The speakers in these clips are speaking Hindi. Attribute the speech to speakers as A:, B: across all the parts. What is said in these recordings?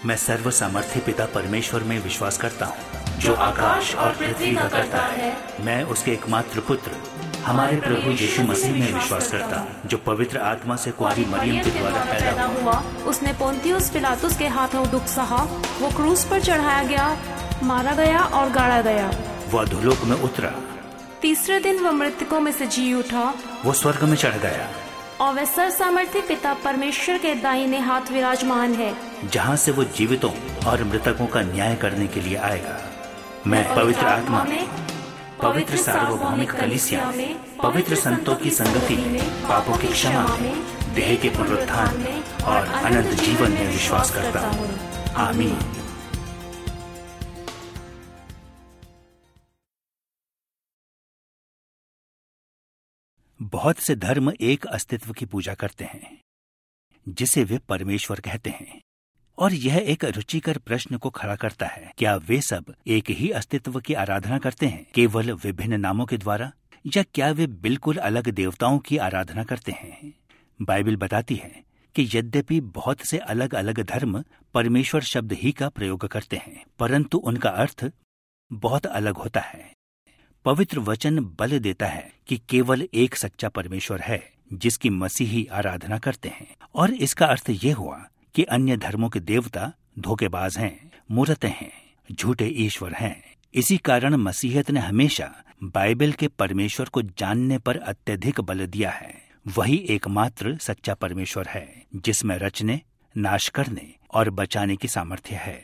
A: मैं सर्व सामर्थ्य पिता परमेश्वर में विश्वास करता हूँ, जो आकाश और पृथ्वी का करता है। मैं उसके एकमात्र पुत्र हमारे प्रभु यीशु मसीह में विश्वास करता हूँ, जो पवित्र आत्मा से कुंवारी मरियम के द्वारा पैदा हुआ।
B: उसने पोंतियुस पिलातुस के हाथों दुख सहा, वो क्रूस पर चढ़ाया गया, मारा गया और गाड़ा गया।
A: वो अधोलोक में उतरा,
B: तीसरे दिन वो मृतकों में से जी उठा,
A: वो स्वर्ग में चढ़ गया,
B: और वह सर्व सामर्थ्य पिता परमेश्वर के दाहिने हाथ विराजमान है,
A: जहाँ से वो जीवितों और मृतकों का न्याय करने के लिए आएगा। मैं पवित्र आत्मा में, पवित्र सार्वभौमिक कलीसिया में, पवित्र संतों की संगति में, पापों की क्षमा में, देह के पुनरुत्थान में और अनंत जीवन में विश्वास करता हूँ। आमीन। बहुत से धर्म एक अस्तित्व की पूजा करते हैं, जिसे वे परमेश्वर कहते हैं, और यह एक रुचिकर प्रश्न को खड़ा करता है, क्या वे सब एक ही अस्तित्व की आराधना करते हैं, केवल विभिन्न नामों के द्वारा, या क्या वे बिल्कुल अलग देवताओं की आराधना करते हैं? बाइबल बताती है कि यद्यपि बहुत से अलग अलग धर्म परमेश्वर शब्द ही का प्रयोग करते हैं, परंतु उनका अर्थ बहुत अलग होता है। पवित्र वचन बल देता है कि केवल एक सच्चा परमेश्वर है, जिसकी मसीही आराधना करते हैं, और इसका अर्थ ये हुआ कि अन्य धर्मों के देवता धोखेबाज हैं, मूर्त हैं, झूठे ईश्वर हैं। इसी कारण मसीहत ने हमेशा बाइबल के परमेश्वर को जानने पर अत्यधिक बल दिया है। वही एकमात्र सच्चा परमेश्वर है, जिसमें रचने, नाश करने और बचाने की सामर्थ्य है।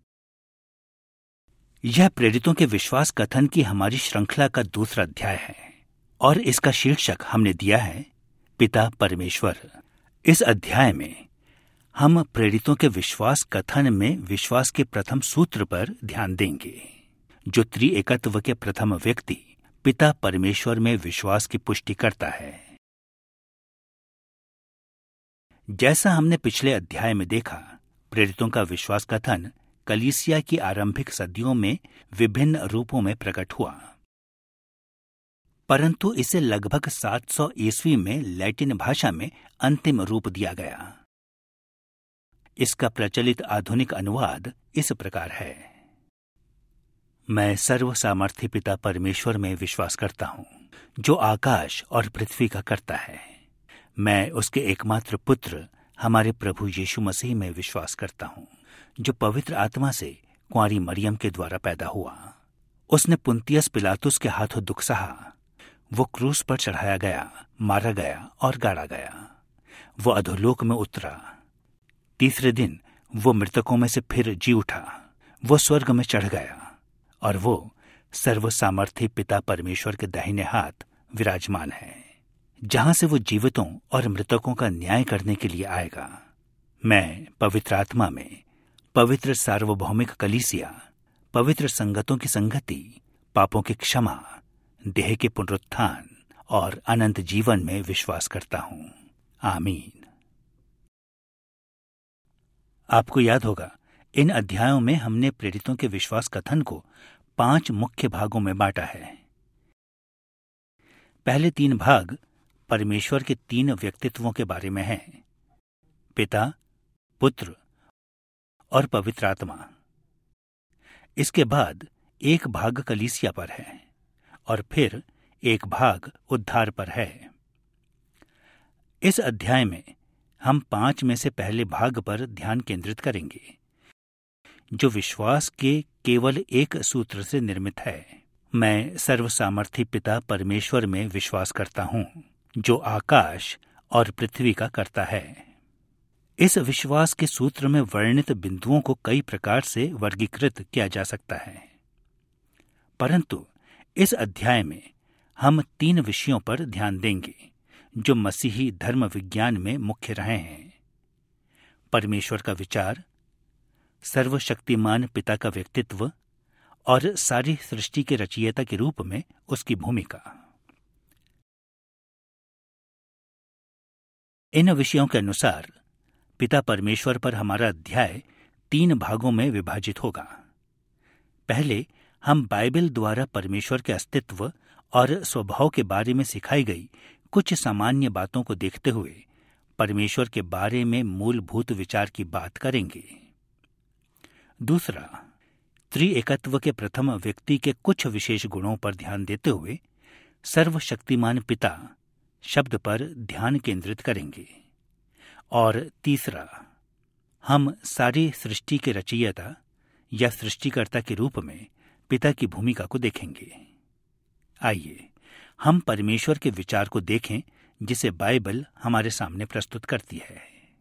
A: यह प्रेरितों के विश्वास कथन की हमारी श्रृंखला का दूसरा अध्याय है, और इसका शीर्षक हमने दिया है पिता परमेश्वर। इस अध्याय में हम प्रेरितों के विश्वास कथन में विश्वास के प्रथम सूत्र पर ध्यान देंगे, जो त्रिएकत्व के प्रथम व्यक्ति पिता परमेश्वर में विश्वास की पुष्टि करता है। जैसा हमने पिछले अध्याय में देखा, प्रेरितों का विश्वास कथन कलीसिया की आरंभिक सदियों में विभिन्न रूपों में प्रकट हुआ, परंतु इसे लगभग 700 ईस्वी में लैटिन भाषा में अंतिम रूप दिया गया। इसका प्रचलित आधुनिक अनुवाद इस प्रकार है: मैं सर्व सामर्थ्य पिता परमेश्वर में विश्वास करता हूँ, जो आकाश और पृथ्वी का करता है। मैं उसके एकमात्र पुत्र हमारे प्रभु यीशु मसीह में विश्वास करता हूँ, जो पवित्र आत्मा से कुंवारी मरियम के द्वारा पैदा हुआ। उसने पुंतियुस पिलातुस के हाथों दुख सहा, वो क्रूस पर चढ़ाया गया, मारा गया और गाड़ा गया। वो अधोलोक में उतरा, तीसरे दिन वो मृतकों में से फिर जी उठा, वो स्वर्ग में चढ़ गया, और वो सर्व सामर्थ्य पिता परमेश्वर के दाहिने हाथ विराजमान है, जहां से वो जीवितों और मृतकों का न्याय करने के लिए आएगा। मैं पवित्र आत्मा में, पवित्र सार्वभौमिक कलीसिया, पवित्र संगतों की संगति, पापों की क्षमा, देह के पुनरुत्थान और अनंत जीवन में विश्वास करता हूं। आमीन। आपको याद होगा, इन अध्यायों में हमने प्रेरितों के विश्वास कथन को 5 मुख्य भागों में बांटा है। पहले 3 भाग परमेश्वर के 3 व्यक्तित्वों के बारे में हैं: पिता, पुत्र और पवित्र आत्मा। इसके बाद एक भाग कलीसिया पर है, और फिर एक भाग उद्धार पर है। इस अध्याय में हम 5 में से पहले भाग पर ध्यान केंद्रित करेंगे, जो विश्वास के केवल एक सूत्र से निर्मित है। मैं सर्व सामर्थ्य पिता परमेश्वर में विश्वास करता हूँ, जो आकाश और पृथ्वी का करता है। इस विश्वास के सूत्र में वर्णित बिंदुओं को कई प्रकार से वर्गीकृत किया जा सकता है, परंतु इस अध्याय में हम 3 विषयों पर ध्यान देंगे, जो मसीही धर्म विज्ञान में मुख्य रहे हैं: परमेश्वर का विचार, सर्वशक्तिमान पिता का व्यक्तित्व और सारी सृष्टि के रचयिता के रूप में उसकी भूमिका। इन विषयों के अनुसार पिता परमेश्वर पर हमारा अध्याय 3 भागों में विभाजित होगा। पहले हम बाइबल द्वारा परमेश्वर के अस्तित्व और स्वभाव के बारे में सिखाई गई कुछ सामान्य बातों को देखते हुए परमेश्वर के बारे में मूलभूत विचार की बात करेंगे। दूसरा, त्रिएकत्व के प्रथम व्यक्ति के कुछ विशेष गुणों पर ध्यान देते हुए सर्वशक्तिमान पिता शब्द पर ध्यान केंद्रित करेंगे। और तीसरा, हम सारी सृष्टि के रचयिता या सृष्टिकर्ता के रूप में पिता की भूमिका को देखेंगे। आइए हम परमेश्वर के विचार को देखें जिसे बाइबल हमारे सामने प्रस्तुत करती है।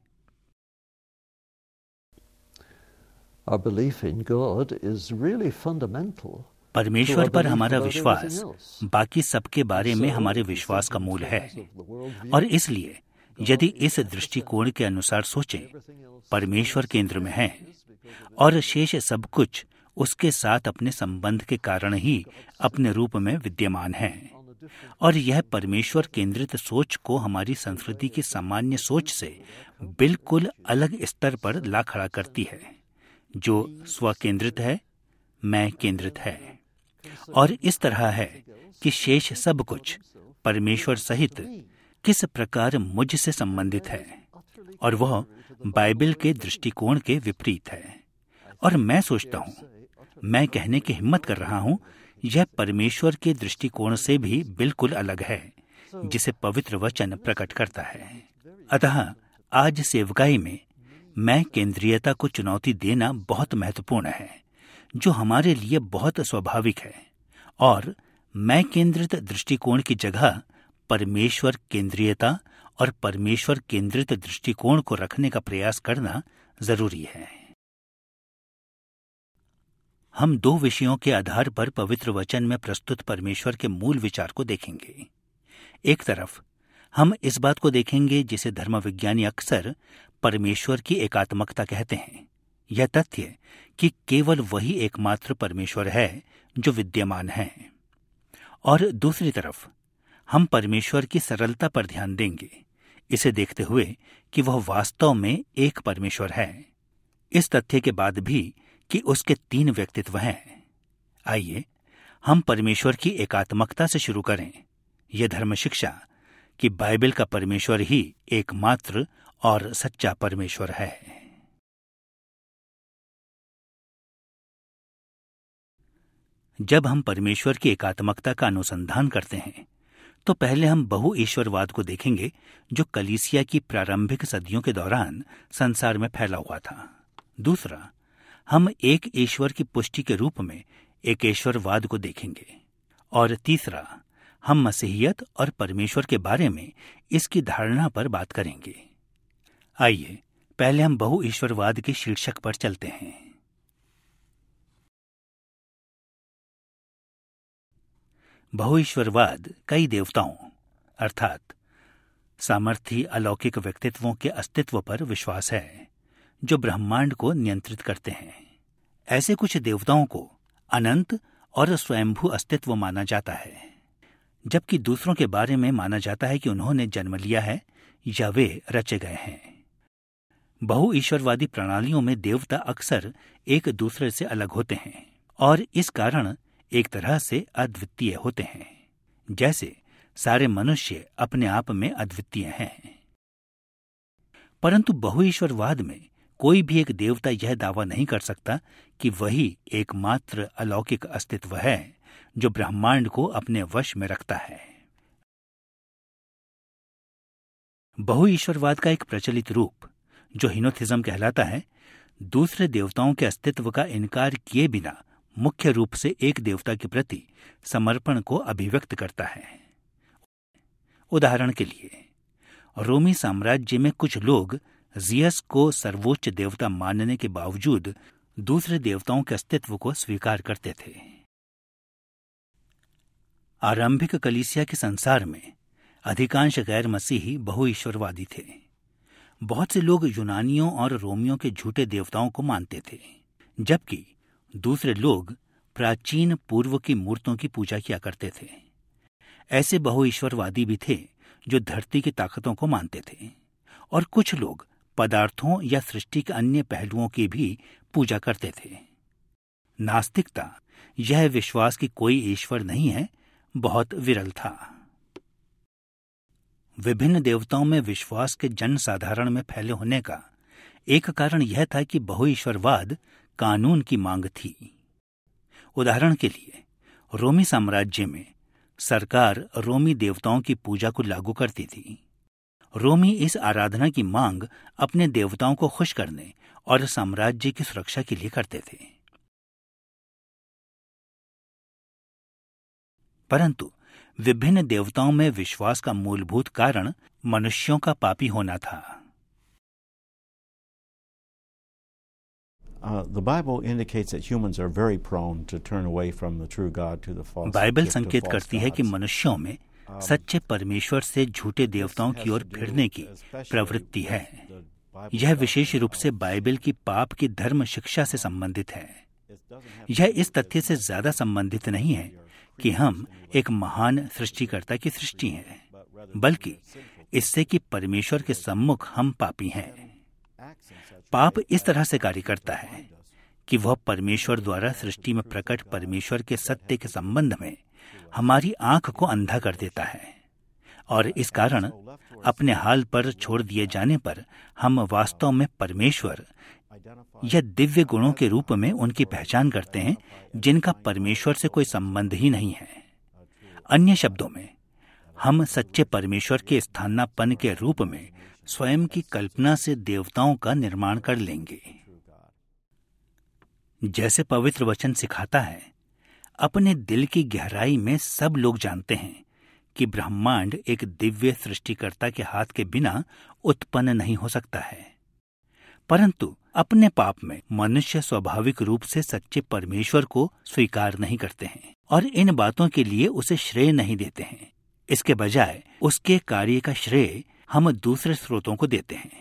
C: Our belief in God is really fundamental.
A: परमेश्वर पर हमारा विश्वास बाकी सबके बारे में हमारे विश्वास का मूल है, और इसलिए यदि इस दृष्टिकोण के अनुसार सोचें, परमेश्वर केंद्र में है और शेष सब कुछ उसके साथ अपने संबंध के कारण ही अपने रूप में विद्यमान है, और यह परमेश्वर केंद्रित सोच को हमारी संस्कृति की सामान्य सोच से बिल्कुल अलग स्तर पर ला खड़ा करती है, जो स्वकेंद्रित है, मैं केंद्रित है, और इस तरह है कि शेष सब कुछ परमेश्वर सहित किस प्रकार मुझ से संबंधित है, और वह बाइबल के दृष्टिकोण के विपरीत है। और मैं सोचता हूँ, मैं कहने की हिम्मत कर रहा हूँ, यह परमेश्वर के दृष्टिकोण से भी बिल्कुल अलग है, जिसे पवित्र वचन प्रकट करता है। अतः आज सेवकाई में मैं केंद्रीयता को चुनौती देना बहुत महत्वपूर्ण है, जो हमारे लिए बहुत स्वाभाविक है, और मैं केंद्रित दृष्टिकोण की जगह परमेश्वर केंद्रीयता और परमेश्वर केंद्रित दृष्टिकोण को रखने का प्रयास करना जरूरी है। हम दो विषयों के आधार पर पवित्र वचन में प्रस्तुत परमेश्वर के मूल विचार को देखेंगे। एक तरफ हम इस बात को देखेंगे जिसे धर्मविज्ञानी अक्सर परमेश्वर की एकात्मकता कहते हैं, यह तथ्य कि केवल वही एकमात्र परमेश्वर है जो विद्यमान है। और दूसरी तरफ हम परमेश्वर की सरलता पर ध्यान देंगे, इसे देखते हुए कि वह वास्तव में एक परमेश्वर है, इस तथ्य के बाद भी कि उसके तीन व्यक्तित्व हैं। आइए हम परमेश्वर की एकात्मकता से शुरू करें, यह धर्म शिक्षा कि बाइबल का परमेश्वर ही एकमात्र और सच्चा परमेश्वर है। जब हम परमेश्वर की एकात्मकता का अनुसंधान करते हैं, तो पहले हम बहु ईश्वरवाद को देखेंगे, जो कलीसिया की प्रारंभिक सदियों के दौरान संसार में फैला हुआ था। दूसरा, हम एक ईश्वर की पुष्टि के रूप में एकेश्वरवाद को देखेंगे। और तीसरा, हम मसीहियत और परमेश्वर के बारे में इसकी धारणा पर बात करेंगे। आइए पहले हम बहु ईश्वरवाद के शीर्षक पर चलते हैं। बहुईश्वरवाद कई देवताओं अर्थात सामर्थी अलौकिक व्यक्तित्वों के अस्तित्व पर विश्वास है, जो ब्रह्मांड को नियंत्रित करते हैं। ऐसे कुछ देवताओं को अनंत और स्वयंभू अस्तित्व माना जाता है, जबकि दूसरों के बारे में माना जाता है कि उन्होंने जन्म लिया है या वे रचे गए हैं। बहु ईश्वरवादी प्रणालियों में देवता अक्सर एक दूसरे से अलग होते हैं और इस कारण एक तरह से अद्वितीय होते हैं, जैसे सारे मनुष्य अपने आप में अद्वितीय हैं। परंतु बहुईश्वरवाद में कोई भी एक देवता यह दावा नहीं कर सकता कि वही एकमात्र अलौकिक अस्तित्व है जो ब्रह्मांड को अपने वश में रखता है। बहुईश्वरवाद का एक प्रचलित रूप, जो हिनोथिज्म कहलाता है, दूसरे देवताओं के अस्तित्व का इनकार किए बिना मुख्य रूप से एक देवता के प्रति समर्पण को अभिव्यक्त करता है। उदाहरण के लिए, रोमी साम्राज्य में कुछ लोग जियस को सर्वोच्च देवता मानने के बावजूद दूसरे देवताओं के अस्तित्व को स्वीकार करते थे। आरंभिक कलीसिया के संसार में अधिकांश गैर मसीही बहुईश्वरवादी थे। बहुत से लोग यूनानियों और रोमियों के झूठे देवताओं को मानते थे, जबकि दूसरे लोग प्राचीन पूर्व की मूर्तों की पूजा किया करते थे। ऐसे बहुईश्वरवादी भी थे जो धरती की ताकतों को मानते थे, और कुछ लोग पदार्थों या सृष्टि के अन्य पहलुओं की भी पूजा करते थे। नास्तिकता, यह विश्वास कि कोई ईश्वर नहीं है, बहुत विरल था। विभिन्न देवताओं में विश्वास के जनसाधारण में फैले होने का एक कारण यह था कि बहुईश्वरवाद कानून की मांग थी। उदाहरण के लिए, रोमी साम्राज्य में सरकार रोमी देवताओं की पूजा को लागू करती थी। रोमी इस आराधना की मांग अपने देवताओं को खुश करने और साम्राज्य की सुरक्षा के लिए करते थे। परंतु विभिन्न देवताओं में विश्वास का मूलभूत कारण मनुष्यों का पापी होना था।
D: The Bible indicates that humans are very prone to turn away from the true God to the false.
A: Bible संकेत करती है कि मनुष्यों में सच्चे परमेश्वर से झूठे देवताओं की ओर फिरने की प्रवृत्ति है। यह विशेष रूप से बाइबल की पाप की धर्म शिक्षा से संबंधित है। यह इस तथ्य से ज्यादा संबंधित नहीं है कि हम एक महान सृष्टिकर्ता की सृष्टि हैं, बल्कि इससे कि परमेश्वर के सम्मुख हम पापी हैं। पाप इस तरह से कार्य करता है कि वह परमेश्वर द्वारा सृष्टि में प्रकट परमेश्वर के सत्य के संबंध में हमारी आंख को अंधा कर देता है, और इस कारण अपने हाल पर छोड़ दिए जाने पर हम वास्तव में परमेश्वर या दिव्य गुणों के रूप में उनकी पहचान करते हैं जिनका परमेश्वर से कोई संबंध ही नहीं है। अन्य शब्दों में, हम सच्चे परमेश्वर के स्थानापन्न के रूप में स्वयं की कल्पना से देवताओं का निर्माण कर लेंगे। जैसे पवित्र वचन सिखाता है, अपने दिल की गहराई में सब लोग जानते हैं कि ब्रह्मांड एक दिव्य सृष्टिकर्ता के हाथ के बिना उत्पन्न नहीं हो सकता है। परंतु अपने पाप में मनुष्य स्वाभाविक रूप से सच्चे परमेश्वर को स्वीकार नहीं करते हैं और इन बातों के लिए उसे श्रेय नहीं देते हैं। इसके बजाय उसके कार्य का श्रेय हम दूसरे स्रोतों को देते हैं।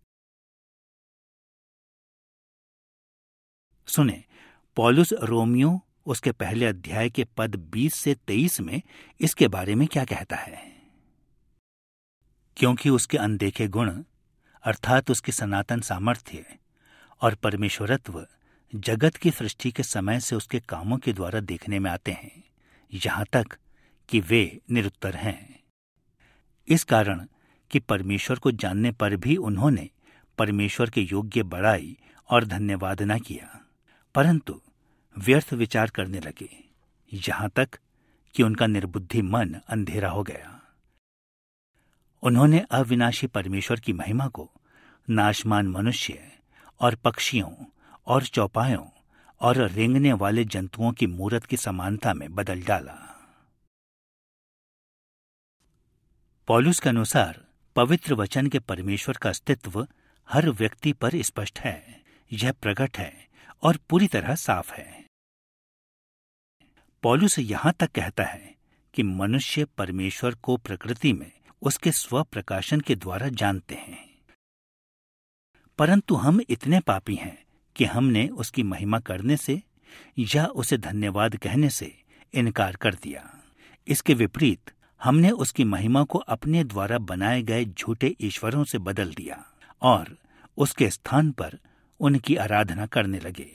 A: सुने, पौलुस रोमियो उसके पहले अध्याय के पद 20 से 23 में इसके बारे में क्या कहता है। क्योंकि उसके अनदेखे गुण अर्थात उसकी सनातन सामर्थ्य और परमेश्वरत्व जगत की सृष्टि के समय से उसके कामों के द्वारा देखने में आते हैं, यहां तक कि वे निरुत्तर हैं। इस कारण कि परमेश्वर को जानने पर भी उन्होंने परमेश्वर के योग्य बड़ाई और धन्यवाद न किया, परंतु व्यर्थ विचार करने लगे, यहां तक कि उनका निर्बुद्धि मन अंधेरा हो गया। उन्होंने अविनाशी परमेश्वर की महिमा को नाशमान मनुष्य और पक्षियों और चौपायों और रेंगने वाले जंतुओं की मूरत की समानता में बदल डाला। पौलुस के अनुसार पवित्र वचन के परमेश्वर का अस्तित्व हर व्यक्ति पर स्पष्ट है, यह प्रकट है और पूरी तरह साफ है। पौलुस यहां तक कहता है कि मनुष्य परमेश्वर को प्रकृति में उसके स्व प्रकाशन के द्वारा जानते हैं, परंतु हम इतने पापी हैं कि हमने उसकी महिमा करने से या उसे धन्यवाद कहने से इनकार कर दिया। इसके विपरीत हमने उसकी महिमा को अपने द्वारा बनाए गए झूठे ईश्वरों से बदल दिया और उसके स्थान पर उनकी आराधना करने लगे।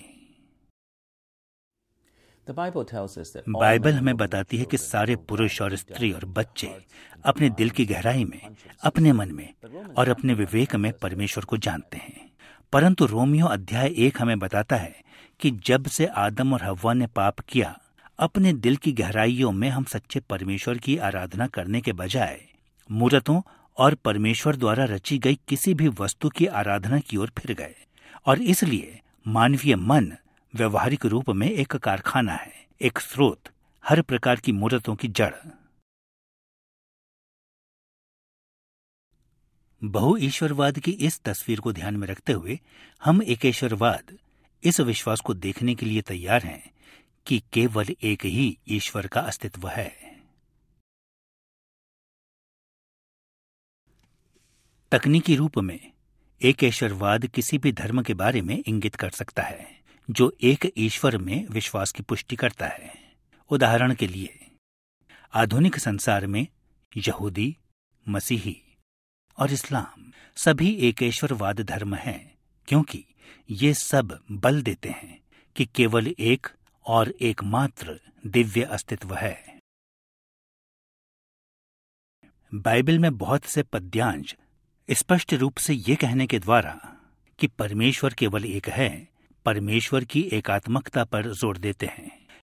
A: बाइबल हमें बताती है कि सारे पुरुष और स्त्री और बच्चे अपने दिल की गहराई में, अपने मन में और अपने विवेक में परमेश्वर को जानते हैं, परंतु रोमियो अध्याय 1 हमें बताता है कि जब से आदम और हव्वा ने पाप किया, अपने दिल की गहराइयों में हम सच्चे परमेश्वर की आराधना करने के बजाय मूर्तों और परमेश्वर द्वारा रची गई किसी भी वस्तु की आराधना की ओर फिर गए, और इसलिए मानवीय मन व्यवहारिक रूप में एक कारखाना है, एक स्रोत, हर प्रकार की मूर्तों की जड़। बहुईश्वरवाद की इस तस्वीर को ध्यान में रखते हुए हम एकेश्वरवाद, इस विश्वास को देखने के लिए तैयार हैं कि केवल एक ही ईश्वर का अस्तित्व है। तकनीकी रूप में एकेश्वरवाद किसी भी धर्म के बारे में इंगित कर सकता है जो एक ईश्वर में विश्वास की पुष्टि करता है। उदाहरण के लिए, आधुनिक संसार में यहूदी, मसीही और इस्लाम सभी एकेश्वरवाद धर्म हैं, क्योंकि ये सब बल देते हैं कि केवल एक और एकमात्र दिव्य अस्तित्व है। बाइबल में बहुत से पद्यांश स्पष्ट रूप से ये कहने के द्वारा कि परमेश्वर केवल एक है, परमेश्वर की एकात्मकता पर जोर देते हैं।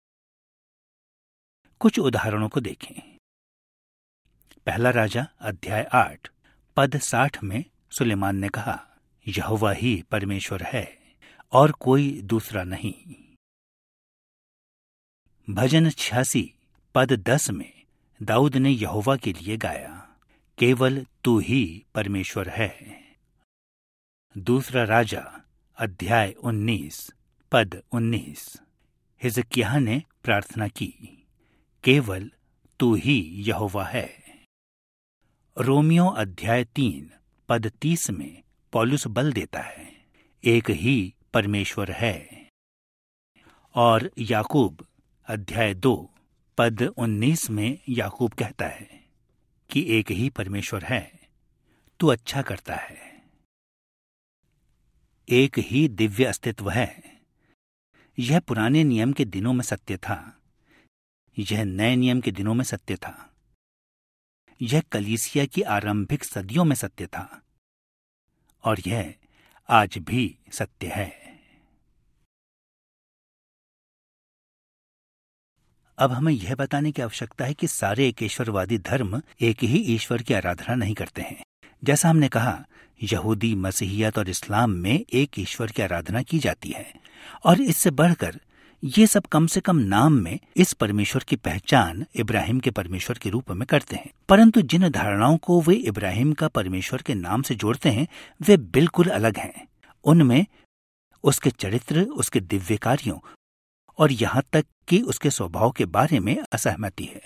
A: कुछ उदाहरणों को देखें। पहला राजा अध्याय 8 पद 60 में सुलेमान ने कहा, यहोवा ही परमेश्वर है और कोई दूसरा नहीं। भजन 86 पद 10 में दाऊद ने यहोवा के लिए गाया, केवल तू ही परमेश्वर है। दूसरा राजा अध्याय 19 पद 19 हिजकिय्याह ने प्रार्थना की, केवल तू ही यहोवा है। रोमियो अध्याय 3 पद 30 में पौलुस बल देता है, एक ही परमेश्वर है। और याकूब अध्याय 2 पद 19 में याकूब कहता है कि एक ही परमेश्वर है, तू अच्छा करता है। एक ही दिव्य अस्तित्व है। यह पुराने नियम के दिनों में सत्य था, यह नए नियम के दिनों में सत्य था, यह कलीसिया की आरंभिक सदियों में सत्य था और यह आज भी सत्य है। अब हमें यह बताने की आवश्यकता है कि सारे एकेश्वरवादी धर्म एक ही ईश्वर की आराधना नहीं करते हैं। जैसा हमने कहा, यहूदी, मसीहियत और इस्लाम में एक ईश्वर की आराधना की जाती है और इससे बढ़कर ये सब कम से कम नाम में इस परमेश्वर की पहचान इब्राहिम के परमेश्वर के रूप में करते हैं। परंतु जिन धारणाओं को वे इब्राहिम का परमेश्वर के नाम से जोड़ते हैं वे बिल्कुल अलग हैं। उनमें उसके चरित्र, उसके दिव्य कार्यों और यहां तक कि उसके स्वभाव के बारे में असहमति है।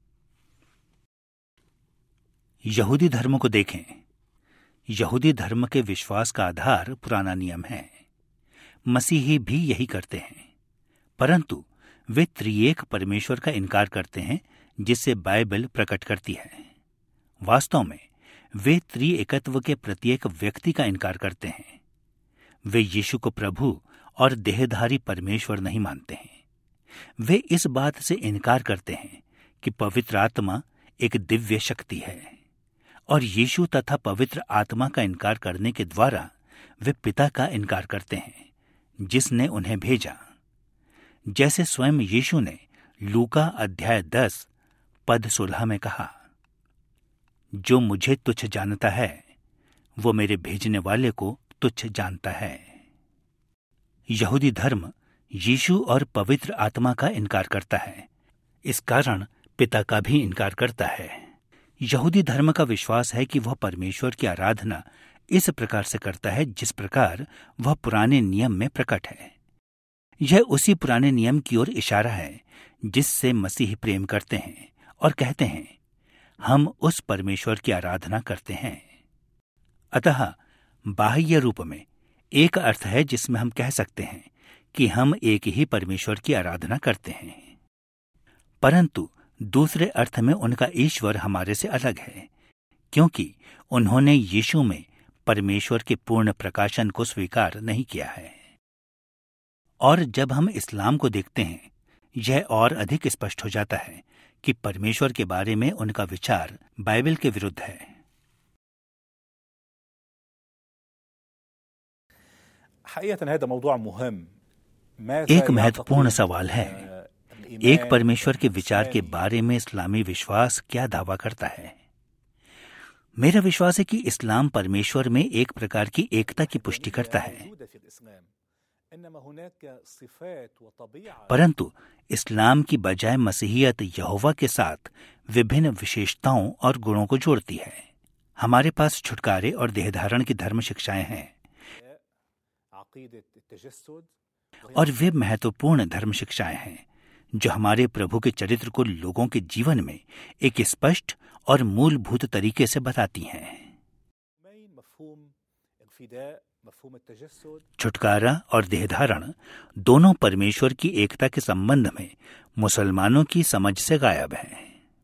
A: यहूदी धर्म को देखें। यहूदी धर्म के विश्वास का आधार पुराना नियम है। मसीही भी यही करते हैं, परंतु वे त्रिएक परमेश्वर का इनकार करते हैं जिसे बाइबल प्रकट करती है। वास्तव में वे त्रिएकत्व के प्रत्येक व्यक्ति का इनकार करते हैं। वे यीशु को प्रभु और देहधारी परमेश्वर नहीं मानते हैं। वे इस बात से इनकार करते हैं कि पवित्र आत्मा एक दिव्य शक्ति है और यीशु तथा पवित्र आत्मा का इनकार करने के द्वारा वे पिता का इनकार करते हैं जिसने उन्हें भेजा। जैसे स्वयं यीशु ने लूका अध्याय 10 पद 16 में कहा, जो मुझे तुच्छ जानता है वो मेरे भेजने वाले को तुच्छ जानता है। यहूदी धर्म यीशु और पवित्र आत्मा का इनकार करता है, इस कारण पिता का भी इनकार करता है। यहूदी धर्म का विश्वास है कि वह परमेश्वर की आराधना इस प्रकार से करता है जिस प्रकार वह पुराने नियम में प्रकट है। यह उसी पुराने नियम की ओर इशारा है जिससे मसीह प्रेम करते हैं और कहते हैं, हम उस परमेश्वर की आराधना करते हैं। अतः बाह्य रूप में एक अर्थ है जिसमें हम कह सकते हैं कि हम एक ही परमेश्वर की आराधना करते हैं, परंतु दूसरे अर्थ में उनका ईश्वर हमारे से अलग है, क्योंकि उन्होंने यीशु में परमेश्वर के पूर्ण प्रकाशन को स्वीकार नहीं किया है। और जब हम इस्लाम को देखते हैं, यह और अधिक स्पष्ट हो जाता है कि परमेश्वर के बारे में उनका विचार बाइबल के विरुद्ध है। एक महत्वपूर्ण सवाल है, एक परमेश्वर के विचार के बारे में इस्लामी विश्वास क्या दावा करता है? मेरा विश्वास है कि इस्लाम परमेश्वर में एक प्रकार की एकता की पुष्टि करता है, परंतु इस्लाम की बजाय मसीहियत यहोवा के साथ विभिन्न विशेषताओं और गुणों को जोड़ती है। हमारे पास छुटकारे और देहधारण की धर्म शिक्षाएं हैं और वे महत्वपूर्ण धर्म शिक्षाएं हैं जो हमारे प्रभु के चरित्र को लोगों के जीवन में एक स्पष्ट और मूलभूत तरीके से बताती हैं। छुटकारा और देहधारण दोनों परमेश्वर की एकता के संबंध में मुसलमानों की समझ से गायब हैं।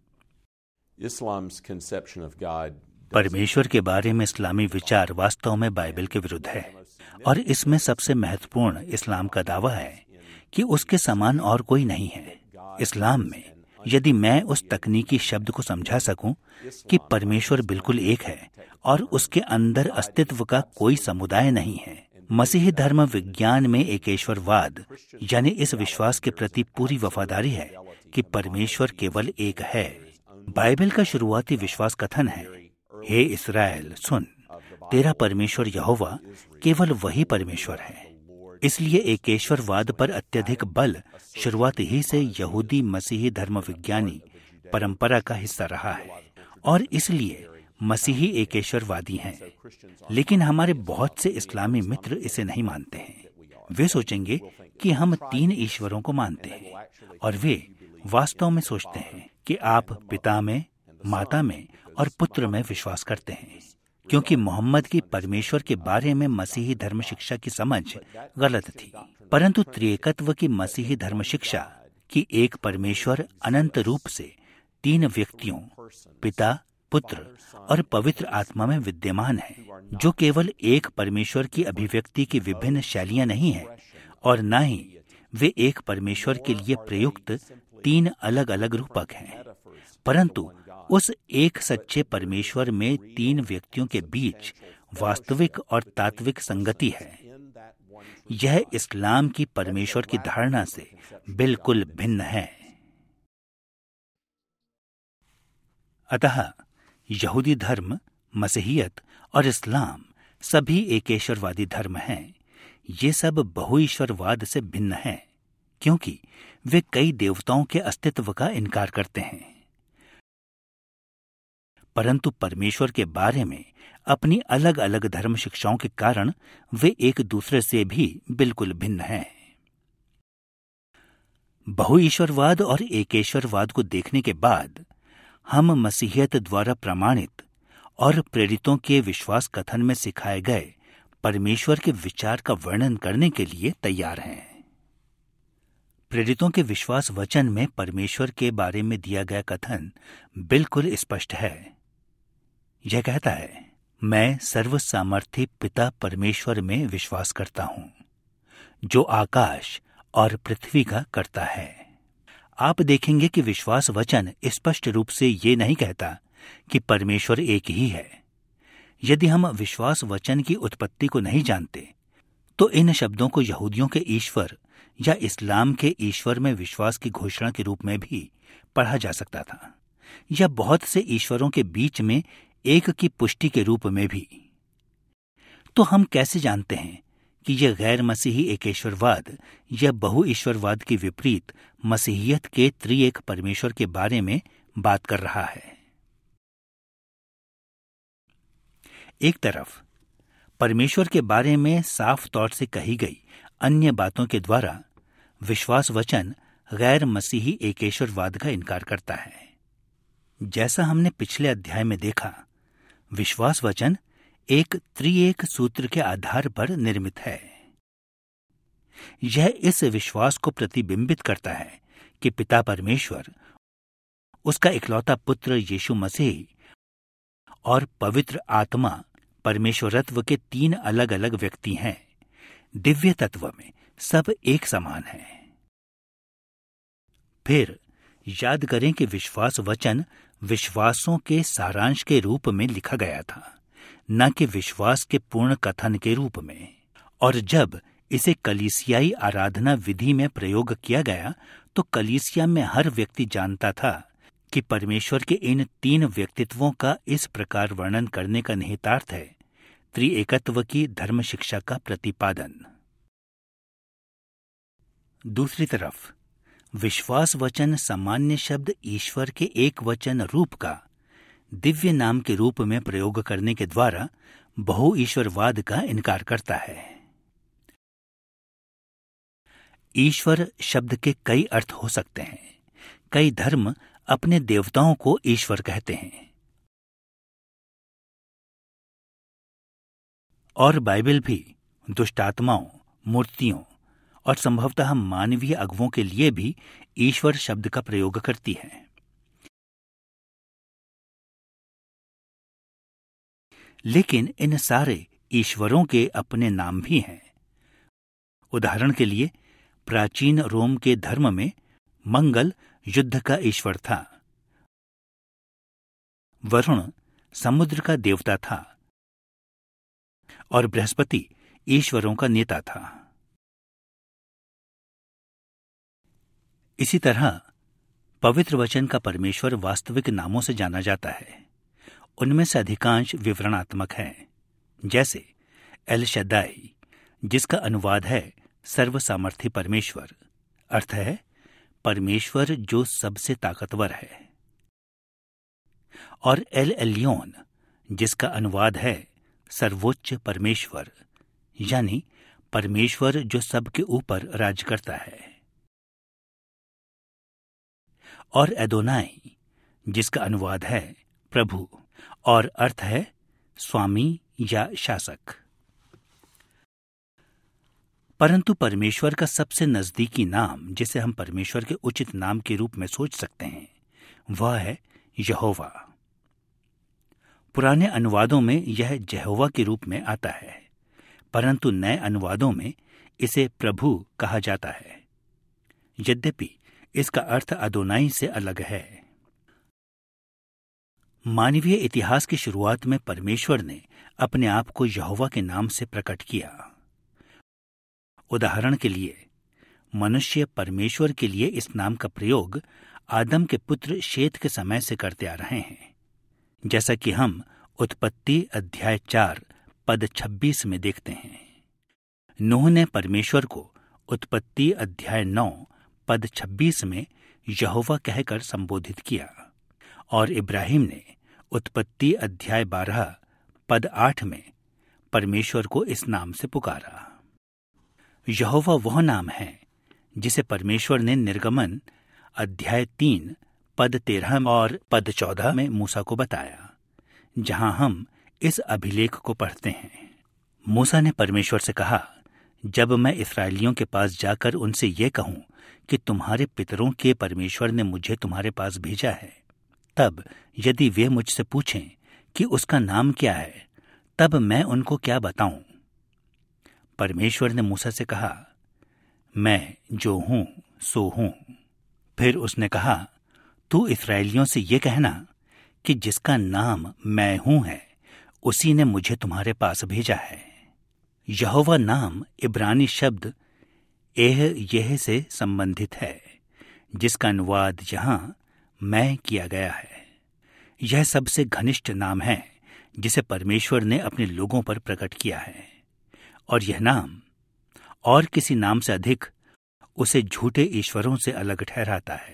A: परमेश्वर के बारे में इस्लामी विचार वास्तव में बाइबल के विरुद्ध है और इसमें सबसे महत्वपूर्ण इस्लाम का दावा है कि उसके समान और कोई नहीं है। इस्लाम में यदि मैं उस तकनीकी शब्द को समझा सकूं कि परमेश्वर बिल्कुल एक है और उसके अंदर अस्तित्व का कोई समुदाय नहीं है, मसीही धर्म विज्ञान में एकेश्वरवाद यानी इस विश्वास के प्रति पूरी वफादारी है कि परमेश्वर केवल एक है। बाइबल का शुरुआती विश्वास कथन है, हे इस्राएल सुन, तेरा परमेश्वर यहोवा केवल वही परमेश्वर है। इसलिए एकेश्वरवाद पर अत्यधिक बल शुरुआत ही से यहूदी मसीही धर्म विज्ञानी परंपरा का हिस्सा रहा है और इसलिए मसीही एकेश्वरवादी हैं। लेकिन हमारे बहुत से इस्लामी मित्र इसे नहीं मानते हैं। वे सोचेंगे कि हम 3 ईश्वरों को मानते हैं और वे वास्तव में सोचते हैं कि आप पिता में, माता में और पुत्र में विश्वास करते हैं, क्योंकि मोहम्मद की परमेश्वर के बारे में मसीही धर्म शिक्षा की समझ गलत थी। परंतु त्रिएकत्व की मसीही धर्म शिक्षा कि एक परमेश्वर अनंत रूप से 3 व्यक्तियों पिता, पुत्र और पवित्र आत्मा में विद्यमान है, जो केवल एक परमेश्वर की अभिव्यक्ति की विभिन्न शैलियां नहीं है और न ही वे एक परमेश्वर के लिए प्रयुक्त 3 अलग अलग रूपक हैं, परंतु उस एक सच्चे परमेश्वर में 3 व्यक्तियों के बीच वास्तविक और तात्विक संगति है। यह इस्लाम की परमेश्वर की धारणा से बिल्कुल भिन्न है। अतः यहूदी धर्म, मसीहियत और इस्लाम सभी एकेश्वरवादी धर्म हैं। ये सब बहुईश्वरवाद से भिन्न हैं, क्योंकि वे कई देवताओं के अस्तित्व का इनकार करते हैं, परंतु परमेश्वर के बारे में अपनी अलग अलग धर्म शिक्षाओं के कारण वे एक दूसरे से भी बिल्कुल भिन्न हैं। बहुईश्वरवाद और एकेश्वरवाद को देखने के बाद हम मसीहियत द्वारा प्रमाणित और प्रेरितों के विश्वास कथन में सिखाए गए परमेश्वर के विचार का वर्णन करने के लिए तैयार हैं। प्रेरितों के विश्वास वचन में परमेश्वर के बारे में दिया गया कथन बिल्कुल स्पष्ट है। यह कहता है, मैं सर्वसामर्थी पिता परमेश्वर में विश्वास करता हूं, जो आकाश और पृथ्वी का करता है। आप देखेंगे कि विश्वास वचन स्पष्ट रूप से ये नहीं कहता कि परमेश्वर एक ही है। यदि हम विश्वास वचन की उत्पत्ति को नहीं जानते, तो इन शब्दों को यहूदियों के ईश्वर या इस्लाम के ईश्वर में विश्वास की घोषणा के रूप में भी पढ़ा जा सकता था, या बहुत से ईश्वरों के बीच में एक की पुष्टि के रूप में भी। तो हम कैसे जानते हैं कि यह गैर मसीही एकेश्वरवाद या बहुईश्वरवाद के विपरीत मसीहियत के त्रिएक परमेश्वर के बारे में बात कर रहा है? एक तरफ परमेश्वर के बारे में साफ तौर से कही गई अन्य बातों के द्वारा विश्वास वचन गैर मसीही एकेश्वरवाद का इनकार करता है। जैसा हमने पिछले अध्याय में देखा, विश्वास वचन एक त्रिएक सूत्र के आधार पर निर्मित है। यह इस विश्वास को प्रतिबिंबित करता है कि पिता परमेश्वर, उसका इकलौता पुत्र यीशु मसीह और पवित्र आत्मा परमेश्वरत्व के 3 अलग अलग व्यक्ति हैं। दिव्य तत्व में सब एक समान है। फिर याद करें कि विश्वास वचन विश्वासों के सारांश के रूप में लिखा गया था, न कि विश्वास के पूर्ण कथन के रूप में। और जब इसे कलीसियाई आराधना विधि में प्रयोग किया गया, तो कलीसिया में हर व्यक्ति जानता था कि परमेश्वर के इन 3 व्यक्तित्वों का इस प्रकार वर्णन करने का निहितार्थ है त्रिएकत्व की धर्म शिक्षा का प्रतिपादन। दूसरी तरफ विश्वास वचन सामान्य शब्द ईश्वर के एक वचन रूप का दिव्य नाम के रूप में प्रयोग करने के द्वारा बहुईश्वरवाद का इनकार करता है। ईश्वर शब्द के कई अर्थ हो सकते हैं। कई धर्म अपने देवताओं को ईश्वर कहते हैं, और बाइबल भी दुष्टात्माओं, मूर्तियों और संभवतः मानवीय अगुवों के लिए भी ईश्वर शब्द का प्रयोग करती है। लेकिन इन सारे ईश्वरों के अपने नाम भी हैं। उदाहरण के लिए प्राचीन रोम के धर्म में मंगल युद्ध का ईश्वर था, वरुण समुद्र का देवता था और बृहस्पति ईश्वरों का नेता था। इसी तरह पवित्र वचन का परमेश्वर वास्तविक नामों से जाना जाता है। उनमें से अधिकांश विवरणात्मक हैं, जैसे एल शद्दाई, जिसका अनुवाद है सर्वसामर्थी परमेश्वर, अर्थ है परमेश्वर जो सबसे ताकतवर है, और एल एलियोन, जिसका अनुवाद है सर्वोच्च परमेश्वर, यानी परमेश्वर जो सबके ऊपर राज करता है, और एदोनाई, जिसका अनुवाद है प्रभु और अर्थ है स्वामी या शासक। परंतु परमेश्वर का सबसे नजदीकी नाम, जिसे हम परमेश्वर के उचित नाम के रूप में सोच सकते हैं, वह है यहोवा। पुराने अनुवादों में यह यहोवा के रूप में आता है, परंतु नए अनुवादों में इसे प्रभु कहा जाता है, यद्यपि इसका अर्थ अदोनाई से अलग है। मानवीय इतिहास की शुरुआत में परमेश्वर ने अपने आप को यहोवा के नाम से प्रकट किया। उदाहरण के लिए, मनुष्य परमेश्वर के लिए इस नाम का प्रयोग आदम के पुत्र शेत के समय से करते आ रहे हैं, जैसा कि हम उत्पत्ति अध्याय 4 पद 26 में देखते हैं। नूह ने परमेश्वर को उत्पत्ति अध्याय 9 पद 26 में यहोवा कहकर संबोधित किया, और इब्राहिम ने उत्पत्ति अध्याय 12 पद 8 में परमेश्वर को इस नाम से पुकारा। यहोवा वह नाम है जिसे परमेश्वर ने निर्गमन अध्याय 3 पद 13 और पद 14 में मूसा को बताया, जहां हम इस अभिलेख को पढ़ते हैं। मूसा ने परमेश्वर से कहा, जब मैं इस्राएलियों के पास जाकर उनसे ये कहूं कि तुम्हारे पितरों के परमेश्वर ने मुझे तुम्हारे पास भेजा है, तब यदि वे मुझसे पूछें कि उसका नाम क्या है, तब मैं उनको क्या बताऊं? परमेश्वर ने मूसा से कहा, मैं जो हूं सो हूं। फिर उसने कहा, तू इस्राएलियों से ये कहना कि जिसका नाम मैं हूं है, उसी ने मुझे तुम्हारे पास भेजा है। यहोवा नाम इब्रानी शब्द यह से संबंधित है, जिसका अनुवाद यहां मैं किया गया है। यह सबसे घनिष्ठ नाम है जिसे परमेश्वर ने अपने लोगों पर प्रकट किया है, और यह नाम और किसी नाम से अधिक उसे झूठे ईश्वरों से अलग ठहराता है।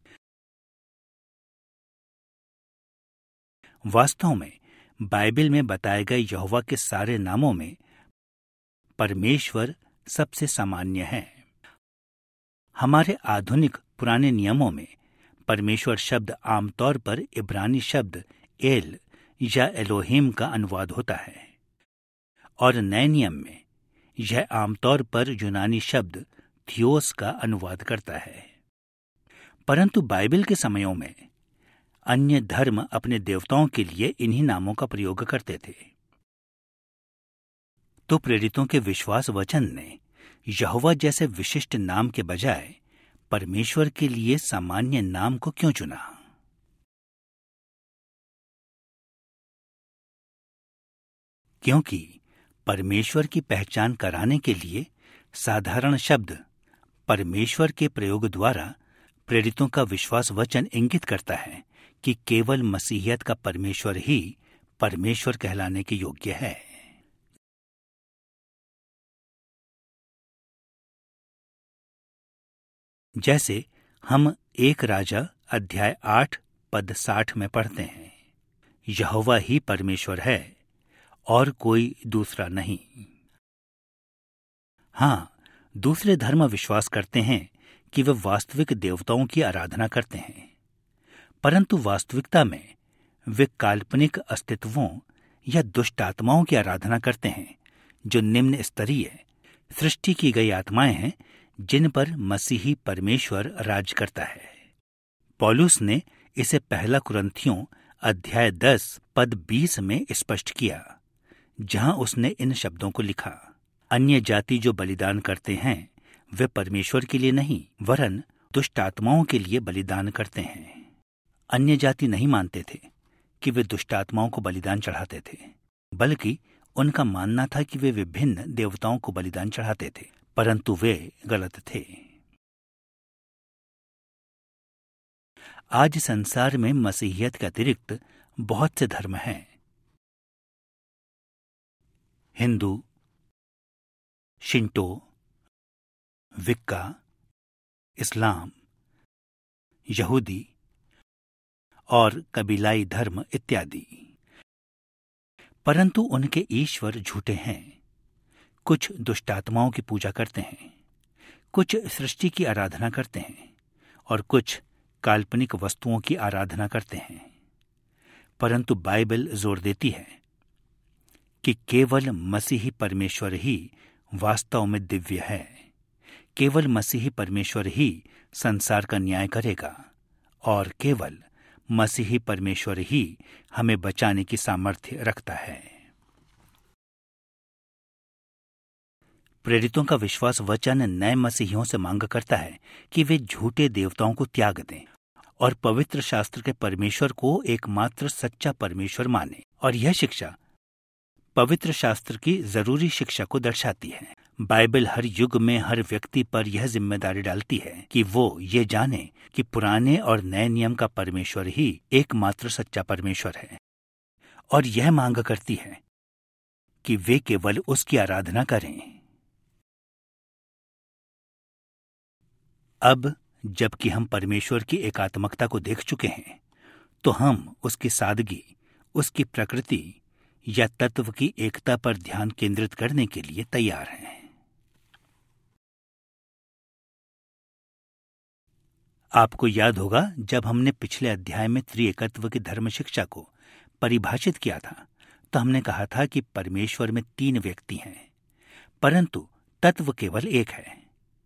A: वास्तव में बाइबल में बताए गए यहोवा के सारे नामों में परमेश्वर सबसे सामान्य है। हमारे आधुनिक पुराने नियमों में परमेश्वर शब्द आमतौर पर इब्रानी शब्द एल या एलोहिम का अनुवाद होता है, और नए नियम में यह आमतौर पर यूनानी शब्द थियोस का अनुवाद करता है। परंतु बाइबल के समयों में अन्य धर्म अपने देवताओं के लिए इन्हीं नामों का प्रयोग करते थे। तो प्रेरितों के विश्वास वचन ने यहोवा जैसे विशिष्ट नाम के बजाय परमेश्वर के लिए सामान्य नाम को क्यों चुना? क्योंकि परमेश्वर की पहचान कराने के लिए साधारण शब्द परमेश्वर के प्रयोग द्वारा प्रेरितों का विश्वास वचन इंगित करता है कि केवल मसीहियत का परमेश्वर ही परमेश्वर कहलाने के योग्य है। जैसे हम 1 राजा अध्याय 8 पद 60 में पढ़ते हैं, यहोवा ही परमेश्वर है और कोई दूसरा नहीं। हाँ, दूसरे धर्म विश्वास करते हैं कि वे वास्तविक देवताओं की आराधना करते हैं, परंतु वास्तविकता में वे काल्पनिक अस्तित्वों या दुष्ट आत्माओं की आराधना करते हैं, जो निम्न स्तरीय सृष्टि की गई आत्माएं हैं जिन पर मसीही परमेश्वर राज करता है। पौलुस ने इसे 1 कुरिन्थियों अध्याय 10 पद 20 में स्पष्ट किया, जहां उसने इन शब्दों को लिखा, अन्य जाति जो बलिदान करते हैं वे परमेश्वर के लिए नहीं वरन दुष्ट आत्माओं के लिए बलिदान करते हैं। अन्य जाति नहीं मानते थे कि वे दुष्ट आत्माओं को बलिदान चढ़ाते थे, बल्कि उनका मानना था कि वे विभिन्न देवताओं को बलिदान चढ़ाते थे, परंतु वे गलत थे। आज संसार में मसीहियत के अतिरिक्त बहुत से धर्म हैं। हिंदू, शिंटो, विक्का, इस्लाम, यहूदी और कबीलाई धर्म इत्यादि, परंतु उनके ईश्वर झूठे हैं। कुछ दुष्टात्माओं की पूजा करते हैं, कुछ सृष्टि की आराधना करते हैं और कुछ काल्पनिक वस्तुओं की आराधना करते हैं। परंतु बाइबल जोर देती है कि केवल मसीही परमेश्वर ही वास्तव में दिव्य है। केवल मसीही परमेश्वर ही संसार का न्याय करेगा और केवल मसीही परमेश्वर ही हमें बचाने की सामर्थ्य रखता है। प्रेरितों का विश्वास वचन नए मसीहियों से मांग करता है कि वे झूठे देवताओं को त्याग दें और पवित्र शास्त्र के परमेश्वर को एकमात्र सच्चा परमेश्वर माने। और यह शिक्षा पवित्र शास्त्र की जरूरी शिक्षा को दर्शाती है। बाइबल हर युग में हर व्यक्ति पर यह जिम्मेदारी डालती है कि वो ये जाने कि पुराने और नए नियम का परमेश्वर ही एकमात्र सच्चा परमेश्वर है, और यह मांग करती है कि वे केवल उसकी आराधना करें। अब जबकि हम परमेश्वर की एकात्मकता को देख चुके हैं, तो हम उसकी सादगी, उसकी प्रकृति या तत्व की एकता पर ध्यान केंद्रित करने के लिए तैयार हैं। आपको याद होगा जब हमने पिछले अध्याय में त्रिएकत्व की धर्म शिक्षा को परिभाषित किया था, तो हमने कहा था कि परमेश्वर में 3 व्यक्ति हैं, परंतु तत्व केवल एक है।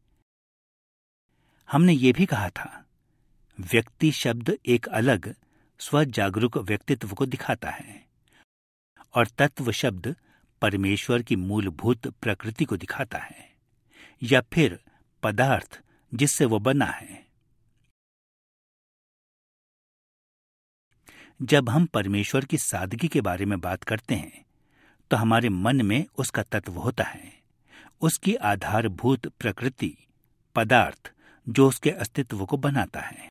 A: हमने ये भी कहा था व्यक्ति शब्द एक अलग स्वजागरूक व्यक्तित्व को दिखाता है और तत्व शब्द परमेश्वर की मूलभूत प्रकृति को दिखाता है, या फिर पदार्थ जिससे वो बना है। जब हम परमेश्वर की सादगी के बारे में बात करते हैं, तो हमारे मन में उसका तत्व होता है, उसकी आधारभूत प्रकृति, पदार्थ जो उसके अस्तित्व को बनाता है।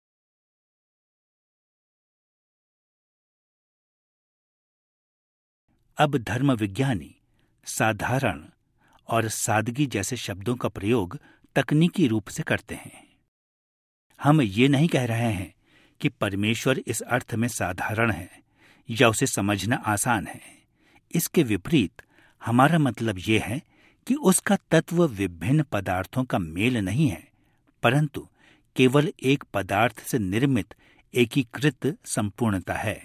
A: अब धर्म विज्ञानी साधारण और सादगी जैसे शब्दों का प्रयोग तकनीकी रूप से करते हैं। हम ये नहीं कह रहे हैं कि परमेश्वर इस अर्थ में साधारण है या उसे समझना आसान है। इसके विपरीत हमारा मतलब ये है कि उसका तत्व विभिन्न पदार्थों का मेल नहीं है, परंतु केवल एक पदार्थ से निर्मित एकीकृत संपूर्णता है।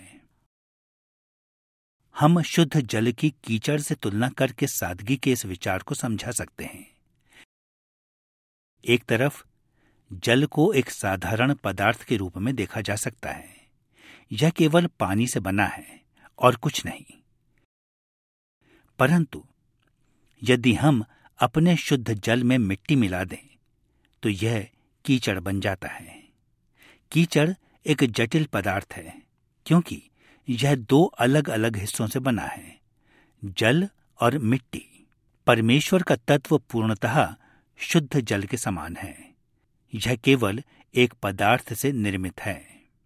A: हम शुद्ध जल की कीचड़ से तुलना करके सादगी के इस विचार को समझा सकते हैं। एक तरफ जल को एक साधारण पदार्थ के रूप में देखा जा सकता है। यह केवल पानी से बना है और कुछ नहीं। परंतु यदि हम अपने शुद्ध जल में मिट्टी मिला दें, तो यह कीचड़ बन जाता है। कीचड़ एक जटिल पदार्थ है, क्योंकि यह 2 अलग अलग हिस्सों से बना है, जल और मिट्टी। परमेश्वर का तत्व पूर्णतः शुद्ध जल के समान है। यह केवल एक पदार्थ से निर्मित है।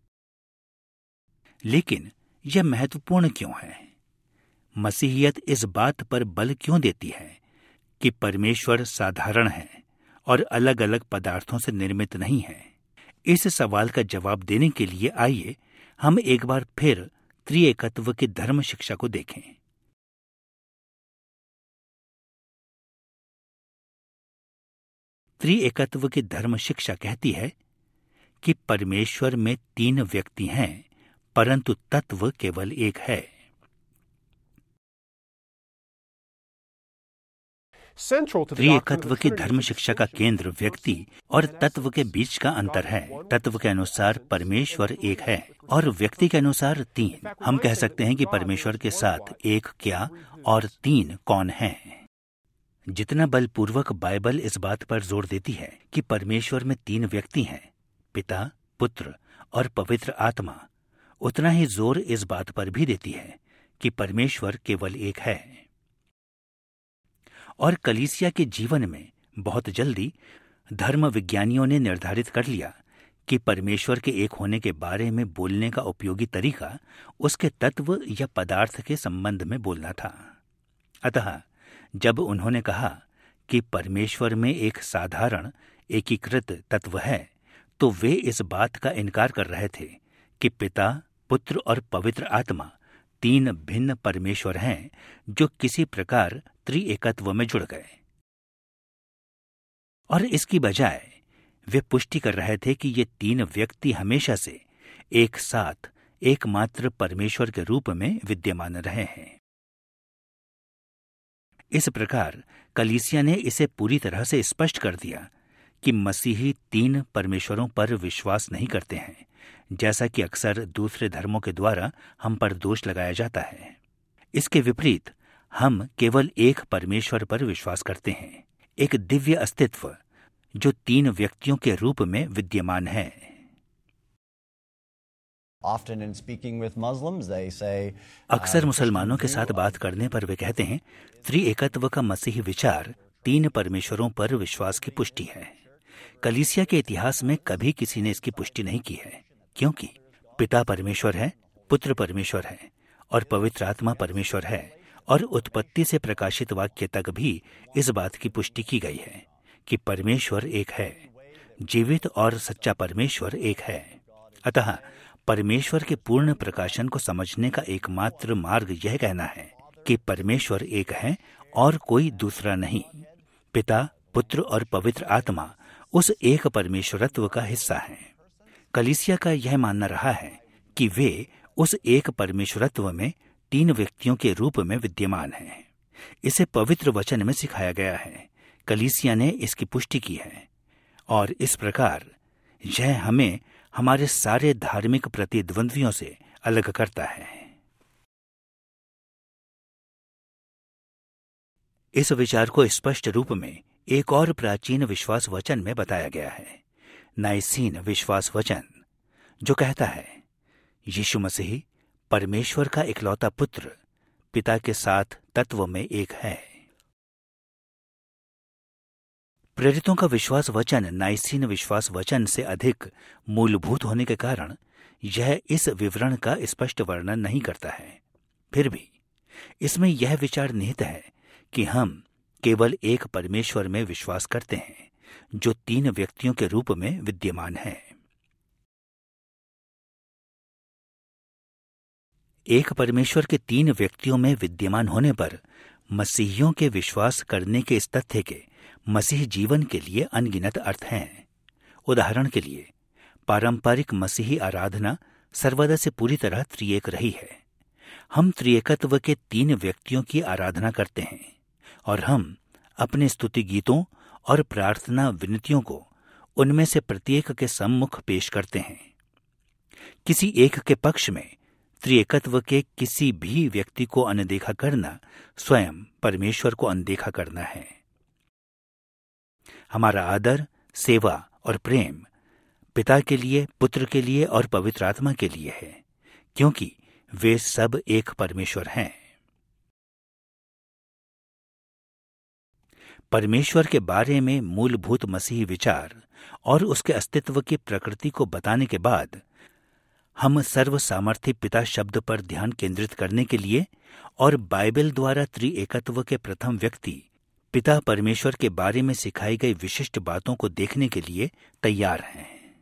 A: लेकिन यह महत्वपूर्ण क्यों है? मसीहियत इस बात पर बल क्यों देती है कि परमेश्वर साधारण है और अलग अलग पदार्थों से निर्मित नहीं है? इस सवाल का जवाब देने के लिए आइए हम एक बार फिर त्रिएकत्व की धर्म शिक्षा को देखें। त्रिएकत्व की धर्म शिक्षा कहती है कि परमेश्वर में 3 व्यक्ति हैं, परंतु तत्व केवल एक है। त्रिएकत्व की धर्म शिक्षा का केंद्र व्यक्ति और तत्व के बीच का अंतर है। तत्व के अनुसार परमेश्वर एक है और व्यक्ति के अनुसार 3। हम कह सकते हैं कि परमेश्वर के साथ एक क्या और 3 कौन हैं। जितना बलपूर्वक बाइबल इस बात पर जोर देती है कि परमेश्वर में 3 व्यक्ति हैं, पिता, पुत्र और पवित्र आत्मा, उतना ही जोर इस बात पर भी देती है कि परमेश्वर केवल एक है। और कलीसिया के जीवन में बहुत जल्दी धर्म विज्ञानियों ने निर्धारित कर लिया कि परमेश्वर के एक होने के बारे में बोलने का उपयोगी तरीका उसके तत्व या पदार्थ के संबंध में बोलना था। अतः जब उन्होंने कहा कि परमेश्वर में एक साधारण एकीकृत तत्व है, तो वे इस बात का इनकार कर रहे थे कि पिता, पुत्र और पवित्र आत्मा 3 भिन्न परमेश्वर हैं जो किसी प्रकार त्रिएकत्व में जुड़ गए। और इसकी बजाय वे पुष्टि कर रहे थे कि ये 3 व्यक्ति हमेशा से एक साथ एकमात्र परमेश्वर के रूप में विद्यमान रहे हैं। इस प्रकार कलीसिया ने इसे पूरी तरह से स्पष्ट कर दिया कि मसीही 3 परमेश्वरों पर विश्वास नहीं करते हैं, जैसा कि अक्सर दूसरे धर्मों के द्वारा हम पर दोष लगाया जाता है। इसके विपरीत हम केवल एक परमेश्वर पर विश्वास करते हैं, एक दिव्य अस्तित्व जो 3 व्यक्तियों के रूप में विद्यमान है।
E: Often in speaking with Muslims, they say,
A: अक्सर मुसलमानों के साथ बात करने पर वे कहते हैं, त्रिएकत्व का मसीही विचार 3 परमेश्वरों पर विश्वास की पुष्टि है। कलीसिया के इतिहास में कभी किसी ने इसकी पुष्टि नहीं की है, क्योंकि पिता परमेश्वर है, पुत्र परमेश्वर है और पवित्र आत्मा परमेश्वर है, और उत्पत्ति से प्रकाशित वाक्य तक भी इस बात की पुष्टि की गई है कि परमेश्वर एक है, जीवित और सच्चा परमेश्वर एक है। अतः परमेश्वर के पूर्ण प्रकाशन को समझने का एकमात्र मार्ग यह कहना है कि परमेश्वर एक है और कोई दूसरा नहीं। पिता, पुत्र और पवित्र आत्मा उस एक परमेश्वरत्व का हिस्सा हैं। कलीसिया का यह मानना रहा है कि वे उस एक परमेश्वरत्व में 3 व्यक्तियों के रूप में विद्यमान हैं। इसे पवित्र वचन में सिखाया गया है। कलीसिया ने इसकी पुष्टि की है और इस प्रकार यह हमें हमारे सारे धार्मिक प्रतिद्वंद्वियों से अलग करता है। इस विचार को स्पष्ट रूप में एक और प्राचीन विश्वास वचन में बताया गया है, नाइसीन विश्वास वचन, जो कहता है, यीशु मसीह परमेश्वर का इकलौता पुत्र पिता के साथ तत्व में एक है। प्रेरितों का विश्वास वचन नाइसीन विश्वास वचन से अधिक मूलभूत होने के कारण यह इस विवरण का स्पष्ट वर्णन नहीं करता है। फिर भी इसमें यह विचार निहित है कि हम केवल एक परमेश्वर में विश्वास करते हैं जो 3 व्यक्तियों के रूप में विद्यमान है। एक परमेश्वर के 3 व्यक्तियों में विद्यमान होने पर मसीहियों के विश्वास करने के इस तथ्य के मसीह जीवन के लिए अनगिनत अर्थ हैं। उदाहरण के लिए, पारंपरिक मसीही आराधना सर्वदा से पूरी तरह त्रिएक रही है। हम त्रिएकत्व के 3 व्यक्तियों की आराधना करते हैं और हम अपने स्तुति गीतों और प्रार्थना विनतियों को उनमें से प्रत्येक के सम्मुख पेश करते हैं। किसी एक के पक्ष में त्रिएकत्व के किसी भी व्यक्ति को अनदेखा करना स्वयं परमेश्वर को अनदेखा करना है। हमारा आदर, सेवा और प्रेम पिता के लिए, पुत्र के लिए और पवित्र आत्मा के लिए है, क्योंकि वे सब एक परमेश्वर हैं। परमेश्वर के बारे में मूलभूत मसीही विचार और उसके अस्तित्व की प्रकृति को बताने के बाद हम सर्वसामर्थी पिता शब्द पर ध्यान केंद्रित करने के लिए और बाइबल द्वारा त्रिएकत्व के प्रथम व्यक्ति पिता परमेश्वर के बारे में सिखाई गई विशिष्ट बातों को देखने के लिए तैयार हैं।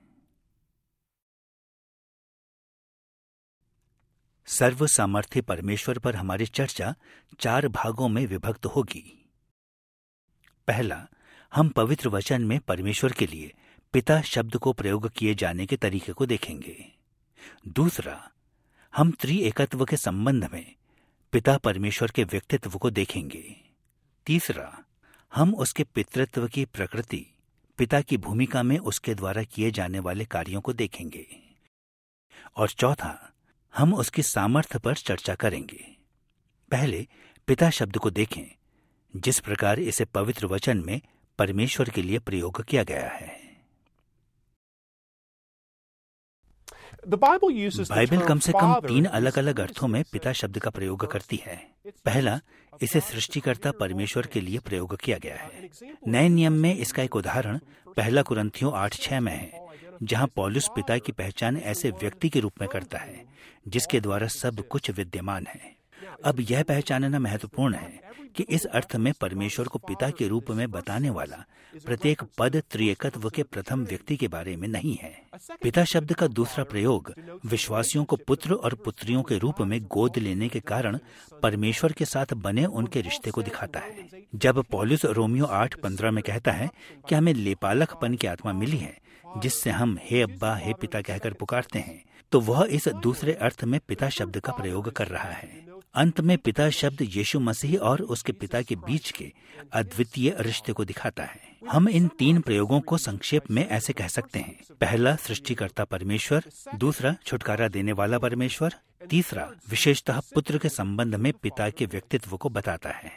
A: सर्वसामर्थी परमेश्वर पर हमारी चर्चा 4 भागों में विभक्त होगी। पहला, हम पवित्र वचन में परमेश्वर के लिए पिता शब्द को प्रयोग किए जाने के तरीके को देखेंगे। दूसरा, हम त्रिएकत्व के संबंध में पिता परमेश्वर के व्यक्तित्व को देखेंगे। तीसरा, हम उसके पितृत्व की प्रकृति, पिता की भूमिका में उसके द्वारा किए जाने वाले कार्यों को देखेंगे। और चौथा, हम उसकी सामर्थ्य पर चर्चा करेंगे। पहले पिता शब्द को देखें, जिस प्रकार इसे पवित्र वचन में परमेश्वर के लिए प्रयोग किया गया है। बाइबल कम से कम 3 अलग अलग अर्थों में पिता शब्द का प्रयोग करती है। पहला, इसे सृष्टिकर्ता परमेश्वर के लिए प्रयोग किया गया है। नए नियम में इसका एक उदाहरण 1 कुरिन्थियों 8:6 में है, जहां पौलुस पिता की पहचान ऐसे व्यक्ति के रूप में करता है जिसके द्वारा सब कुछ विद्यमान है। अब यह पहचानना महत्वपूर्ण है कि इस अर्थ में परमेश्वर को पिता के रूप में बताने वाला प्रत्येक पद त्रिएकत्व के प्रथम व्यक्ति के बारे में नहीं है। पिता शब्द का दूसरा प्रयोग विश्वासियों को पुत्र और पुत्रियों के रूप में गोद लेने के कारण परमेश्वर के साथ बने उनके रिश्ते को दिखाता है। जब पौलुस रोमियो 8:15 में कहता है कि हमें लेपालकपन की आत्मा मिली है जिससे हम हे अब्बा हे पिता कहकर पुकारते हैं, तो वह इस दूसरे अर्थ में पिता शब्द का प्रयोग कर रहा है। अंत में पिता शब्द यीशु मसीह और उसके पिता के बीच के अद्वितीय रिश्ते को दिखाता है। हम इन 3 प्रयोगों को संक्षेप में ऐसे कह सकते हैं। पहला, सृष्टिकर्ता परमेश्वर। दूसरा, छुटकारा देने वाला परमेश्वर। तीसरा, विशेषतः पुत्र के संबंध में पिता के व्यक्तित्व को बताता है।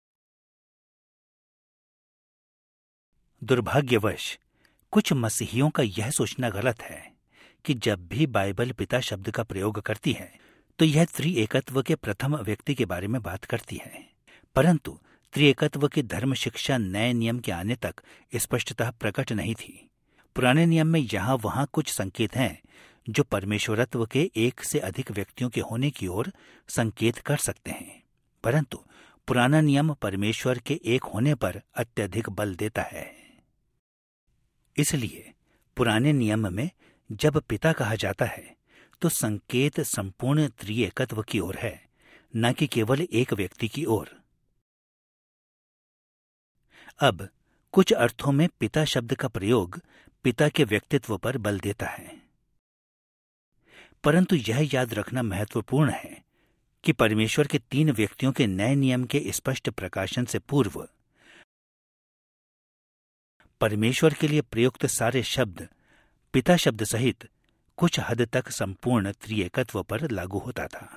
A: दुर्भाग्यवश कुछ मसीहियों का यह सोचना गलत है कि जब भी बाइबल पिता शब्द का प्रयोग करती है तो यह त्रिएकत्व के प्रथम व्यक्ति के बारे में बात करती है, परंतु त्रिएकत्व की धर्म शिक्षा नए नियम के आने तक स्पष्टतः प्रकट नहीं थी। पुराने नियम में यहाँ वहाँ कुछ संकेत हैं जो परमेश्वरत्व के एक से अधिक व्यक्तियों के होने की ओर संकेत कर सकते हैं, परंतु पुराना नियम परमेश्वर के एक होने पर अत्यधिक बल देता है। इसलिए पुराने नियम में जब पिता कहा जाता है तो संकेत संपूर्ण त्रिएकत्व की ओर है, न कि केवल एक व्यक्ति की ओर। अब कुछ अर्थों में पिता शब्द का प्रयोग पिता के व्यक्तित्व पर बल देता है, परंतु यह याद रखना महत्वपूर्ण है कि परमेश्वर के 3 व्यक्तियों के नए नियम के स्पष्ट प्रकाशन से पूर्व परमेश्वर के लिए प्रयुक्त सारे शब्द पिता शब्द सहित कुछ हद तक संपूर्ण त्रिएकत्व पर लागू होता था।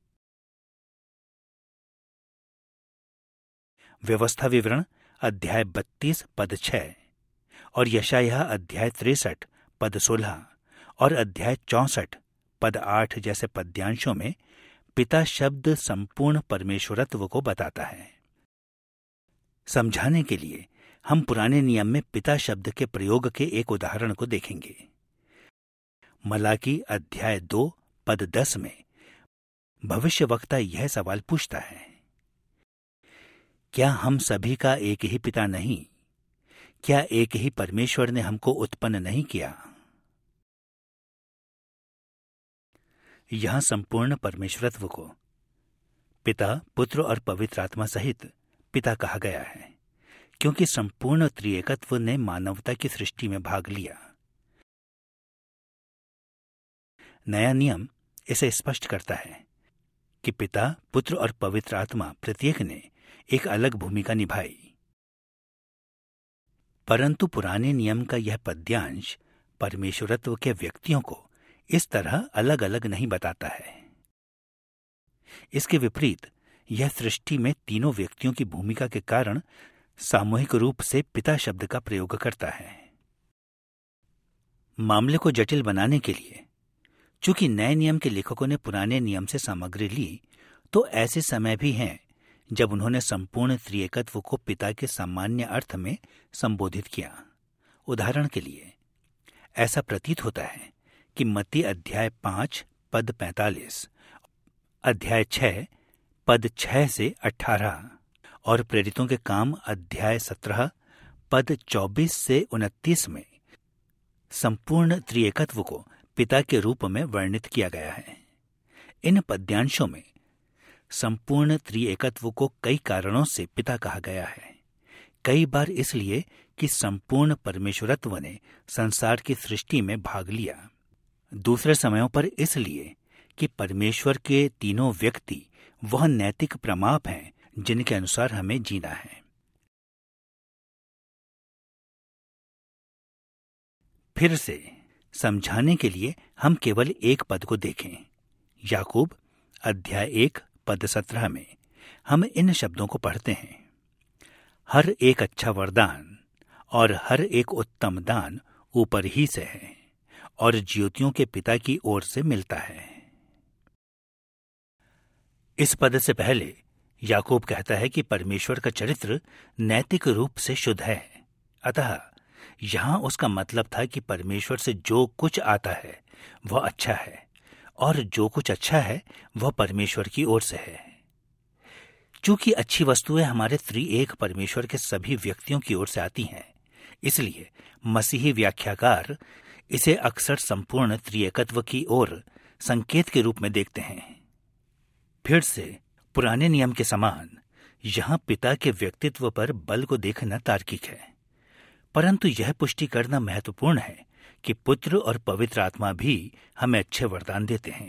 A: व्यवस्था विवरण अध्याय 32 पद 6 और यशायाह अध्याय 63 पद 16 और अध्याय 64 पद 8 जैसे पद्यांशों में पिता शब्द संपूर्ण परमेश्वरत्व को बताता है। समझाने के लिए हम पुराने नियम में पिता शब्द के प्रयोग के एक उदाहरण को देखेंगे। मलाकी अध्याय 2 पद 10 में भविष्यवक्ता यह सवाल पूछता है, क्या हम सभी का एक ही पिता नहीं? क्या एक ही परमेश्वर ने हमको उत्पन्न नहीं किया? यहां संपूर्ण परमेश्वरत्व को पिता, पुत्र और पवित्र आत्मा सहित पिता कहा गया है, क्योंकि संपूर्ण त्रिएकत्व ने मानवता की सृष्टि में भाग लिया। नया नियम इसे स्पष्ट करता है कि पिता, पुत्र और पवित्र आत्मा प्रत्येक ने एक अलग भूमिका निभाई, परंतु पुराने नियम का यह पद्यांश परमेश्वरत्व के व्यक्तियों को इस तरह अलग अलग नहीं बताता है। इसके विपरीत यह सृष्टि में तीनों व्यक्तियों की भूमिका के कारण सामूहिक रूप से पिता शब्द का प्रयोग करता है। मामले को जटिल बनाने के लिए चूंकि नए नियम के लेखकों ने पुराने नियम से सामग्री ली, तो ऐसे समय भी हैं जब उन्होंने संपूर्ण त्रिएकत्व को पिता के सामान्य अर्थ में संबोधित किया। उदाहरण के लिए ऐसा प्रतीत होता है कि मत्ती अध्याय 5 पद 45, अध्याय 6 पद 6 से 18 और प्रेरितों के काम अध्याय 17 पद 24 से 29 में संपूर्ण त्रिएकत्व को पिता के रूप में वर्णित किया गया है। इन पद्यांशों में संपूर्ण त्रिएकत्व को कई कारणों से पिता कहा गया है। कई बार इसलिए कि संपूर्ण परमेश्वरत्व ने संसार की सृष्टि में भाग लिया, दूसरे समयों पर इसलिए कि परमेश्वर के तीनों व्यक्ति वह नैतिक प्रमाप हैं जिनके अनुसार हमें जीना है। फिर से समझाने के लिए हम केवल एक पद को देखें। याकूब अध्याय 1 पद 17 में हम इन शब्दों को पढ़ते हैं, हर एक अच्छा वरदान और हर एक उत्तम दान ऊपर ही से है और ज्योतियों के पिता की ओर से मिलता है। इस पद से पहले याकूब कहता है कि परमेश्वर का चरित्र नैतिक रूप से शुद्ध है। अतः यहां उसका मतलब था कि परमेश्वर से जो कुछ आता है वह अच्छा है, और जो कुछ अच्छा है वह परमेश्वर की ओर से है। चूंकि अच्छी वस्तुएं हमारे त्रिएक परमेश्वर के सभी व्यक्तियों की ओर से आती हैं, इसलिए मसीही व्याख्याकार इसे अक्सर संपूर्ण त्रिएकत्व की ओर संकेत के रूप में देखते हैं। फिर से पुराने नियम के समान यहां पिता के व्यक्तित्व पर बल को देखना तार्किक है, परंतु यह पुष्टि करना महत्वपूर्ण है कि पुत्र और पवित्र आत्मा भी हमें अच्छे वरदान देते हैं।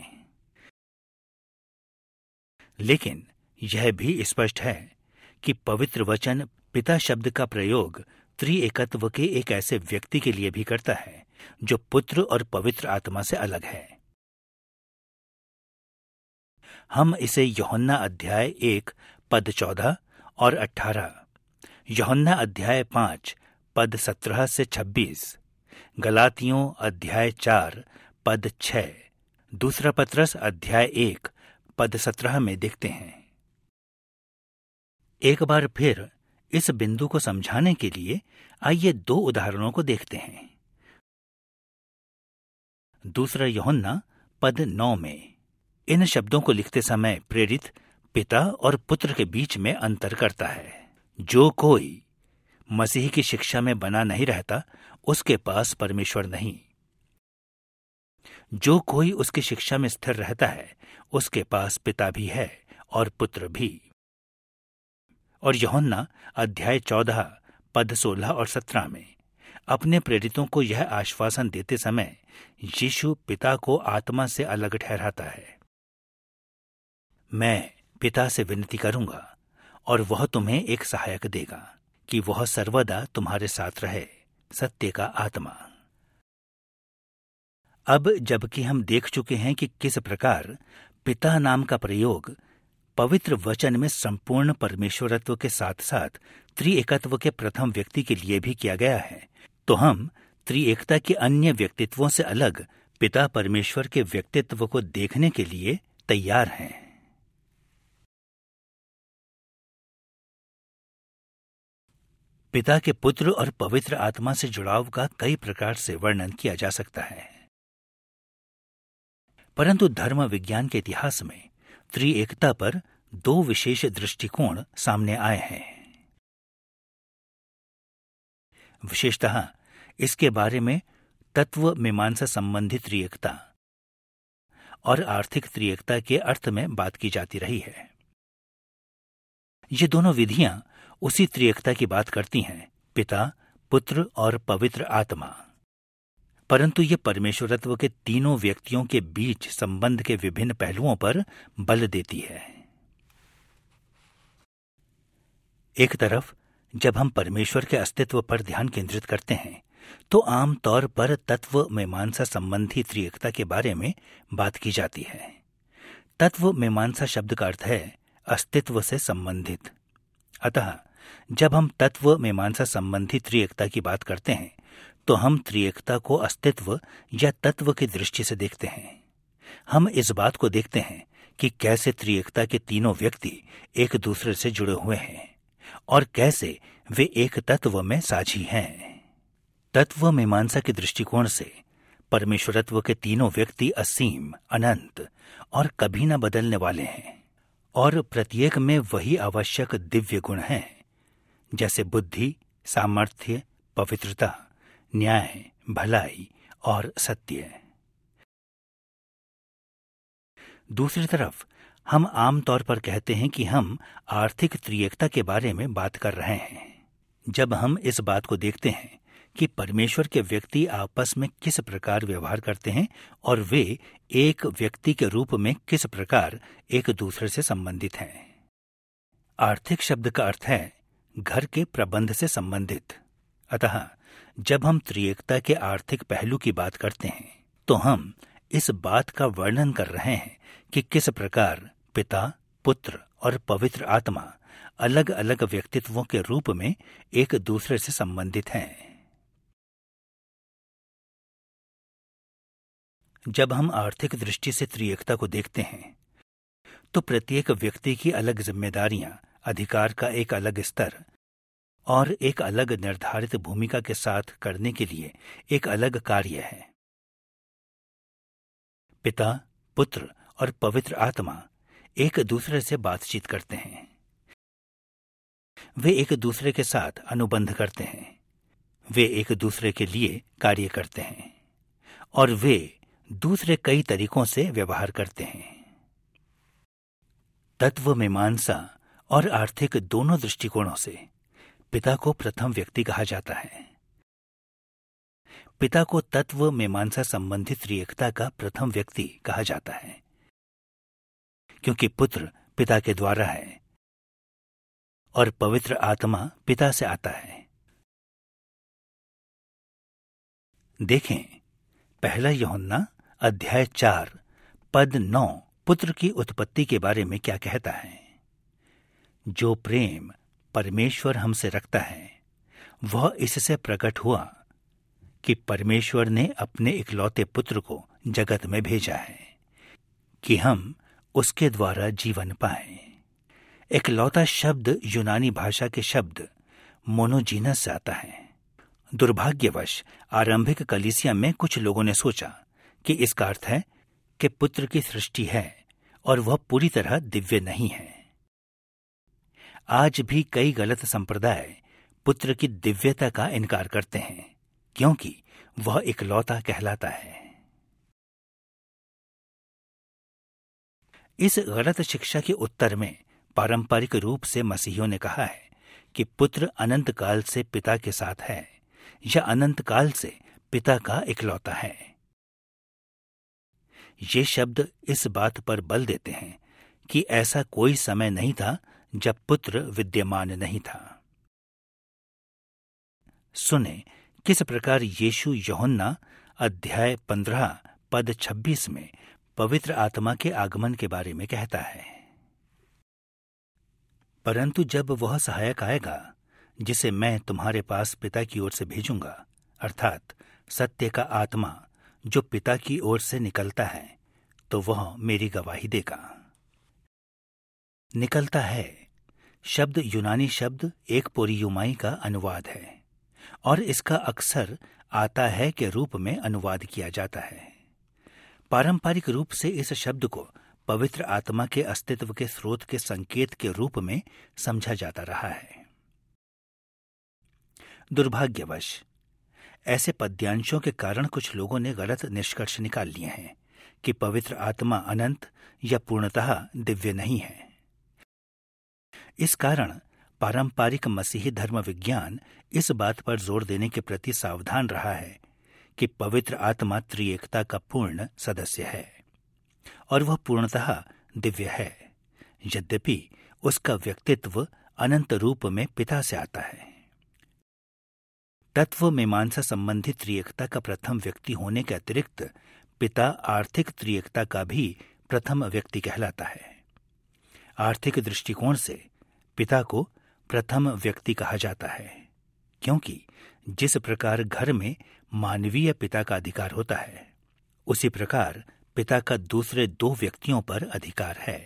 A: लेकिन यह भी स्पष्ट है कि पवित्र वचन पिता शब्द का प्रयोग त्रिएकत्व के एक ऐसे व्यक्ति के लिए भी करता है जो पुत्र और पवित्र आत्मा से अलग है। हम इसे यूहन्ना अध्याय 1 पद 14 और 18, यूहन्ना अध्याय 5 पद 17 से 26, गलातियों अध्याय 4 पद 6, दूसरा पत्रस अध्याय 1 पद 17 में देखते हैं। एक बार फिर इस बिंदु को समझाने के लिए आइए 2 उदाहरणों को देखते हैं। दूसरा यूहन्ना पद 9 में इन शब्दों को लिखते समय प्रेरित पिता और पुत्र के बीच में अंतर करता है। जो कोई मसीह की शिक्षा में बना नहीं रहता उसके पास परमेश्वर नहीं। जो कोई उसकी शिक्षा में स्थिर रहता है उसके पास पिता भी है और पुत्र भी। और यूहन्ना अध्याय 14 पद 16 और 17 में अपने प्रेरितों को यह आश्वासन देते समय यीशु पिता को आत्मा से अलग ठहराता है। मैं पिता से विनती करूंगा और वह तुम्हें एक सहायक देगा कि वह सर्वदा तुम्हारे साथ रहे, सत्य का आत्मा। अब जबकि हम देख चुके हैं कि किस प्रकार पिता नाम का प्रयोग पवित्र वचन में संपूर्ण परमेश्वरत्व के साथ साथ त्रिएकत्व के प्रथम व्यक्ति के लिए भी किया गया है, तो हम त्रिएकता के अन्य व्यक्तित्वों से अलग पिता परमेश्वर के व्यक्तित्व को देखने के लिए तैयार हैं। पिता के पुत्र और पवित्र आत्मा से जुड़ाव का कई प्रकार से वर्णन किया जा सकता है, परंतु धर्म विज्ञान के इतिहास में त्रिएकता पर 2 विशेष दृष्टिकोण सामने आए हैं। विशेषतः इसके बारे में तत्व मीमांसा संबंधी त्रिएकता और आर्थिक त्रिएकता के अर्थ में बात की जाती रही है। ये दोनों विधियां उसी त्रिएकता की बात करती हैं, पिता, पुत्र और पवित्र आत्मा, परंतु ये परमेश्वरत्व के तीनों व्यक्तियों के बीच संबंध के विभिन्न पहलुओं पर बल देती है। एक तरफ जब हम परमेश्वर के अस्तित्व पर ध्यान केंद्रित करते हैं तो आम तौर पर तत्व मीमांसा संबंधी त्रिएकता के बारे में बात की जाती है। तत्व मीमांसा शब्द का अर्थ है अस्तित्व से संबंधित। अतः जब हम तत्व मीमांसा संबंधी त्रिएकता की बात करते हैं तो हम त्रिएकता को अस्तित्व या तत्व की दृष्टि से देखते हैं। हम इस बात को देखते हैं कि कैसे त्रिएकता के तीनों व्यक्ति एक दूसरे से जुड़े हुए हैं और कैसे वे एक तत्व में साझी हैं। तत्व मीमांसा के दृष्टिकोण से परमेश्वरत्व के तीनों व्यक्ति असीम, अनंत और कभी न बदलने वाले हैं, और प्रत्येक में वही आवश्यक दिव्य गुण हैं जैसे बुद्धि, सामर्थ्य, पवित्रता, न्याय, भलाई और सत्य। दूसरी तरफ हम आमतौर पर कहते हैं कि हम आर्थिक त्रिएकता के बारे में बात कर रहे हैं। जब हम इस बात को देखते हैं कि परमेश्वर के व्यक्ति आपस में किस प्रकार व्यवहार करते हैं और वे एक व्यक्ति के रूप में किस प्रकार एक दूसरे से संबंधित हैं। आर्थिक शब्द का अर्थ है घर के प्रबंध से संबंधित। अतः जब हम त्रिएकता के आर्थिक पहलू की बात करते हैं तो हम इस बात का वर्णन कर रहे हैं कि किस प्रकार पिता, पुत्र और पवित्र आत्मा अलग अलग व्यक्तित्वों के रूप में एक दूसरे से संबंधित हैं। जब हम आर्थिक दृष्टि से त्रिएकता को देखते हैं तो प्रत्येक व्यक्ति की अलग जिम्मेदारियां, अधिकार का एक अलग स्तर और एक अलग निर्धारित भूमिका के साथ करने के लिए एक अलग कार्य है। पिता, पुत्र और पवित्र आत्मा एक दूसरे से बातचीत करते हैं। वे एक दूसरे के साथ अनुबंध करते हैं। वे एक दूसरे के लिए कार्य करते हैं और वे दूसरे कई तरीकों से व्यवहार करते हैं। तत्व मीमांसा और आर्थिक दोनों दृष्टिकोणों से पिता को प्रथम व्यक्ति कहा जाता है। पिता को तत्व मीमांसा संबंधित त्रिएकता का प्रथम व्यक्ति कहा जाता है, क्योंकि पुत्र पिता के द्वारा है और पवित्र आत्मा पिता से आता है। देखें, पहला यूहन्ना अध्याय 4 पद 9 पुत्र की उत्पत्ति के बारे में क्या कहता है। जो प्रेम परमेश्वर हमसे रखता है वह इससे प्रकट हुआ कि परमेश्वर ने अपने इकलौते पुत्र को जगत में भेजा है कि हम उसके द्वारा जीवन पाएं। इकलौता शब्द यूनानी भाषा के शब्द मोनोजीनस से आता है। दुर्भाग्यवश आरंभिक कलीसिया में कुछ लोगों ने सोचा कि इसका अर्थ है कि पुत्र की सृष्टि है और वह पूरी तरह दिव्य नहीं है। आज भी कई गलत संप्रदाय पुत्र की दिव्यता का इनकार करते हैं क्योंकि वह इकलौता कहलाता है। इस गलत शिक्षा के उत्तर में पारंपरिक रूप से मसीहियों ने कहा है कि पुत्र अनंत काल से पिता के साथ है या अनंत काल से पिता का इकलौता है। ये शब्द इस बात पर बल देते हैं कि ऐसा कोई समय नहीं था जब पुत्र विद्यमान नहीं था। सुने किस प्रकार यीशु यूहन्ना अध्याय 15 पद 26 में पवित्र आत्मा के आगमन के बारे में कहता है। परंतु जब वह सहायक आएगा जिसे मैं तुम्हारे पास पिता की ओर से भेजूंगा, अर्थात सत्य का आत्मा जो पिता की ओर से निकलता है, तो वह मेरी गवाही देगा। निकलता है शब्द यूनानी शब्द एक पोरियुमाई का अनुवाद है और इसका अक्सर आता है के रूप में अनुवाद किया जाता है। पारंपरिक रूप से इस शब्द को पवित्र आत्मा के अस्तित्व के स्रोत के संकेत के रूप में समझा जाता रहा है। दुर्भाग्यवश ऐसे पद्यांशों के कारण कुछ लोगों ने गलत निष्कर्ष निकाल लिए हैं कि पवित्र आत्मा अनंत या पूर्णतः दिव्य नहीं है। इस कारण पारंपरिक मसीही धर्म विज्ञान इस बात पर जोर देने के प्रति सावधान रहा है कि पवित्र आत्मा त्रिएकता का पूर्ण सदस्य है और वह पूर्णतः दिव्य है, यद्यपि उसका व्यक्तित्व अनंत रूप में पिता से आता है। तत्व मीमांसा संबंधी त्रिएकता का प्रथम व्यक्ति होने के अतिरिक्त पिता आर्थिक त्रिएकता का भी प्रथम व्यक्ति कहलाता है। आर्थिक दृष्टिकोण से पिता को प्रथम व्यक्ति कहा जाता है क्योंकि जिस प्रकार घर में मानवीय पिता का अधिकार होता है, उसी प्रकार पिता का दूसरे दो व्यक्तियों पर अधिकार है।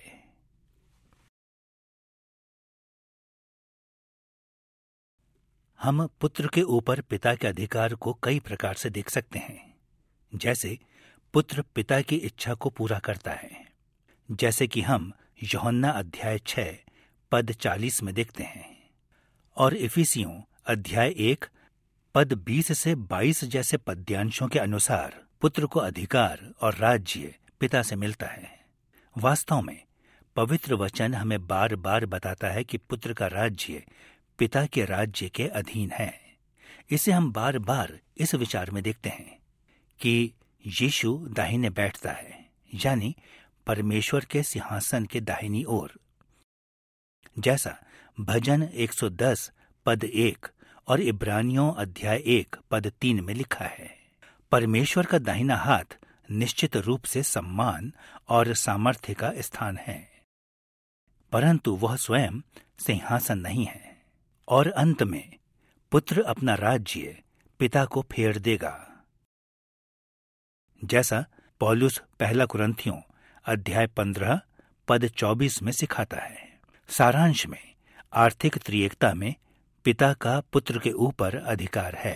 A: हम पुत्र के ऊपर पिता के अधिकार को कई प्रकार से देख सकते हैं। जैसे पुत्र पिता की इच्छा को पूरा करता है, जैसे कि हम यूहन्ना अध्याय 6 पद 40 में देखते हैं, और इफिसियों अध्याय 1 पद 20 से 22 जैसे पद्यांशों के अनुसार पुत्र को अधिकार और राज्य पिता से मिलता है। वास्तव में पवित्र वचन हमें बार बार बताता है कि पुत्र का राज्य पिता के राज्य के अधीन है। इसे हम बार बार इस विचार में देखते हैं कि यीशु दाहिने बैठता है, यानी परमेश्वर के सिंहासन के दाहिनी ओर, जैसा भजन 110 पद 1 और इब्रानियों अध्याय 1 पद 3 में लिखा है। परमेश्वर का दाहिना हाथ निश्चित रूप से सम्मान और सामर्थ्य का स्थान है, परंतु वह स्वयं सिंहासन नहीं है। और अंत में पुत्र अपना राज्य पिता को फेर देगा। जैसा पौलुस पहला कुरिन्थियों अध्याय 15 पद 24 में सिखाता है। सारांश में आर्थिक त्रिएकता में पिता का पुत्र के ऊपर अधिकार है।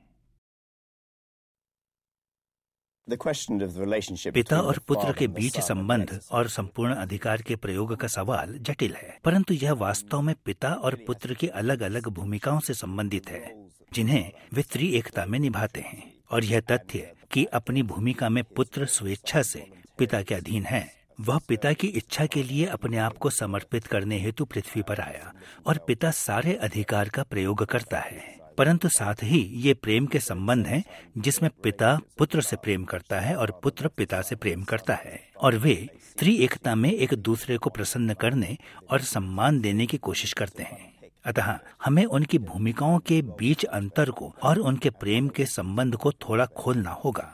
A: पिता और पुत्र के बीच संबंध और संपूर्ण अधिकार के प्रयोग का सवाल जटिल है, परंतु यह वास्तव में पिता और पुत्र की अलग अलग भूमिकाओं से संबंधित है जिन्हें वे त्रिएकता में निभाते हैं। और यह तथ्य कि अपनी भूमिका में पुत्र स्वेच्छा से पिता के अधीन है, वह पिता की इच्छा के लिए अपने आप को समर्पित करने हेतु पृथ्वी पर आया और पिता सारे अधिकार का प्रयोग करता है। परंतु साथ ही ये प्रेम के संबंध हैं जिसमें पिता पुत्र से प्रेम करता है और पुत्र पिता से प्रेम करता है, और वे त्रिएकता में एक दूसरे को प्रसन्न करने और सम्मान देने की कोशिश करते हैं। अतः हमें उनकी भूमिकाओं के बीच अंतर को और उनके प्रेम के संबंध को थोड़ा खोलना होगा।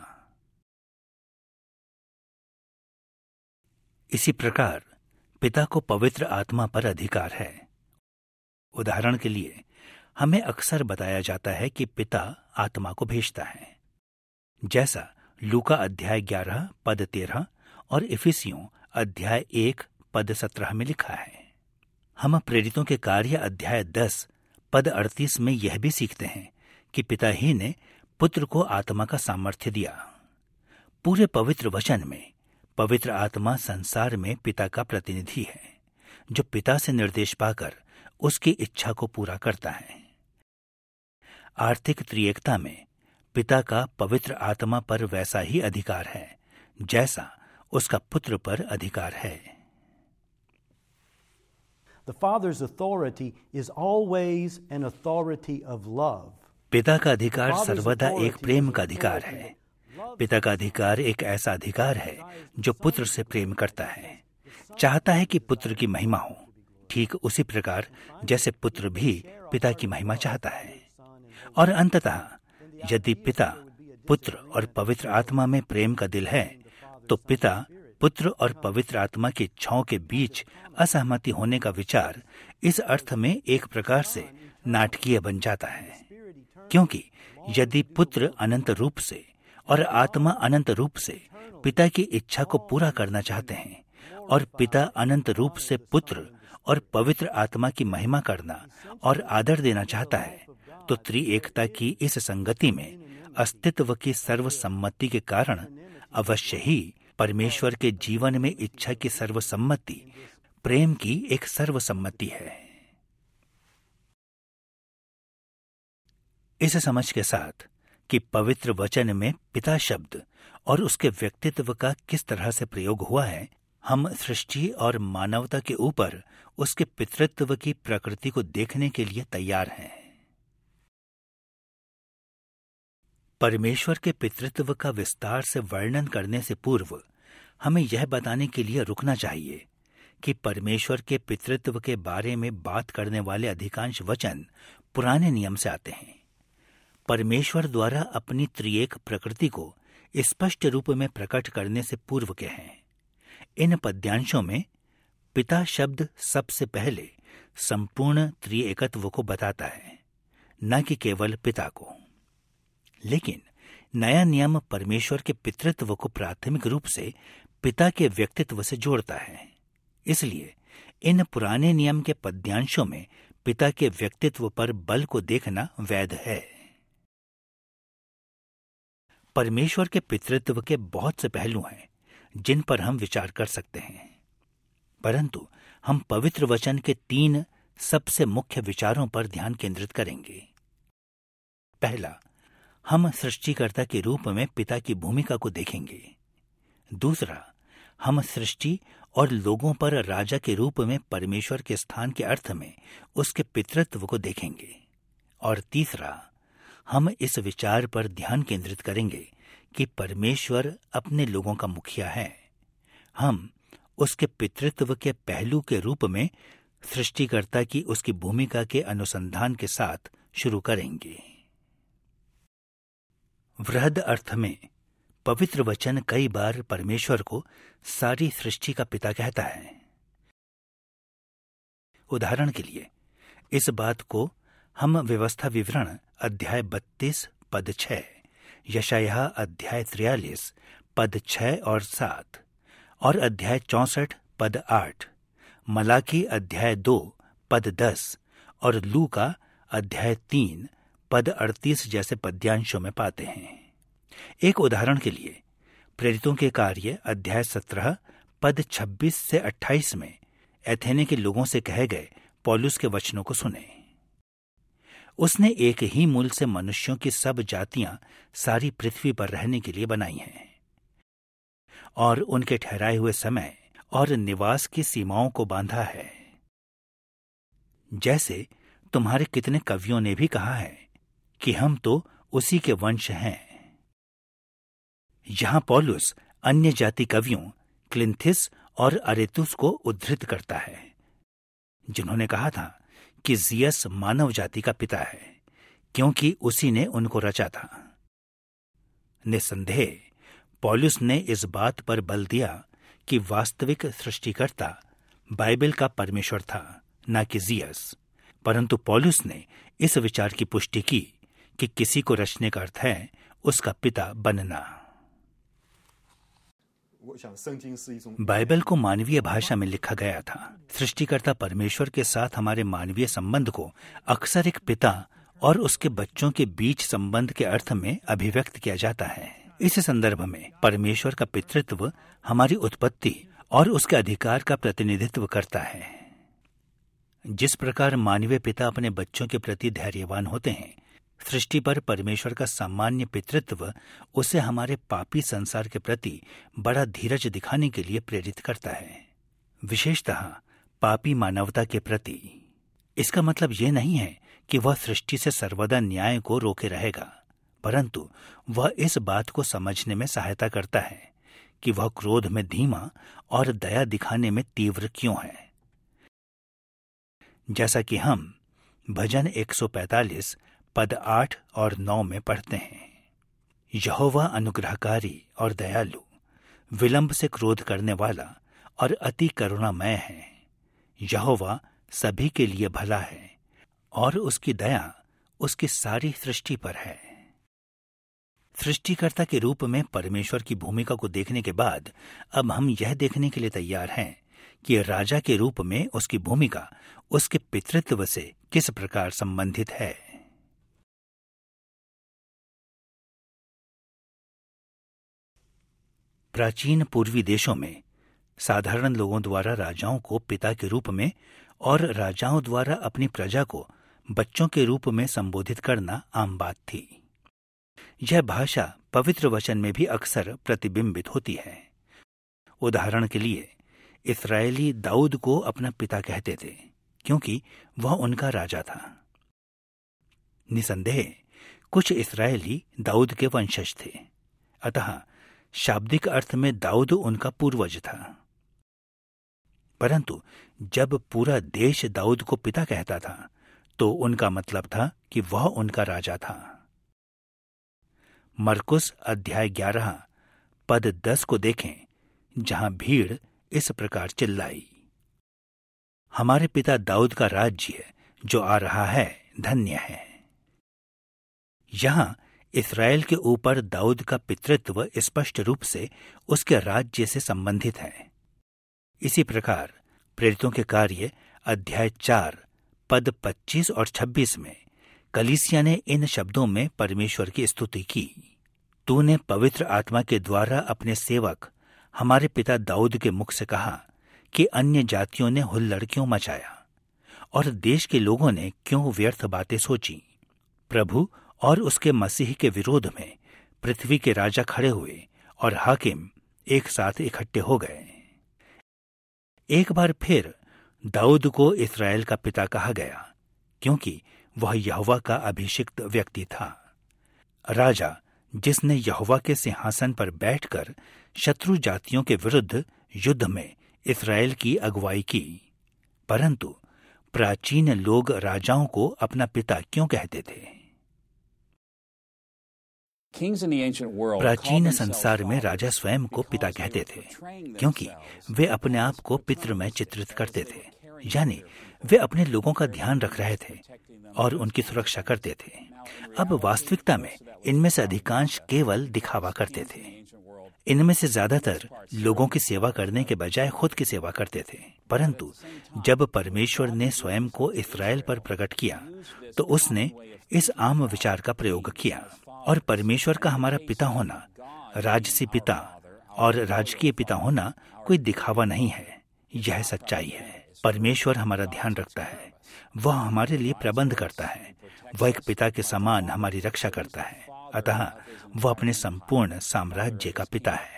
A: इसी प्रकार पिता को पवित्र आत्मा पर अधिकार है। उदाहरण के लिए हमें अक्सर बताया जाता है कि पिता आत्मा को भेजता है, जैसा लूका अध्याय 11 पद 13 और इफिसियों अध्याय 1 पद 17 में लिखा है। हम प्रेरितों के कार्य अध्याय 10 पद 38 में यह भी सीखते हैं कि पिता ही ने पुत्र को आत्मा का सामर्थ्य दिया। पूरे पवित्र वचन में पवित्र आत्मा संसार में पिता का प्रतिनिधि है, जो पिता से निर्देश पाकर उसकी इच्छा को पूरा करता है। आर्थिक त्रिएकता में पिता का पवित्र आत्मा पर वैसा ही अधिकार है जैसा उसका पुत्र पर अधिकार है।
F: The Father's authority is always an authority of love.
A: पिता का अधिकार सर्वदा एक प्रेम का अधिकार है। पिता का अधिकार एक ऐसा अधिकार है जो पुत्र से प्रेम करता है, चाहता है कि पुत्र की महिमा हो, ठीक उसी प्रकार जैसे पुत्र भी पिता की महिमा चाहता है। और अंततः यदि पिता पुत्र और पवित्र आत्मा में प्रेम का दिल है, तो पिता पुत्र और पवित्र आत्मा की इच्छाओं के बीच असहमति होने का विचार इस अर्थ में एक प्रकार से नाटकीय बन जाता है, क्योंकि यदि पुत्र अनंत रूप से और आत्मा अनंत रूप से पिता की इच्छा को पूरा करना चाहते हैं और पिता अनंत रूप से पुत्र और पवित्र आत्मा की महिमा करना और आदर देना चाहता है, तो त्रिएकता की इस संगति में अस्तित्व की सर्वसम्मति के कारण अवश्य ही परमेश्वर के जीवन में इच्छा की सर्वसम्मति प्रेम की एक सर्वसम्मति है। इस समझ के साथ कि पवित्र वचन में पिता शब्द और उसके व्यक्तित्व का किस तरह से प्रयोग हुआ है, हम सृष्टि और मानवता के ऊपर उसके पितृत्व की प्रकृति को देखने के लिए तैयार हैं। परमेश्वर के पितृत्व का विस्तार से वर्णन करने से पूर्व हमें यह बताने के लिए रुकना चाहिए कि परमेश्वर के पितृत्व के बारे में बात करने वाले अधिकांश वचन पुराने नियम से आते हैं। परमेश्वर द्वारा अपनी त्रिएक प्रकृति को स्पष्ट रूप में प्रकट करने से पूर्व के हैं। इन पद्यांशों में पिता शब्द सबसे पहले संपूर्ण त्रिएकत्व को बताता है, न कि केवल पिता को। लेकिन नया नियम परमेश्वर के पितृत्व को प्राथमिक रूप से पिता के व्यक्तित्व से जोड़ता है। इसलिए इन पुराने नियम के पद्यांशों में पिता के व्यक्तित्व पर बल को देखना वैध है। परमेश्वर के पितृत्व के बहुत से पहलू हैं जिन पर हम विचार कर सकते हैं, परंतु हम पवित्र वचन के 3 सबसे मुख्य विचारों पर ध्यान केंद्रित करेंगे। पहला, हम सृष्टिकर्ता के रूप में पिता की भूमिका को देखेंगे। दूसरा, हम सृष्टि और लोगों पर राजा के रूप में परमेश्वर के स्थान के अर्थ में उसके पितृत्व को देखेंगे। और तीसरा, हम इस विचार पर ध्यान केंद्रित करेंगे कि परमेश्वर अपने लोगों का मुखिया है। हम उसके पितृत्व के पहलू के रूप में सृष्टिकर्ता की उसकी भूमिका के अनुसंधान के साथ शुरू करेंगे। वृहद अर्थ में पवित्र वचन कई बार परमेश्वर को सारी सृष्टि का पिता कहता है। उदाहरण के लिए इस बात को हम व्यवस्था विवरण अध्याय 32 पद 6, यशायाह अध्याय 43 पद 6 और 7 और अध्याय 64 पद 8, मलाकी अध्याय 2 पद 10 और लूका अध्याय 3 पद 38 जैसे पद्यांशों में पाते हैं। एक उदाहरण के लिए प्रेरितों के कार्य अध्याय 17 पद 26 से 28 में एथेने के लोगों से कहे गए पौलुस के वचनों को सुने। उसने एक ही मूल से मनुष्यों की सब जातियां सारी पृथ्वी पर रहने के लिए बनाई हैं और उनके ठहराए हुए समय और निवास की सीमाओं को बांधा है। जैसे तुम्हारे कितने कवियों ने भी कहा है कि हम तो उसी के वंश हैं। यहां पौलुस अन्य जाति कवियों क्लिंथिस और अरेतुस को उद्धृत करता है, जिन्होंने कहा था कि जियस मानव जाति का पिता है, क्योंकि उसी ने उनको रचा था। निस्संदेह पौलुस ने इस बात पर बल दिया कि वास्तविक सृष्टिकर्ता बाइबल का परमेश्वर था, न कि जियस। परंतु पौलुस ने इस विचार की पुष्टि की कि किसी को रचने का अर्थ है उसका पिता बनना। बाइबल को मानवीय भाषा में लिखा गया था। सृष्टिकर्ता परमेश्वर के साथ हमारे मानवीय संबंध को अक्सर एक पिता और उसके बच्चों के बीच संबंध के अर्थ में अभिव्यक्त किया जाता है। इस संदर्भ में परमेश्वर का पितृत्व हमारी उत्पत्ति और उसके अधिकार का प्रतिनिधित्व करता है। जिस प्रकार मानवीय पिता अपने बच्चों के प्रति धैर्यवान होते हैं, सृष्टि पर परमेश्वर का सामान्य पितृत्व उसे हमारे पापी संसार के प्रति बड़ा धीरज दिखाने के लिए प्रेरित करता है, विशेषतः पापी मानवता के प्रति। इसका मतलब यह नहीं है कि वह सृष्टि से सर्वदा न्याय को रोके रहेगा, परंतु वह इस बात को समझने में सहायता करता है कि वह क्रोध में धीमा और दया दिखाने में तीव्र क्यों है। जैसा कि हम भजन 145 पद 8 और 9 में पढ़ते हैं, यहोवा अनुग्रहकारी और दयालु, विलंब से क्रोध करने वाला और अति करुणामय है। यहोवा सभी के लिए भला है और उसकी दया उसकी सारी सृष्टि पर है। सृष्टिकर्ता के रूप में परमेश्वर की भूमिका को देखने के बाद अब हम यह देखने के लिए तैयार हैं कि राजा के रूप में उसकी भूमिका उसके पितृत्व से किस प्रकार संबंधित है। प्राचीन पूर्वी देशों में साधारण लोगों द्वारा राजाओं को पिता के रूप में और राजाओं द्वारा अपनी प्रजा को बच्चों के रूप में संबोधित करना आम बात थी। यह भाषा पवित्र वचन में भी अक्सर प्रतिबिंबित होती है। उदाहरण के लिए इस्राएली दाऊद को अपना पिता कहते थे, क्योंकि वह उनका राजा था। निसंदेह कुछ इस्राएली दाऊद के वंशज थे, अतः शाब्दिक अर्थ में दाऊद उनका पूर्वज था। परंतु जब पूरा देश दाऊद को पिता कहता था, तो उनका मतलब था कि वह उनका राजा था। मरकुस अध्याय 11 पद 10 को देखें, जहां भीड़ इस प्रकार चिल्लाई, हमारे पिता दाऊद का राज्य जो आ रहा है धन्य है। यहां इस्राएल के ऊपर दाऊद का पितृत्व स्पष्ट रूप से उसके राज्य से संबंधित है। इसी प्रकार प्रेरितों के कार्य अध्याय 4 पद 25 और 26 में कलीसिया ने इन शब्दों में परमेश्वर की स्तुति की, तूने पवित्र आत्मा के द्वारा अपने सेवक हमारे पिता दाऊद के मुख से कहा कि अन्य जातियों ने हुल्लड़ क्यों मचाया और देश के लोगों ने क्यों व्यर्थ बातें सोची। प्रभु और उसके मसीह के विरोध में पृथ्वी के राजा खड़े हुए और हाकिम एक साथ इकट्ठे हो गए। एक बार फिर दाऊद को इस्राएल का पिता कहा गया, क्योंकि वह यहोवा का अभिषिक्त व्यक्ति था, राजा जिसने यहोवा के सिंहासन पर बैठकर शत्रु जातियों के विरुद्ध युद्ध में इस्राएल की अगुवाई की। परंतु प्राचीन लोग राजाओं को अपना पिता क्यों कहते थे? प्राचीन संसार में राजा स्वयं को पिता कहते थे, क्योंकि वे अपने आप को पितृ में चित्रित करते थे, यानी वे अपने लोगों का ध्यान रख रहे थे और उनकी सुरक्षा करते थे। अब वास्तविकता में इनमें से अधिकांश केवल दिखावा करते थे। इनमें से ज्यादातर लोगों की सेवा करने के बजाय खुद की सेवा करते थे। परंतु जब परमेश्वर ने स्वयं को इस्राएल पर प्रकट किया तो उसने इस आम विचार का प्रयोग किया, और परमेश्वर का हमारा पिता होना, राजसी पिता और राजकीय पिता होना कोई दिखावा नहीं है, यह सच्चाई है। परमेश्वर हमारा ध्यान रखता है, वह हमारे लिए प्रबंध करता है, वह एक पिता के समान हमारी रक्षा करता है। अतः वह अपने संपूर्ण साम्राज्य का पिता है।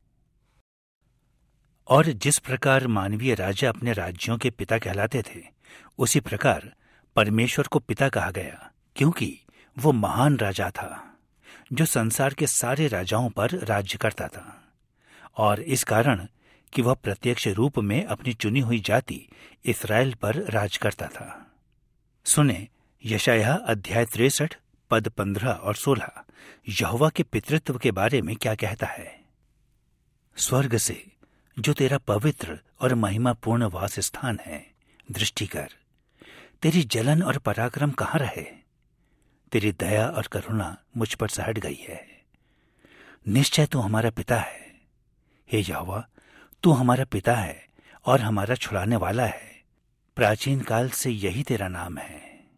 A: और जिस प्रकार मानवीय राजा अपने राज्यों के पिता कहलाते थे, उसी प्रकार परमेश्वर को पिता कहा गया, क्योंकि वो महान राजा था जो संसार के सारे राजाओं पर राज्य करता था, और इस कारण कि वह प्रत्यक्ष रूप में अपनी चुनी हुई जाति इस्राएल पर राज करता था। सुने यशायाह अध्याय 63 पद 15 और 16 यहोवा के पितृत्व के बारे में क्या कहता है। स्वर्ग से जो तेरा पवित्र और महिमापूर्ण वास स्थान है, दृष्टि कर, तेरी जलन और पराक्रम कहाँ रहे? तेरी दया और करुणा मुझ पर से हट गई है। निश्चय तू हमारा पिता है, हे यहोवा, तू हमारा पिता है और हमारा छुड़ाने वाला है। प्राचीन काल से यही तेरा नाम है।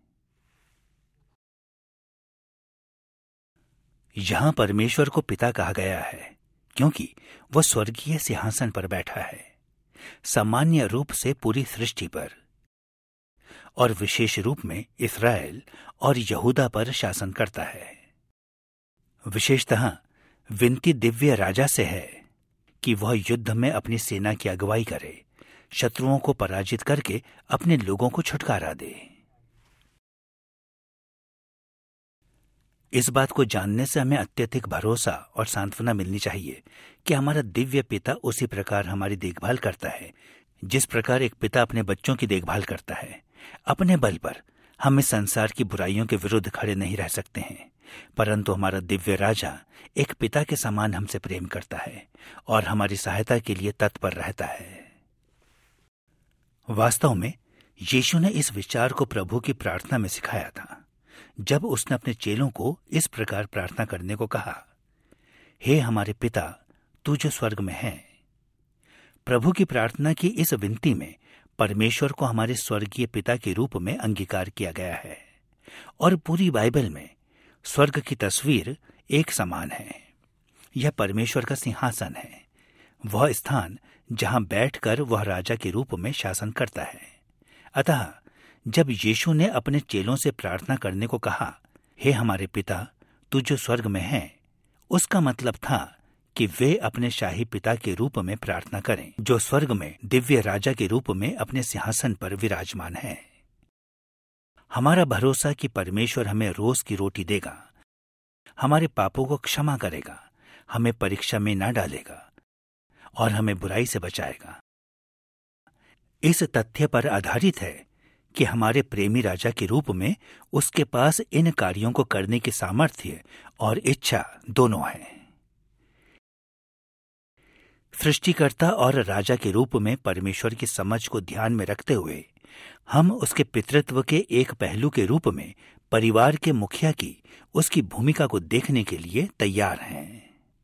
A: यहां परमेश्वर को पिता कहा गया है क्योंकि वह स्वर्गीय सिंहासन पर बैठा है, सामान्य रूप से पूरी सृष्टि पर, और विशेष रूप में इस्राएल और यहूदा पर शासन करता है। विशेषतः विनती दिव्य राजा से है कि वह युद्ध में अपनी सेना की अगुवाई करे, शत्रुओं को पराजित करके अपने लोगों को छुटकारा दे। इस बात को जानने से हमें अत्यधिक भरोसा और सांत्वना मिलनी चाहिए कि हमारा दिव्य पिता उसी प्रकार हमारी देखभाल करता है जिस प्रकार एक पिता अपने बच्चों की देखभाल करता है। अपने बल पर हम इस संसार की बुराइयों के विरुद्ध खड़े नहीं रह सकते हैं, परंतु हमारा दिव्य राजा एक पिता के समान हमसे प्रेम करता है और हमारी सहायता के लिए तत्पर रहता है। वास्तव में यीशु ने इस विचार को प्रभु की प्रार्थना में सिखाया था जब उसने अपने चेलों को इस प्रकार प्रार्थना करने को कहा, हे हमारे पिता तू जो स्वर्ग में है। प्रभु की प्रार्थना की इस विनती में परमेश्वर को हमारे स्वर्गीय पिता के रूप में अंगीकार किया गया है, और पूरी बाइबल में स्वर्ग की तस्वीर एक समान है। यह परमेश्वर का सिंहासन है, वह स्थान जहां बैठकर वह राजा के रूप में शासन करता है। अतः जब यीशु ने अपने चेलों से प्रार्थना करने को कहा, हे हमारे पिता तू जो स्वर्ग में है, उसका मतलब था कि वे अपने शाही पिता के रूप में प्रार्थना करें जो स्वर्ग में दिव्य राजा के रूप में अपने सिंहासन पर विराजमान है। हमारा भरोसा कि परमेश्वर हमें रोज की रोटी देगा, हमारे पापों को क्षमा करेगा, हमें परीक्षा में न डालेगा और हमें बुराई से बचाएगा, इस तथ्य पर आधारित है कि हमारे प्रेमी राजा के रूप में उसके पास इन कार्यों को करने की सामर्थ्य और इच्छा दोनों है। सृष्टिकर्ता और राजा के रूप में परमेश्वर की समझ को ध्यान में रखते हुए हम उसके पितृत्व के एक पहलू के रूप में परिवार के मुखिया की उसकी भूमिका को देखने के लिए तैयार हैं।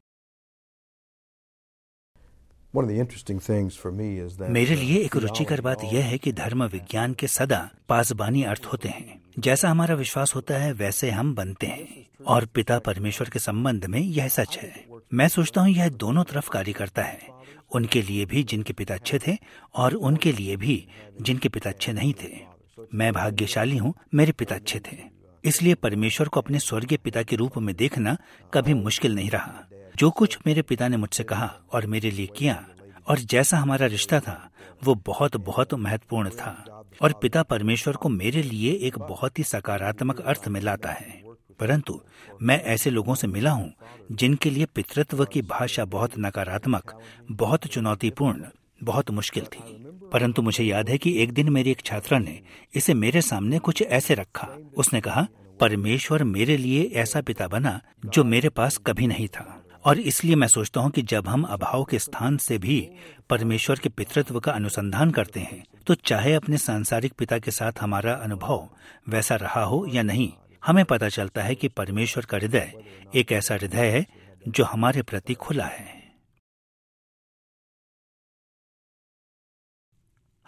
A: मेरे लिए एक रुचिकर बात यह है कि धर्म विज्ञान के सदा पासबानी अर्थ होते हैं। जैसा हमारा विश्वास होता है वैसे हम बनते हैं, और पिता परमेश्वर के संबंध में यह सच है। मैं सोचता हूँ यह दोनों तरफ कार्य करता है, उनके लिए भी जिनके पिता अच्छे थे और उनके लिए भी जिनके पिता अच्छे नहीं थे। मैं भाग्यशाली हूँ, मेरे पिता अच्छे थे, इसलिए परमेश्वर को अपने स्वर्गीय पिता के रूप में देखना कभी मुश्किल नहीं रहा। जो कुछ मेरे पिता ने मुझसे कहा और मेरे लिए किया और जैसा हमारा रिश्ता था वो बहुत बहुत महत्वपूर्ण था, और पिता परमेश्वर को मेरे लिए एक बहुत ही सकारात्मक अर्थ में लाता है। परंतु मैं ऐसे लोगों से मिला हूँ जिनके लिए पितृत्व की भाषा बहुत नकारात्मक, बहुत चुनौतीपूर्ण, बहुत मुश्किल थी। परंतु मुझे याद है कि एक दिन मेरी एक छात्रा ने इसे मेरे सामने कुछ ऐसे रखा। उसने कहा, परमेश्वर मेरे लिए ऐसा पिता बना जो मेरे पास कभी नहीं था, और इसलिए मैं सोचता हूँ कि जब हम अभाव के स्थान से भी परमेश्वर के पितृत्व का अनुसंधान करते हैं तो चाहे अपने सांसारिक पिता के साथ हमारा अनुभव वैसा रहा हो या नहीं, हमें पता चलता है कि परमेश्वर का हृदय एक ऐसा हृदय है जो हमारे प्रति खुला है।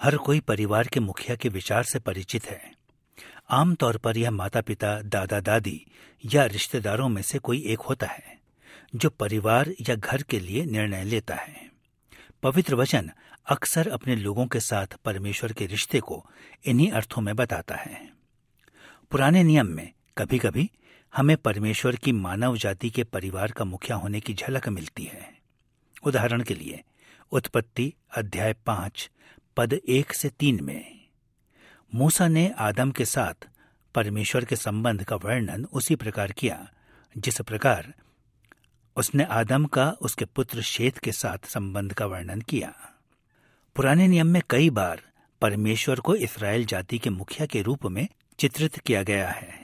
A: हर कोई परिवार के मुखिया के विचार से परिचित है। आमतौर पर यह माता पिता, दादा दादी या रिश्तेदारों में से कोई एक होता है जो परिवार या घर के लिए निर्णय लेता है। पवित्र वचन अक्सर अपने लोगों के साथ परमेश्वर के रिश्ते को इन्हीं अर्थों में बताता है। पुराने नियम में कभी कभी हमें परमेश्वर की मानव जाति के परिवार का मुखिया होने की झलक मिलती है। उदाहरण के लिए उत्पत्ति अध्याय 5 पद 1 से 3 में मूसा ने आदम के साथ परमेश्वर के संबंध का वर्णन उसी प्रकार किया जिस प्रकार उसने आदम का उसके पुत्र शेत के साथ संबंध का वर्णन किया। पुराने नियम में कई बार परमेश्वर को इस्राएल जाति के मुखिया के रूप में चित्रित किया गया है।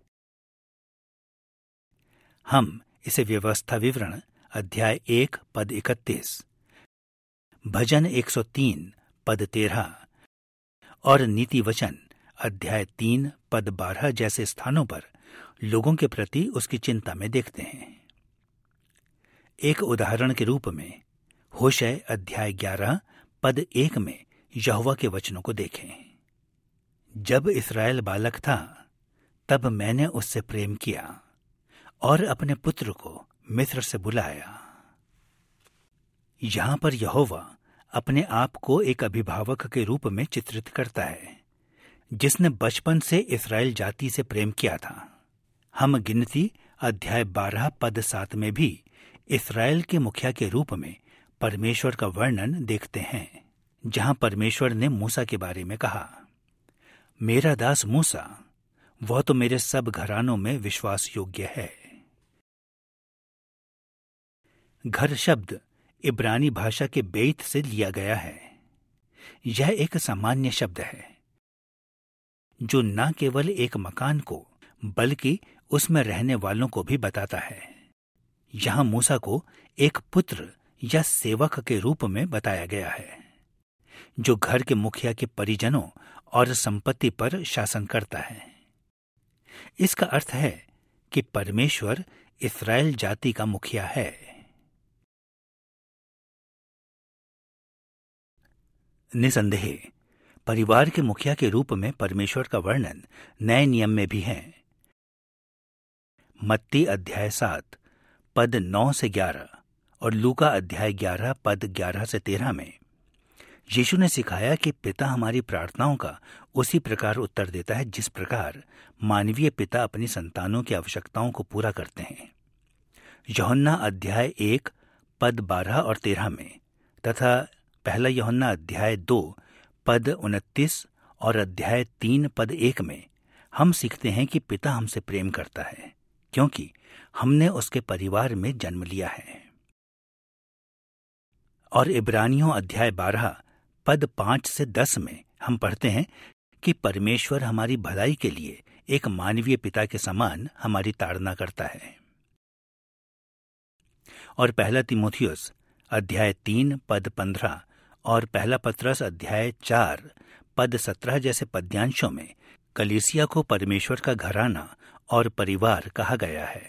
A: हम इसे व्यवस्था विवरण अध्याय 1 पद 31, भजन 103 पद 13 और नीति वचन अध्याय 3 पद 12 जैसे स्थानों पर लोगों के प्रति उसकी चिंता में देखते हैं। एक उदाहरण के रूप में होशे अध्याय 11 पद 1 में यहोवा के वचनों को देखें। जब इस्राएल बालक था तब मैंने उससे प्रेम किया और अपने पुत्र को मिस्र से बुलाया। यहां पर यहोवा अपने आप को एक अभिभावक के रूप में चित्रित करता है जिसने बचपन से इस्राएल जाति से प्रेम किया था। हम गिनती अध्याय 12 पद 7 में भी इस्राएल के मुखिया के रूप में परमेश्वर का वर्णन देखते हैं, जहां परमेश्वर ने मूसा के बारे में कहा, मेरा दास मूसा, वह तो मेरे सब घरानों में विश्वास योग्य है। घर शब्द इब्रानी भाषा के बेत से लिया गया है। यह एक सामान्य शब्द है जो न केवल एक मकान को बल्कि उसमें रहने वालों को भी बताता है। यहां मूसा को एक पुत्र या सेवक के रूप में बताया गया है जो घर के मुखिया के परिजनों और संपत्ति पर शासन करता है। इसका अर्थ है कि परमेश्वर इस्राएल जाति का मुखिया है। निसंदेह परिवार के मुखिया के रूप में परमेश्वर का वर्णन नए नियम में भी है। मत्ती अध्याय 7 पद 9 से 11 और लूका अध्याय 11 पद 11 से 13 में यीशु ने सिखाया कि पिता हमारी प्रार्थनाओं का उसी प्रकार उत्तर देता है जिस प्रकार मानवीय पिता अपनी संतानों की आवश्यकताओं को पूरा करते हैं। यूहन्ना अध्याय 1 पद 12 और 13 में तथा पहला यूहन्ना अध्याय 2 पद 29 और अध्याय 3 पद 1 में हम सीखते हैं कि पिता हमसे प्रेम करता है क्योंकि हमने उसके परिवार में जन्म लिया है। और इब्रानियों अध्याय 12 पद 5 से 10 में हम पढ़ते हैं कि परमेश्वर हमारी भलाई के लिए एक मानवीय पिता के समान हमारी ताड़ना करता है। और पहला तीमुथियुस अध्याय 3 पद 15 और पहला पत्रस अध्याय 4 पद 17 जैसे पद्यांशों में कलीसिया को परमेश्वर का घराना और परिवार कहा गया है।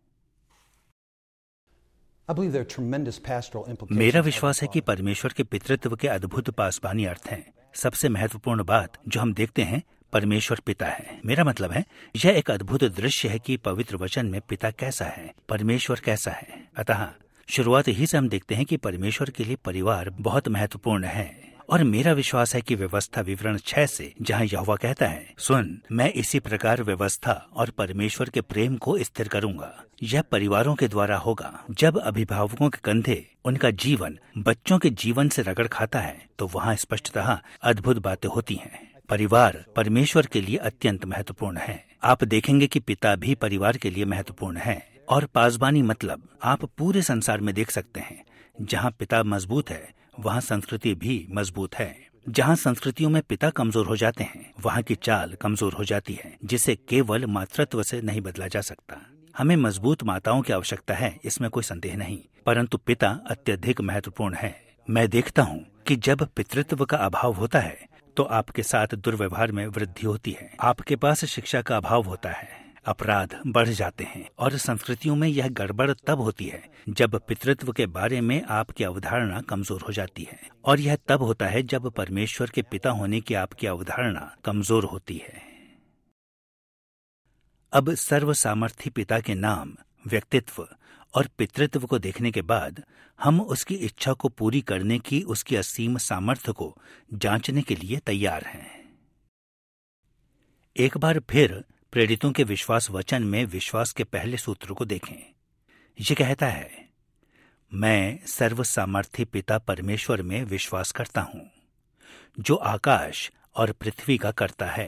A: मेरा विश्वास है कि परमेश्वर के पितृत्व के अद्भुत पासबानी अर्थ हैं। सबसे महत्वपूर्ण बात जो हम देखते हैं, परमेश्वर पिता है। मेरा मतलब है यह एक अद्भुत दृश्य है कि पवित्र वचन में पिता कैसा है, परमेश्वर कैसा है। अतः शुरुआत ही से हम देखते हैं कि परमेश्वर के लिए परिवार बहुत महत्वपूर्ण है। और मेरा विश्वास है कि व्यवस्था विवरण 6 से जहां यहोवा कहता है, सुन, मैं इसी प्रकार व्यवस्था और परमेश्वर के प्रेम को स्थिर करूंगा, यह परिवारों के द्वारा होगा। जब अभिभावकों के कंधे उनका जीवन बच्चों के जीवन से रगड़ खाता है तो वहाँ स्पष्टतः अद्भुत बातें होती हैं। परिवार परमेश्वर के लिए अत्यंत महत्वपूर्ण है। आप देखेंगे कि पिता भी परिवार के लिए महत्वपूर्ण है। और पासबानी मतलब आप पूरे संसार में देख सकते हैं, जहाँ पिता मजबूत है वहाँ संस्कृति भी मजबूत है। जहाँ संस्कृतियों में पिता कमजोर हो जाते हैं वहाँ की चाल कमजोर हो जाती है, जिसे केवल मातृत्व से नहीं बदला जा सकता। हमें मजबूत माताओं की आवश्यकता है, इसमें कोई संदेह नहीं, परंतु पिता अत्यधिक महत्वपूर्ण है। मैं देखता हूँ कि जब पितृत्व का अभाव होता है तो आपके साथ दुर्व्यवहार में वृद्धि होती है। आपके पास शिक्षा का अभाव होता है, अपराध बढ़ जाते हैं। और संस्कृतियों में यह गड़बड़ तब होती है जब पितृत्व के बारे में आपकी अवधारणा कमजोर हो जाती है, और यह तब होता है जब परमेश्वर के पिता होने की आपकी अवधारणा कमजोर होती है। अब सर्वसामर्थी पिता के नाम, व्यक्तित्व और पितृत्व को देखने के बाद हम उसकी इच्छा को पूरी करने की उसकी असीम सामर्थ्य को जांचने के लिए तैयार हैं। एक बार फिर प्रेरितों के विश्वास वचन में विश्वास के पहले सूत्र को देखें। ये कहता है, मैं सर्वसामर्थी पिता परमेश्वर में विश्वास करता हूं, जो आकाश और पृथ्वी का करता है।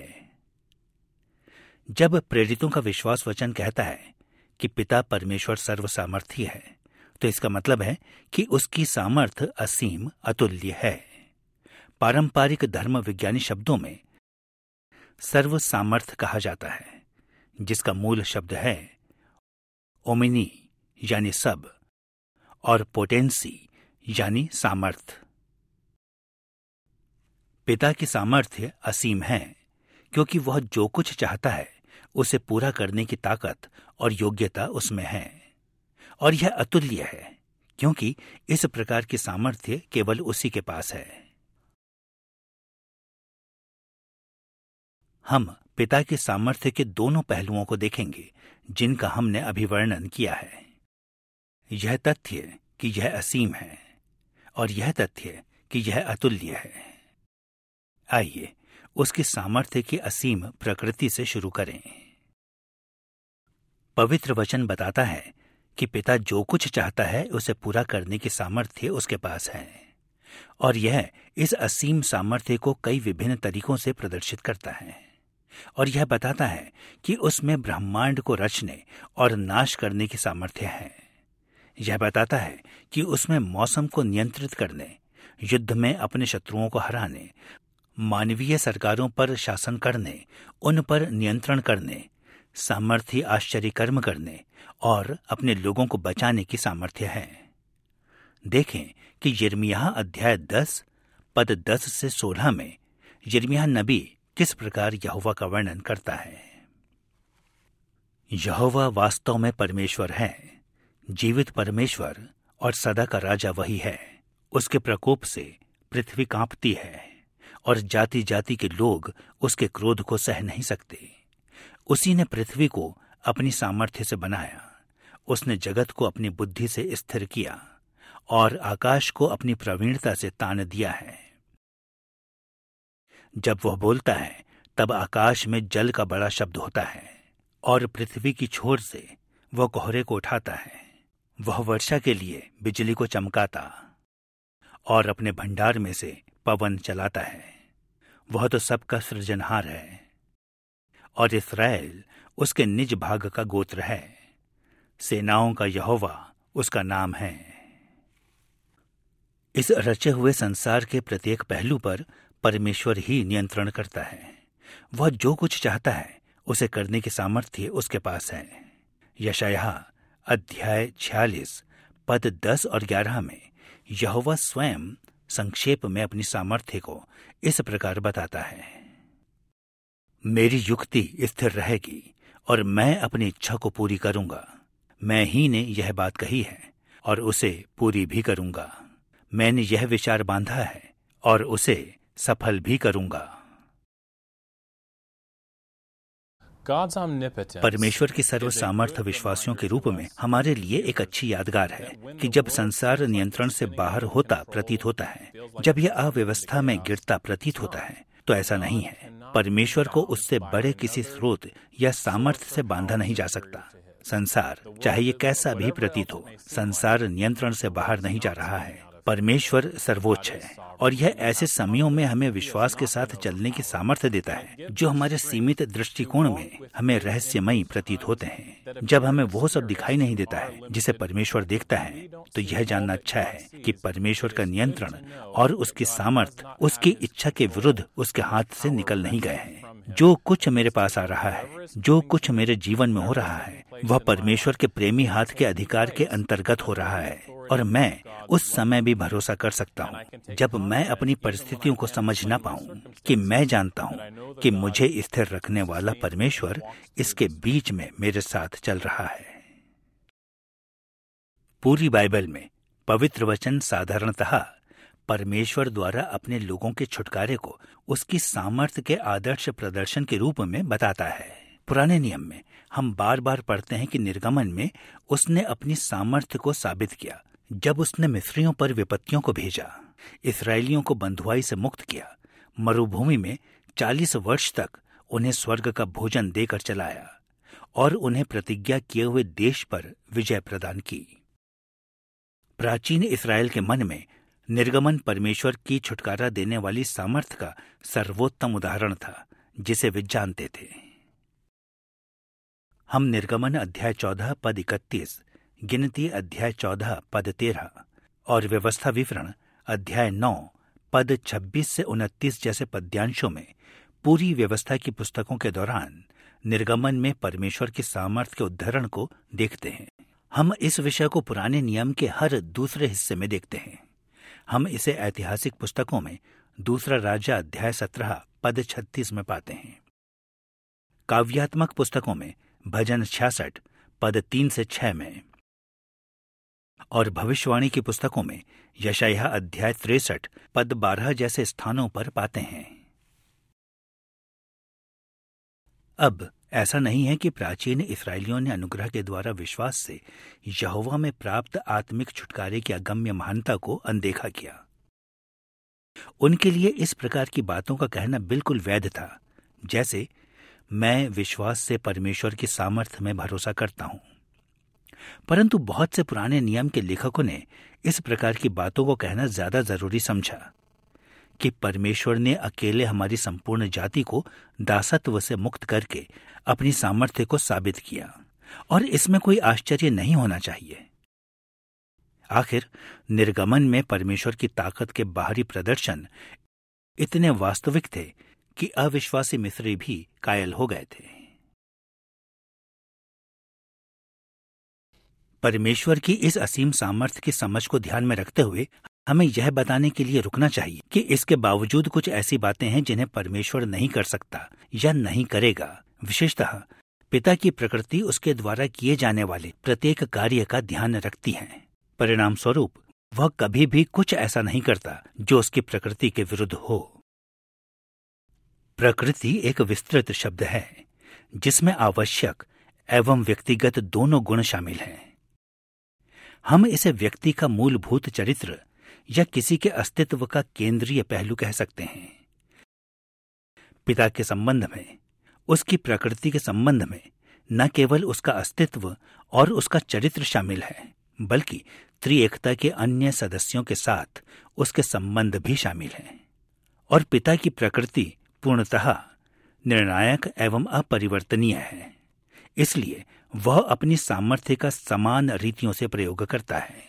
A: जब प्रेरितों का विश्वास वचन कहता है कि पिता परमेश्वर सर्वसामर्थी है, तो इसका मतलब है कि उसकी सामर्थ्य असीम, अतुल्य है। पारंपरिक धर्म विज्ञानी शब्दों में सर्वसामर्थ्य कहा जाता है, जिसका मूल शब्द है ओमिनी यानी सब, और पोटेंसी यानी सामर्थ्य। पिता की सामर्थ्य असीम है, क्योंकि वह जो कुछ चाहता है उसे पूरा करने की ताकत और योग्यता उसमें है। और यह अतुल्य है, क्योंकि इस प्रकार की सामर्थ्य केवल उसी के पास है। हम पिता के सामर्थ्य के दोनों पहलुओं को देखेंगे जिनका हमने अभी वर्णन किया है। यह तथ्य कि यह असीम है और यह तथ्य कि यह अतुल्य है। आइए उसकी सामर्थ्य की असीम प्रकृति से शुरू करें। पवित्र वचन बताता है कि पिता जो कुछ चाहता है उसे पूरा करने की सामर्थ्य उसके पास है, और यह इस असीम सामर्थ्य को कई विभिन्न तरीकों से प्रदर्शित करता है। और यह बताता है कि उसमें ब्रह्मांड को रचने और नाश करने की सामर्थ्य है। यह बताता है कि उसमें मौसम को नियंत्रित करने, युद्ध में अपने शत्रुओं को हराने, मानवीय सरकारों पर शासन करने, उन पर नियंत्रण करने, सामर्थ्य आश्चर्य कर्म करने और अपने लोगों को बचाने की सामर्थ्य है। देखें कि यिर्मयाह अध्याय 10 पद 10 से 16 में यिर्मयाह नबी किस प्रकार यहोवा का वर्णन करता है। यहोवा वास्तव में परमेश्वर है, जीवित परमेश्वर और सदा का राजा वही है। उसके प्रकोप से पृथ्वी कांपती है और जाति जाति के लोग उसके क्रोध को सह नहीं सकते। उसी ने पृथ्वी को अपनी सामर्थ्य से बनाया, उसने जगत को अपनी बुद्धि से स्थिर किया और आकाश को अपनी प्रवीणता से तान दिया है। जब वह बोलता है तब आकाश में जल का बड़ा शब्द होता है और पृथ्वी की छोर से वह कोहरे को उठाता है। वह वर्षा के लिए बिजली को चमकाता और अपने भंडार में से पवन चलाता है। वह तो सबका सृजनहार है और इस्राएल उसके निज भाग का गोत्र है। सेनाओं का यहोवा उसका नाम है। इस रचे हुए संसार के प्रत्येक पहलू पर परमेश्वर ही नियंत्रण करता है। वह जो कुछ चाहता है उसे करने की सामर्थ्य उसके पास है। यशायाह अध्याय 46 पद 10 और 11 में यहोवा स्वयं संक्षेप में अपनी सामर्थ्य को इस प्रकार बताता है, मेरी युक्ति स्थिर रहेगी और मैं अपनी इच्छा को पूरी करूंगा। मैं ही ने यह बात कही है और उसे पूरी भी करूंगा। मैंने यह विचार बांधा है और उसे सफल भी करूंगा। परमेश्वर की सर्व सामर्थ्य विश्वासियों के रूप में हमारे लिए एक अच्छी यादगार है कि जब संसार नियंत्रण से बाहर होता प्रतीत होता है, जब यह अव्यवस्था में गिरता प्रतीत होता है, तो ऐसा नहीं है। परमेश्वर को उससे बड़े किसी स्रोत या सामर्थ्य से बांधा नहीं जा सकता। संसार चाहे ये कैसा भी प्रतीत हो, संसार नियंत्रण से बाहर नहीं जा रहा है। परमेश्वर सर्वोच्च है और यह ऐसे समयों में हमें विश्वास के साथ चलने की सामर्थ्य देता है जो हमारे सीमित दृष्टिकोण में हमें रहस्यमयी प्रतीत होते हैं। जब हमें वो सब दिखाई नहीं देता है जिसे परमेश्वर देखता है, तो यह जानना अच्छा है कि परमेश्वर का नियंत्रण और उसकी सामर्थ्य उसकी इच्छा के विरुद्ध उसके हाथ से निकल नहीं गए हैं। जो कुछ मेरे पास आ रहा है, जो कुछ मेरे जीवन में हो रहा है, वह परमेश्वर के प्रेमी हाथ के अधिकार के अंतर्गत हो रहा है। और मैं उस समय भी भरोसा कर सकता हूँ जब मैं अपनी परिस्थितियों को समझ न पाऊँ कि मैं जानता हूँ कि मुझे स्थिर रखने वाला परमेश्वर इसके बीच में मेरे साथ चल रहा है। पूरी बाइबल में पवित्र वचन साधारणतः परमेश्वर द्वारा अपने लोगों के छुटकारे को उसकी सामर्थ्य के आदर्श प्रदर्शन के रूप में बताता है। पुराने नियम में हम बार बार पढ़ते हैं कि निर्गमन में उसने अपनी सामर्थ्य को साबित किया जब उसने मिस्रियों पर विपत्तियों को भेजा, इस्राएलियों को बंधुआई से मुक्त किया, मरुभूमि में 40 वर्ष तक उन्हें स्वर्ग का भोजन देकर चलाया और उन्हें प्रतिज्ञा किए हुए देश पर विजय प्रदान की। प्राचीन इस्राएल के मन में निर्गमन परमेश्वर की छुटकारा देने वाली सामर्थ्य का सर्वोत्तम उदाहरण था जिसे वे जानते थे। हम निर्गमन अध्याय 14 पद 31, गिनती अध्याय 14 पद 13 और व्यवस्था विवरण अध्याय 9 पद 26 से 29 जैसे पद्यांशों में पूरी व्यवस्था की पुस्तकों के दौरान निर्गमन में परमेश्वर की सामर्थ्य के उद्धरण को देखते हैं। हम इस विषय को पुराने नियम के हर दूसरे हिस्से में देखते हैं। हम इसे ऐतिहासिक पुस्तकों में दूसरा राजा अध्याय 17 पद 36 में पाते हैं। काव्यात्मक पुस्तकों में भजन 66 पद 3 से 6 में और भविष्यवाणी की पुस्तकों में यशायाह अध्याय 63 पद 12 जैसे स्थानों पर पाते हैं। अब ऐसा नहीं है कि प्राचीन इस्राएलियों ने अनुग्रह के द्वारा विश्वास से यहोवा में प्राप्त आत्मिक छुटकारे की अगम्य महानता को अनदेखा किया। उनके लिए इस प्रकार की बातों का कहना बिल्कुल वैध था, जैसे मैं विश्वास से परमेश्वर की सामर्थ्य में भरोसा करता हूं। परंतु बहुत से पुराने नियम के लेखकों ने इस प्रकार की बातों को कहना ज्यादा जरूरी समझा कि परमेश्वर ने अकेले हमारी संपूर्ण जाति को दासत्व से मुक्त करके अपनी सामर्थ्य को साबित किया और इसमें कोई आश्चर्य नहीं होना चाहिए। आखिर निर्गमन में परमेश्वर की ताकत के बाहरी प्रदर्शन इतने वास्तविक थे कि अविश्वासी मिस्री भी कायल हो गए थे। परमेश्वर की इस असीम सामर्थ्य की समझ को ध्यान में रखते हुए हमें यह बताने के लिए रुकना चाहिए कि इसके बावजूद कुछ ऐसी बातें हैं जिन्हें परमेश्वर नहीं कर सकता या नहीं करेगा। विशेषतः पिता की प्रकृति उसके द्वारा किए जाने वाले प्रत्येक कार्य का ध्यान रखती है। परिणाम स्वरूप वह कभी भी कुछ ऐसा नहीं करता जो उसकी प्रकृति के विरुद्ध हो। प्रकृति एक विस्तृत शब्द है जिसमें आवश्यक एवं व्यक्तिगत दोनों गुण शामिल हैं। हम इसे व्यक्ति का मूलभूत चरित्र या किसी के अस्तित्व का केंद्रीय पहलू कह सकते हैं। पिता के संबंध में, उसकी प्रकृति के संबंध में न केवल उसका अस्तित्व और उसका चरित्र शामिल है, बल्कि त्रिएकता के अन्य सदस्यों के साथ उसके संबंध भी शामिल हैं। और पिता की प्रकृति पूर्णतः निर्णायक एवं अपरिवर्तनीय है, इसलिए वह अपनी सामर्थ्य का समान रीतियों से प्रयोग करता है।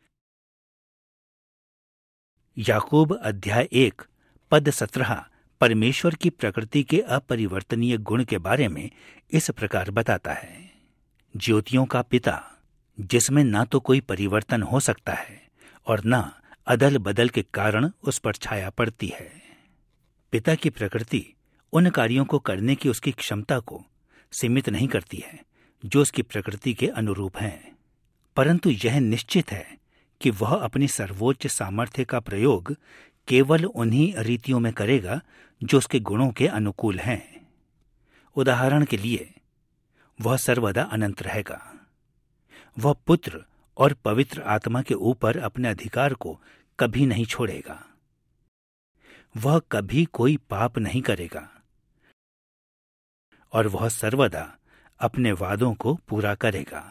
A: याकूब अध्याय 1 पद 17 परमेश्वर की प्रकृति के अपरिवर्तनीय गुण के बारे में इस प्रकार बताता है। ज्योतियों का पिता, जिसमें ना तो कोई परिवर्तन हो सकता है और न अदल बदल के कारण उस पर छाया पड़ती है। पिता की प्रकृति उन कार्यों को करने की उसकी क्षमता को सीमित नहीं करती है जो उसकी प्रकृति के अनुरूप हैं, परंतु यह निश्चित है कि वह अपनी सर्वोच्च सामर्थ्य का प्रयोग केवल उन्हीं रीतियों में करेगा जो उसके गुणों के अनुकूल हैं। उदाहरण के लिए, वह सर्वदा अनंत रहेगा। वह पुत्र और पवित्र आत्मा के ऊपर अपने अधिकार को कभी नहीं छोड़ेगा। वह कभी कोई पाप नहीं करेगा और वह सर्वदा अपने वादों को पूरा करेगा।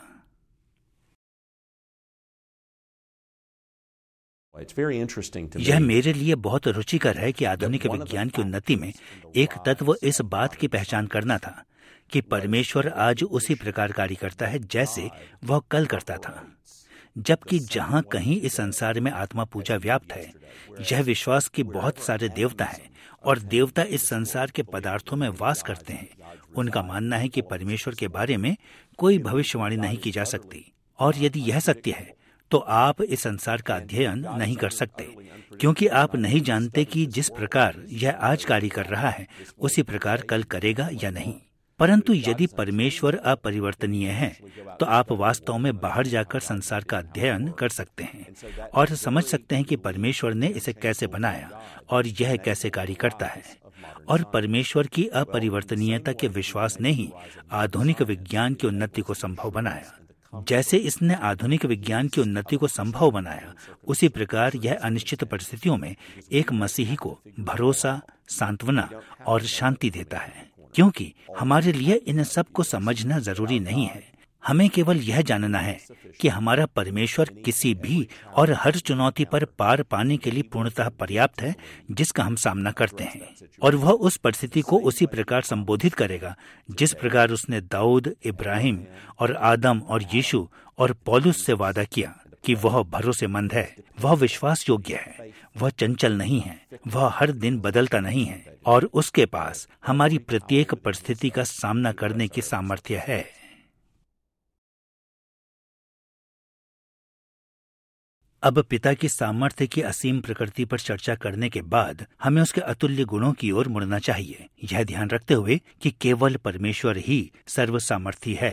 A: यह मेरे लिए बहुत रुचिकर है कि आधुनिक विज्ञान की उन्नति में एक तत्व इस बात की पहचान करना था कि परमेश्वर आज उसी प्रकार कार्य करता है जैसे वह कल करता था। जबकि जहां कहीं इस संसार में आत्मा पूजा व्याप्त है, यह विश्वास कि बहुत सारे देवता हैं और देवता इस संसार के पदार्थों में वास करते हैं, उनका मानना है कि परमेश्वर के बारे में कोई भविष्यवाणी नहीं की जा सकती। और यदि यह सत्य है तो आप इस संसार का अध्ययन नहीं कर सकते, क्योंकि आप नहीं जानते कि जिस प्रकार यह आज कार्य कर रहा है उसी प्रकार कल करेगा या नहीं। परंतु यदि परमेश्वर अपरिवर्तनीय है तो आप वास्तव में बाहर जाकर संसार का अध्ययन कर सकते हैं और समझ सकते हैं कि परमेश्वर ने इसे कैसे बनाया और यह कैसे कार्य करता है। और परमेश्वर की अपरिवर्तनीयता के विश्वास ने ही आधुनिक विज्ञान की उन्नति को संभव बनाया। जैसे इसने आधुनिक विज्ञान की उन्नति को संभव बनाया, उसी प्रकार यह अनिश्चित परिस्थितियों में एक मसीही को भरोसा, सांत्वना और शांति देता है। क्योंकि हमारे लिए इन सब को समझना जरूरी नहीं है, हमें केवल यह जानना है कि हमारा परमेश्वर किसी भी और हर चुनौती पर पार पाने के लिए पूर्णतः पर्याप्त है जिसका हम सामना करते हैं, और वह उस परिस्थिति को उसी प्रकार संबोधित करेगा जिस प्रकार उसने दाऊद, इब्राहिम और आदम और यीशु और पौलुस से वादा किया कि वह भरोसेमंद है, वह विश्वास योग्य है, वह चंचल नहीं है, वह हर दिन बदलता नहीं है, और उसके पास हमारी प्रत्येक परिस्थिति का सामना करने की सामर्थ्य है। अब पिता की सामर्थ्य की असीम प्रकृति पर चर्चा करने के बाद हमें उसके अतुल्य गुणों की ओर मुड़ना चाहिए, यह ध्यान रखते हुए कि केवल परमेश्वर ही सर्वसामर्थी है।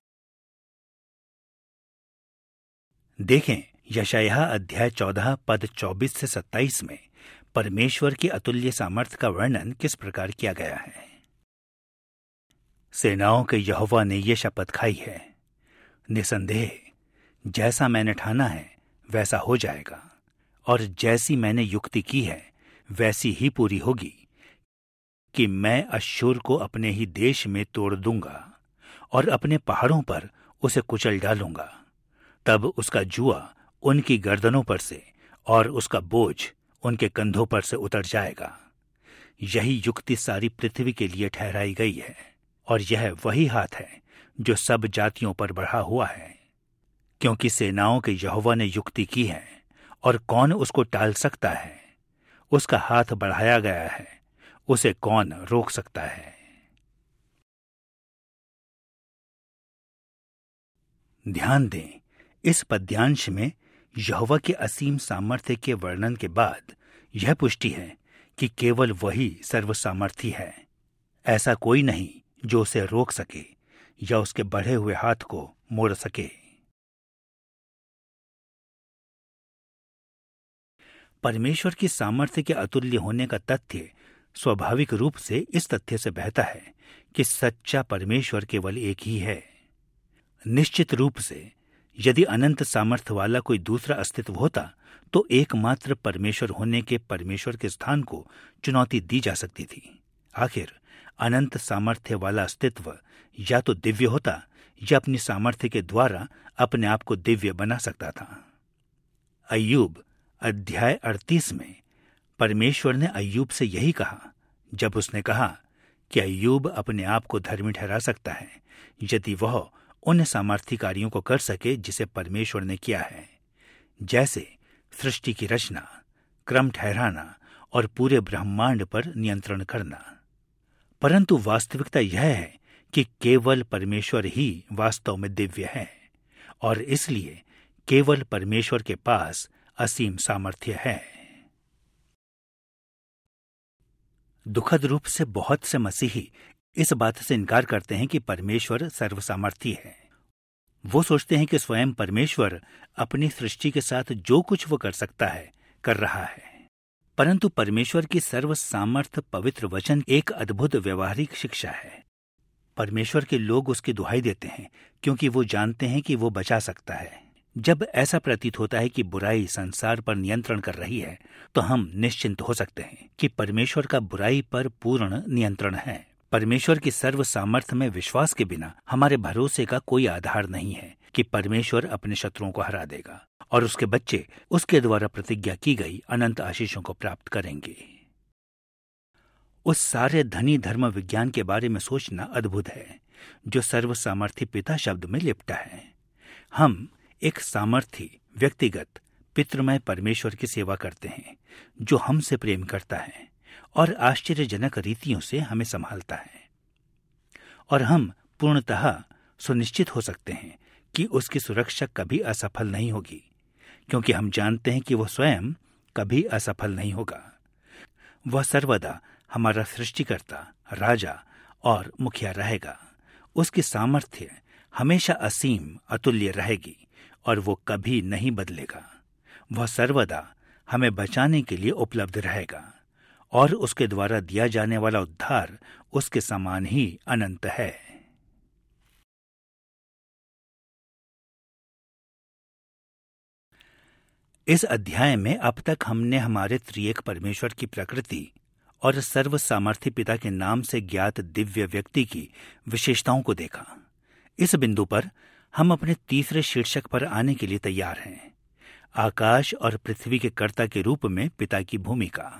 A: देखें, यशायाह अध्याय 14 पद 24 से 27 में परमेश्वर की अतुल्य सामर्थ्य का वर्णन किस प्रकार किया गया है। सेनाओं के यहोवा ने यह शपथ खाई है, निसंदेह जैसा मैंने ठाना है वैसा हो जाएगा, और जैसी मैंने युक्ति की है वैसी ही पूरी होगी, कि मैं अश्शूर को अपने ही देश में तोड़ दूंगा और अपने पहाड़ों पर उसे कुचल डालूंगा। तब उसका जुआ उनकी गर्दनों पर से और उसका बोझ उनके कंधों पर से उतर जाएगा। यही युक्ति सारी पृथ्वी के लिए ठहराई गई है, और यह वही हाथ है जो सब जातियों पर बढ़ा हुआ है। क्योंकि सेनाओं के यहोवा ने युक्ति की है, और कौन उसको टाल सकता है। उसका हाथ बढ़ाया गया है, उसे कौन रोक सकता है। ध्यान दें, इस पद्यांश में यहोवा के असीम सामर्थ्य के वर्णन के बाद यह पुष्टि है कि केवल वही सर्वसामर्थी है। ऐसा कोई नहीं जो उसे रोक सके या उसके बढ़े हुए हाथ को मोड़ सके। परमेश्वर की सामर्थ्य के अतुल्य होने का तथ्य स्वाभाविक रूप से इस तथ्य से बहता है कि सच्चा परमेश्वर केवल एक ही है। निश्चित रूप से यदि अनंत सामर्थ्य वाला कोई दूसरा अस्तित्व होता तो एकमात्र परमेश्वर होने के परमेश्वर के स्थान को चुनौती दी जा सकती थी। आखिर अनंत सामर्थ्य वाला अस्तित्व या तो दिव्य होता या अपनी सामर्थ्य के द्वारा अपने आप को दिव्य बना सकता था। अय्यूब अध्याय 38 में परमेश्वर ने अय्यूब से यही कहा, जब उसने कहा कि अय्यूब अपने आप को धर्मी ठहरा सकता है यदि वह उन सामर्थ्य कार्यों को कर सके जिसे परमेश्वर ने किया है, जैसे सृष्टि की रचना, क्रम ठहराना और पूरे ब्रह्मांड पर नियंत्रण करना। परंतु वास्तविकता यह है कि केवल परमेश्वर ही वास्तव में दिव्य है, और इसलिए केवल परमेश्वर के पास असीम सामर्थ्य है। दुखद रूप से बहुत से मसीही इस बात से इनकार करते हैं कि परमेश्वर सर्वसामर्थी है। वो सोचते हैं कि स्वयं परमेश्वर अपनी सृष्टि के साथ जो कुछ वो कर सकता है कर रहा है। परंतु परमेश्वर की सर्वसामर्थ पवित्र वचन एक अद्भुत व्यवहारिक शिक्षा है। परमेश्वर के लोग उसकी दुहाई देते हैं क्योंकि वो जानते हैं कि वो बचा सकता है। जब ऐसा प्रतीत होता है कि बुराई संसार पर नियंत्रण कर रही है तो हम निश्चिंत हो सकते हैं कि परमेश्वर का बुराई पर पूर्ण नियंत्रण है। परमेश्वर की सर्व सामर्थ्य में विश्वास के बिना हमारे भरोसे का कोई आधार नहीं है कि परमेश्वर अपने शत्रुओं को हरा देगा और उसके बच्चे उसके द्वारा प्रतिज्ञा की गई अनंत आशीषों को प्राप्त करेंगे। उस सारे धनी धर्म विज्ञान के बारे में सोचना अद्भुत है जो सर्व सामर्थ्य पिता शब्द में लिपटा है। हम एक सामर्थी व्यक्तिगत पितृमय परमेश्वर की सेवा करते हैं जो हमसे प्रेम करता है और आश्चर्यजनक रीतियों से हमें संभालता है, और हम पूर्णतः सुनिश्चित हो सकते हैं कि उसकी सुरक्षा कभी असफल नहीं होगी क्योंकि हम जानते हैं कि वह स्वयं कभी असफल नहीं होगा। वह सर्वदा हमारा सृष्टिकर्ता, राजा और मुखिया रहेगा। उसकी सामर्थ्य हमेशा असीम, अतुल्य रहेगी और वो कभी नहीं बदलेगा। वह सर्वदा हमें बचाने के लिए उपलब्ध रहेगा और उसके द्वारा दिया जाने वाला उद्धार उसके समान ही अनंत है। इस अध्याय में अब तक हमने हमारे त्रिएक परमेश्वर की प्रकृति और सर्व सामर्थी पिता के नाम से ज्ञात दिव्य व्यक्ति की विशेषताओं को देखा। इस बिंदु पर हम अपने तीसरे शीर्षक पर आने के लिए तैयार हैं, आकाश और पृथ्वी के कर्ता के रूप में पिता की भूमिका।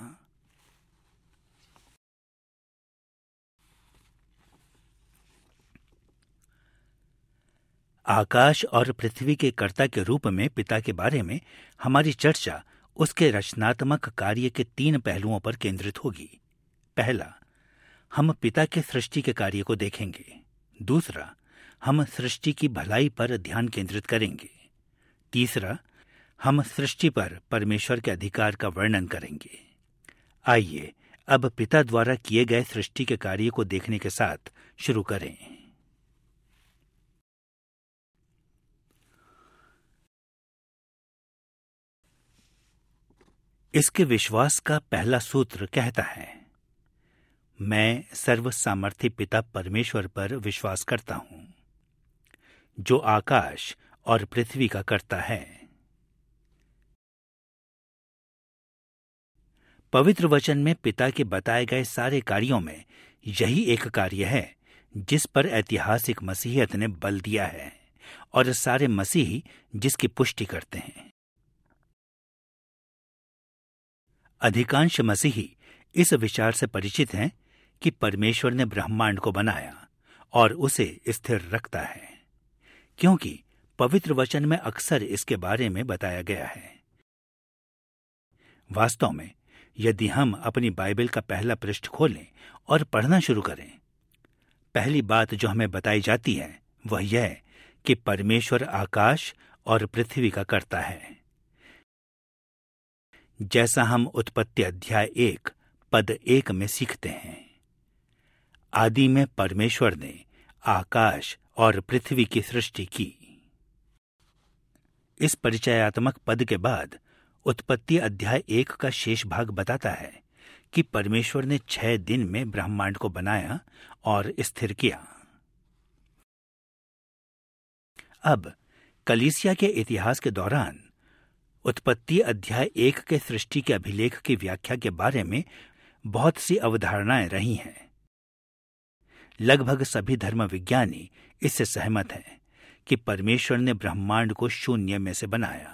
A: आकाश और पृथ्वी के कर्ता के रूप में पिता के बारे में हमारी चर्चा उसके रचनात्मक कार्य के 3 पहलुओं पर केंद्रित होगी। पहला, हम पिता के सृष्टि के कार्य को देखेंगे। दूसरा, हम सृष्टि की भलाई पर ध्यान केंद्रित करेंगे। तीसरा, हम सृष्टि पर परमेश्वर के अधिकार का वर्णन करेंगे। आइए अब पिता द्वारा किए गए सृष्टि के कार्य को देखने के साथ शुरू करें। इसके विश्वास का पहला सूत्र कहता है, मैं सर्व सामर्थी पिता परमेश्वर पर विश्वास करता हूं, जो आकाश और पृथ्वी का कर्ता है। पवित्र वचन में पिता के बताए गए सारे कार्यों में यही एक कार्य है जिस पर ऐतिहासिक मसीहियत ने बल दिया है और सारे मसीही जिसकी पुष्टि करते हैं। अधिकांश मसीही इस विचार से परिचित हैं कि परमेश्वर ने ब्रह्मांड को बनाया और उसे स्थिर रखता है, क्योंकि पवित्र वचन में अक्सर इसके बारे में बताया गया है। वास्तव में यदि हम अपनी बाइबल का पहला पृष्ठ खोलें और पढ़ना शुरू करें, पहली बात जो हमें बताई जाती है वह यह कि परमेश्वर आकाश और पृथ्वी का कर्ता है। जैसा हम उत्पत्ति अध्याय 1 पद 1 में सीखते हैं, आदि में परमेश्वर ने आकाश और पृथ्वी की सृष्टि की। इस परिचयात्मक पद के बाद उत्पत्ति अध्याय 1 का शेष भाग बताता है कि परमेश्वर ने 6 दिन में ब्रह्मांड को बनाया और स्थिर किया। अब कलीसिया के इतिहास के दौरान उत्पत्ति अध्याय 1 के सृष्टि के अभिलेख की व्याख्या के बारे में बहुत सी अवधारणाएं रही हैं। लगभग सभी धर्मविज्ञानी इससे सहमत हैं कि परमेश्वर ने ब्रह्मांड को शून्य में से बनाया,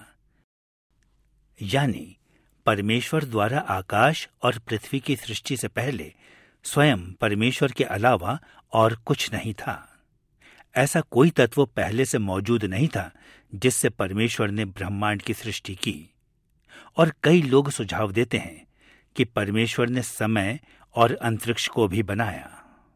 A: यानी परमेश्वर द्वारा आकाश और पृथ्वी की सृष्टि से पहले स्वयं परमेश्वर के अलावा और कुछ नहीं था। ऐसा कोई तत्व पहले से मौजूद नहीं था जिससे परमेश्वर ने ब्रह्मांड की सृष्टि की। और कई लोग सुझाव देते हैं कि परमेश्वर ने समय और अंतरिक्ष को भी बनाया।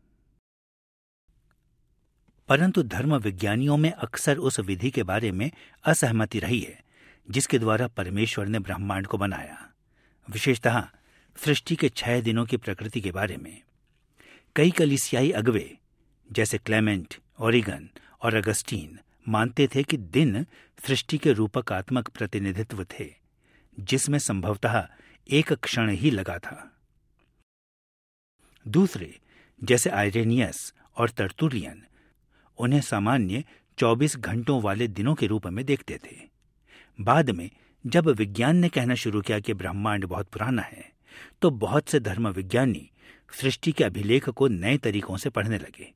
A: परंतु धर्म विज्ञानियों में अक्सर उस विधि के बारे में असहमति रही है जिसके द्वारा परमेश्वर ने ब्रह्मांड को बनाया, विशेषतः सृष्टि के 6 दिनों की प्रकृति के बारे में। कई कलीसियाई अगुवे जैसे क्लेमेंट, ओरिगन और अगस्टीन मानते थे कि दिन सृष्टि के रूपकात्मक प्रतिनिधित्व थे जिसमें संभवतः एक क्षण ही लगा था। दूसरे जैसे आइरेनियस और तर्तुलियन उन्हें सामान्य 24 घंटों वाले दिनों के रूप में देखते थे। बाद में जब विज्ञान ने कहना शुरू किया कि ब्रह्मांड बहुत पुराना है, तो बहुत से धर्म विज्ञानी सृष्टि के अभिलेख को नए तरीकों से पढ़ने लगे।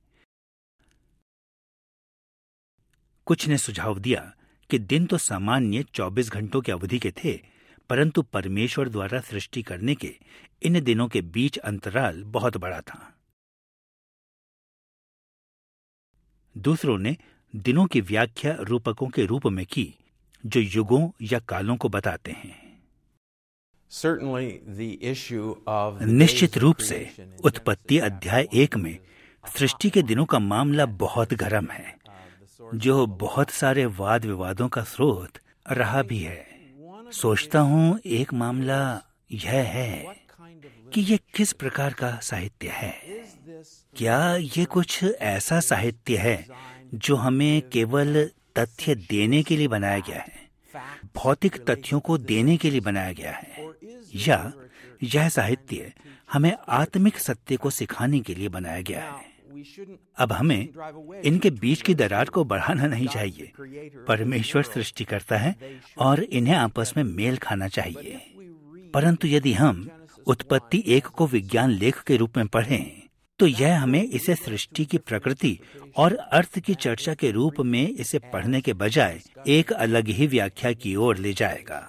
A: कुछ ने सुझाव दिया कि दिन तो सामान्य 24 घंटों की अवधि के थे, परंतु परमेश्वर द्वारा सृष्टि करने के इन दिनों के बीच अंतराल बहुत बड़ा था। दूसरों ने दिनों की व्याख्या रूपकों के रूप में की जो युगों या कालों को बताते हैं। निश्चित रूप से उत्पत्ति अध्याय 1 में सृष्टि के दिनों का मामला बहुत गर्म है, जो बहुत सारे वाद विवादों का स्रोत रहा भी है। सोचता हूँ एक मामला यह है कि ये किस प्रकार का साहित्य है। क्या ये कुछ ऐसा साहित्य है जो हमें केवल तथ्य देने के लिए बनाया गया है, भौतिक तथ्यों को देने के लिए बनाया गया है, या यह साहित्य हमें आत्मिक सत्य को सिखाने के लिए बनाया गया है? अब हमें इनके बीच की दरार को बढ़ाना नहीं चाहिए। परमेश्वर सृष्टि करता है और इन्हें आपस में मेल खाना चाहिए। परंतु यदि हम उत्पत्ति 1 को विज्ञान लेख के रूप में पढ़ें तो यह हमें इसे सृष्टि की प्रकृति और अर्थ की चर्चा के रूप में इसे पढ़ने के बजाय एक अलग ही व्याख्या की ओर ले जाएगा।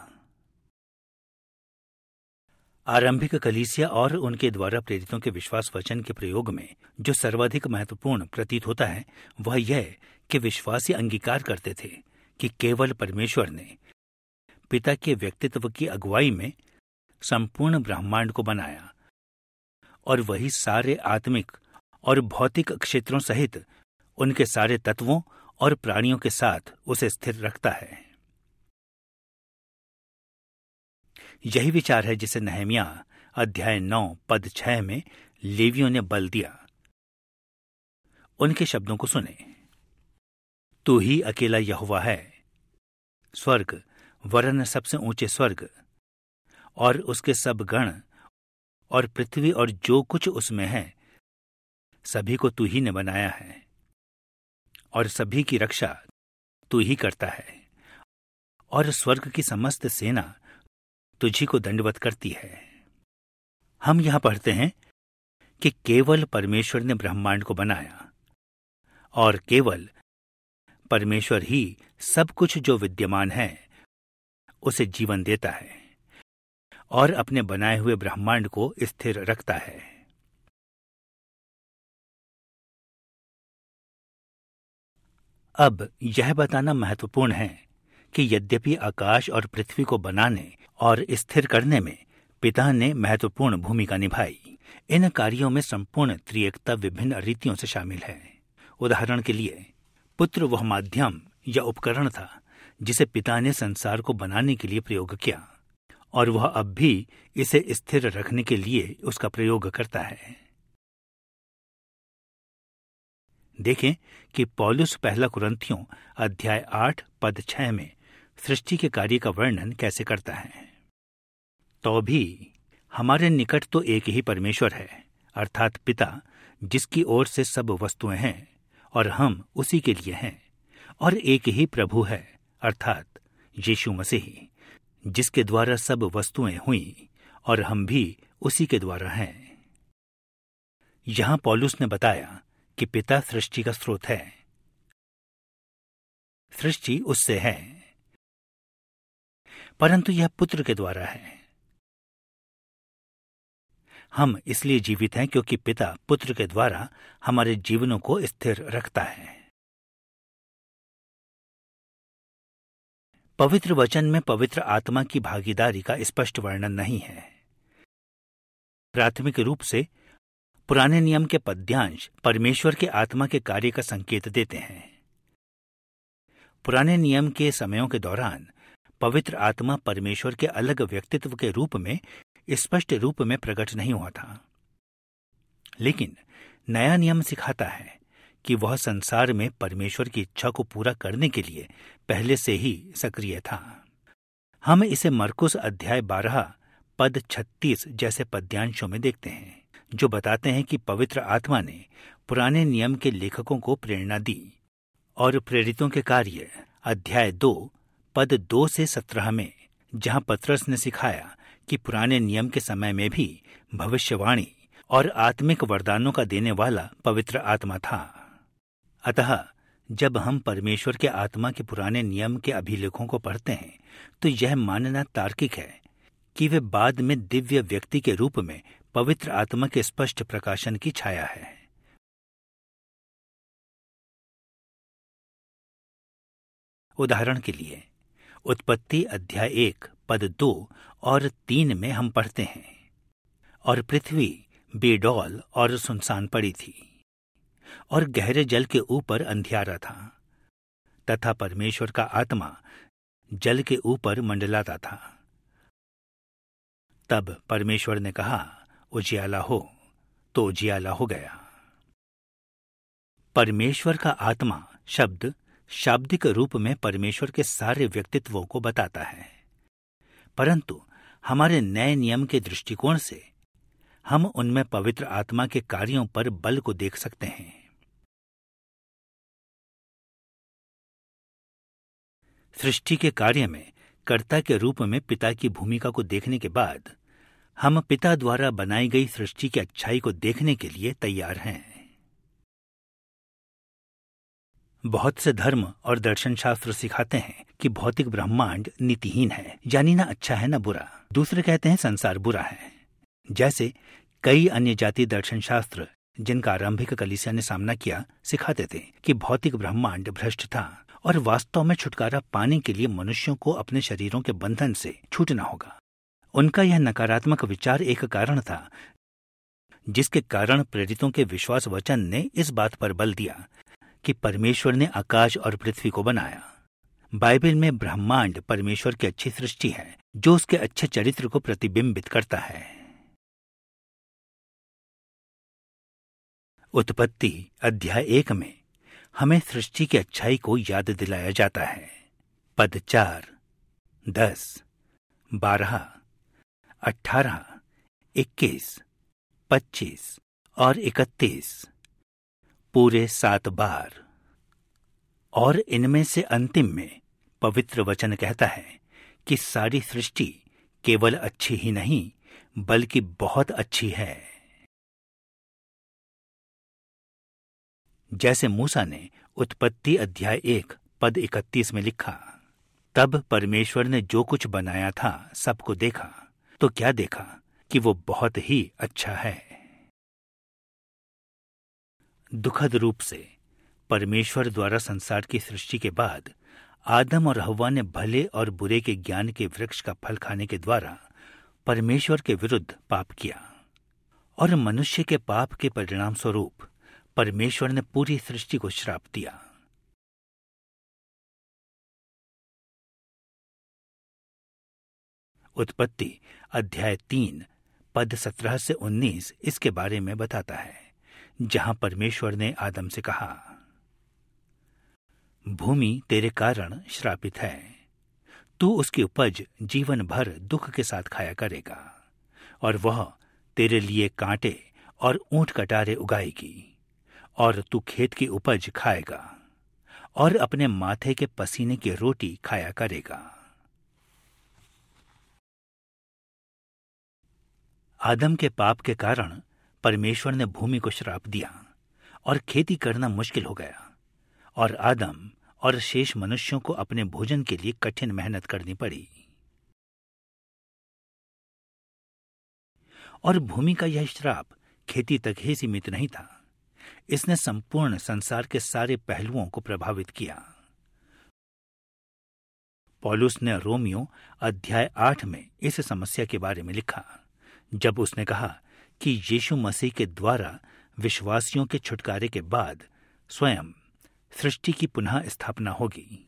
A: आरंभिक कलीसिया और उनके द्वारा प्रेरितों के विश्वास वचन के प्रयोग में जो सर्वाधिक महत्वपूर्ण प्रतीत होता है वह यह कि विश्वासी अंगीकार करते थे कि केवल परमेश्वर ने पिता के व्यक्तित्व की अगुवाई में संपूर्ण ब्रह्मांड को बनाया और वही सारे आत्मिक और भौतिक क्षेत्रों सहित उनके सारे तत्वों और प्राणियों के साथ उसे स्थिर रखता है। यही विचार है जिसे नहम्याह अध्याय 9 पद 6 में लेवियों ने बल दिया। उनके शब्दों को सुने। तू ही अकेला यहोवा है, स्वर्ग वरन सबसे ऊंचे स्वर्ग और उसके सब गण और पृथ्वी और जो कुछ उसमें है, सभी को तू ही ने बनाया है और सभी की रक्षा तू ही करता है, और स्वर्ग की समस्त सेना तुझी को दंडवत करती है। हम यहां पढ़ते हैं कि केवल परमेश्वर ने ब्रह्मांड को बनाया और केवल परमेश्वर ही सब कुछ जो विद्यमान है उसे जीवन देता है और अपने बनाए हुए ब्रह्मांड को स्थिर रखता है। अब यह बताना महत्वपूर्ण है कि यद्यपि आकाश और पृथ्वी को बनाने और स्थिर करने में पिता ने महत्वपूर्ण भूमिका निभाई, इन कार्यों में संपूर्ण त्रिएकता विभिन्न रीतियों से शामिल है। उदाहरण के लिए पुत्र वह माध्यम या उपकरण था जिसे पिता ने संसार को बनाने के लिए प्रयोग किया और वह अब भी इसे स्थिर रखने के लिए उसका प्रयोग करता है। देखें कि पौलुस पहला कुरिन्थियों अध्याय 8 पद 6 में सृष्टि के कार्य का वर्णन कैसे करता है। तो भी हमारे निकट तो एक ही परमेश्वर है, अर्थात पिता, जिसकी ओर से सब वस्तुएं हैं और हम उसी के लिए हैं, और एक ही प्रभु है, अर्थात यीशु मसीह, जिसके द्वारा सब वस्तुएं हुई और हम भी उसी के द्वारा हैं। यहां पौलुस ने बताया कि पिता सृष्टि का स्रोत है, सृष्टि उससे है, परंतु यह पुत्र के द्वारा है। हम इसलिए जीवित हैं क्योंकि पिता पुत्र के द्वारा हमारे जीवनों को स्थिर रखता है। पवित्र वचन में पवित्र आत्मा की भागीदारी का स्पष्ट वर्णन नहीं है। प्राथमिक रूप से पुराने नियम के पद्यांश परमेश्वर के आत्मा के कार्य का संकेत देते हैं। पुराने नियम के समयों के दौरान पवित्र आत्मा परमेश्वर के अलग व्यक्तित्व के रूप में स्पष्ट रूप में प्रकट नहीं हुआ था, लेकिन नया नियम सिखाता है कि वह संसार में परमेश्वर की इच्छा को पूरा करने के लिए पहले से ही सक्रिय था। हम इसे मरकुस अध्याय 12 पद 36 जैसे पद्यांशों में देखते हैं, जो बताते हैं कि पवित्र आत्मा ने पुराने नियम के लेखकों को प्रेरणा दी, और प्रेरितों के कार्य अध्याय 2 पद 2 से 17 में, जहां पतरस ने सिखाया कि पुराने नियम के समय में भी भविष्यवाणी और आत्मिक वरदानों का देने वाला पवित्र आत्मा था। अतः जब हम परमेश्वर के आत्मा के पुराने नियम के अभिलेखों को पढ़ते हैं तो यह मानना तार्किक है कि वे बाद में दिव्य व्यक्ति के रूप में पवित्र आत्मा के स्पष्ट प्रकाशन की छाया है। उदाहरण के लिए उत्पत्ति अध्याय 1 पद 2 और 3 में हम पढ़ते हैं, और पृथ्वी बेडौल और सुनसान पड़ी थी और गहरे जल के ऊपर अंधियारा था, तथा परमेश्वर का आत्मा जल के ऊपर मंडलाता था। तब परमेश्वर ने कहा, उजियाला हो, तो उजियाला हो गया। परमेश्वर का आत्मा शब्द शाब्दिक रूप में परमेश्वर के सारे व्यक्तित्वों को बताता है, परंतु हमारे नए नियम के दृष्टिकोण से हम उनमें पवित्र आत्मा के कार्यों पर बल को देख सकते हैं। सृष्टि के कार्य में कर्ता के रूप में पिता की भूमिका को देखने के बाद हम पिता द्वारा बनाई गई सृष्टि की अच्छाई को देखने के लिए तैयार हैं। बहुत से धर्म और दर्शन शास्त्र सिखाते हैं कि भौतिक ब्रह्मांड नीतिहीन है, यानी ना अच्छा है ना बुरा। दूसरे कहते हैं संसार बुरा है। जैसे कई अन्य जाति दर्शन शास्त्र जिनका आरंभिक कलीसिया ने सामना किया सिखाते थे कि भौतिक ब्रह्मांड भ्रष्ट था और वास्तव में छुटकारा पाने के लिए मनुष्यों को अपने शरीरों के बंधन से छूटना होगा। उनका यह नकारात्मक विचार एक कारण था जिसके कारण प्रेरितों के विश्वास वचन ने इस बात पर बल दिया कि परमेश्वर ने आकाश और पृथ्वी को बनाया। बाइबल में ब्रह्मांड परमेश्वर की अच्छी सृष्टि है जो उसके अच्छे चरित्र को प्रतिबिंबित करता है। उत्पत्ति अध्याय 1 में हमें सृष्टि की अच्छाई को याद दिलाया जाता है। पद 4, 10, 12, 18, 21, 25 और 31 पूरे 7 बार। और इनमें से अंतिम में पवित्र वचन कहता है कि सारी सृष्टि केवल अच्छी ही नहीं बल्कि बहुत अच्छी है। जैसे मूसा ने उत्पत्ति अध्याय 1 पद 31 में लिखा, तब परमेश्वर ने जो कुछ बनाया था सबको देखा, तो क्या देखा कि वो बहुत ही अच्छा है। दुखद रूप से परमेश्वर द्वारा संसार की सृष्टि के बाद आदम और हव्वा ने भले और बुरे के ज्ञान के वृक्ष का फल खाने के द्वारा परमेश्वर के विरुद्ध पाप किया, और मनुष्य के पाप के परिणाम स्वरूप परमेश्वर ने पूरी सृष्टि को श्राप दिया। उत्पत्ति अध्याय 3 पद 17 से 19 इसके बारे में बताता है, जहां परमेश्वर ने आदम से कहा, भूमि तेरे कारण श्रापित है, तू उसकी उपज जीवन भर दुख के साथ खाया करेगा, और वह तेरे लिए कांटे और ऊंट कटारे उगाएगी, और तू खेत की उपज खाएगा और अपने माथे के पसीने की रोटी खाया करेगा। आदम के पाप के कारण परमेश्वर ने भूमि को श्राप दिया और खेती करना मुश्किल हो गया, और आदम और शेष मनुष्यों को अपने भोजन के लिए कठिन मेहनत करनी पड़ी। और भूमि का यह श्राप खेती तक ही सीमित नहीं था, इसने संपूर्ण संसार के सारे पहलुओं को प्रभावित किया। पौलुस ने रोमियो अध्याय 8 में इस समस्या के बारे में लिखा, जब उसने कहा कि यीशु मसीह के द्वारा विश्वासियों के छुटकारे के बाद स्वयं सृष्टि की पुनः स्थापना होगी।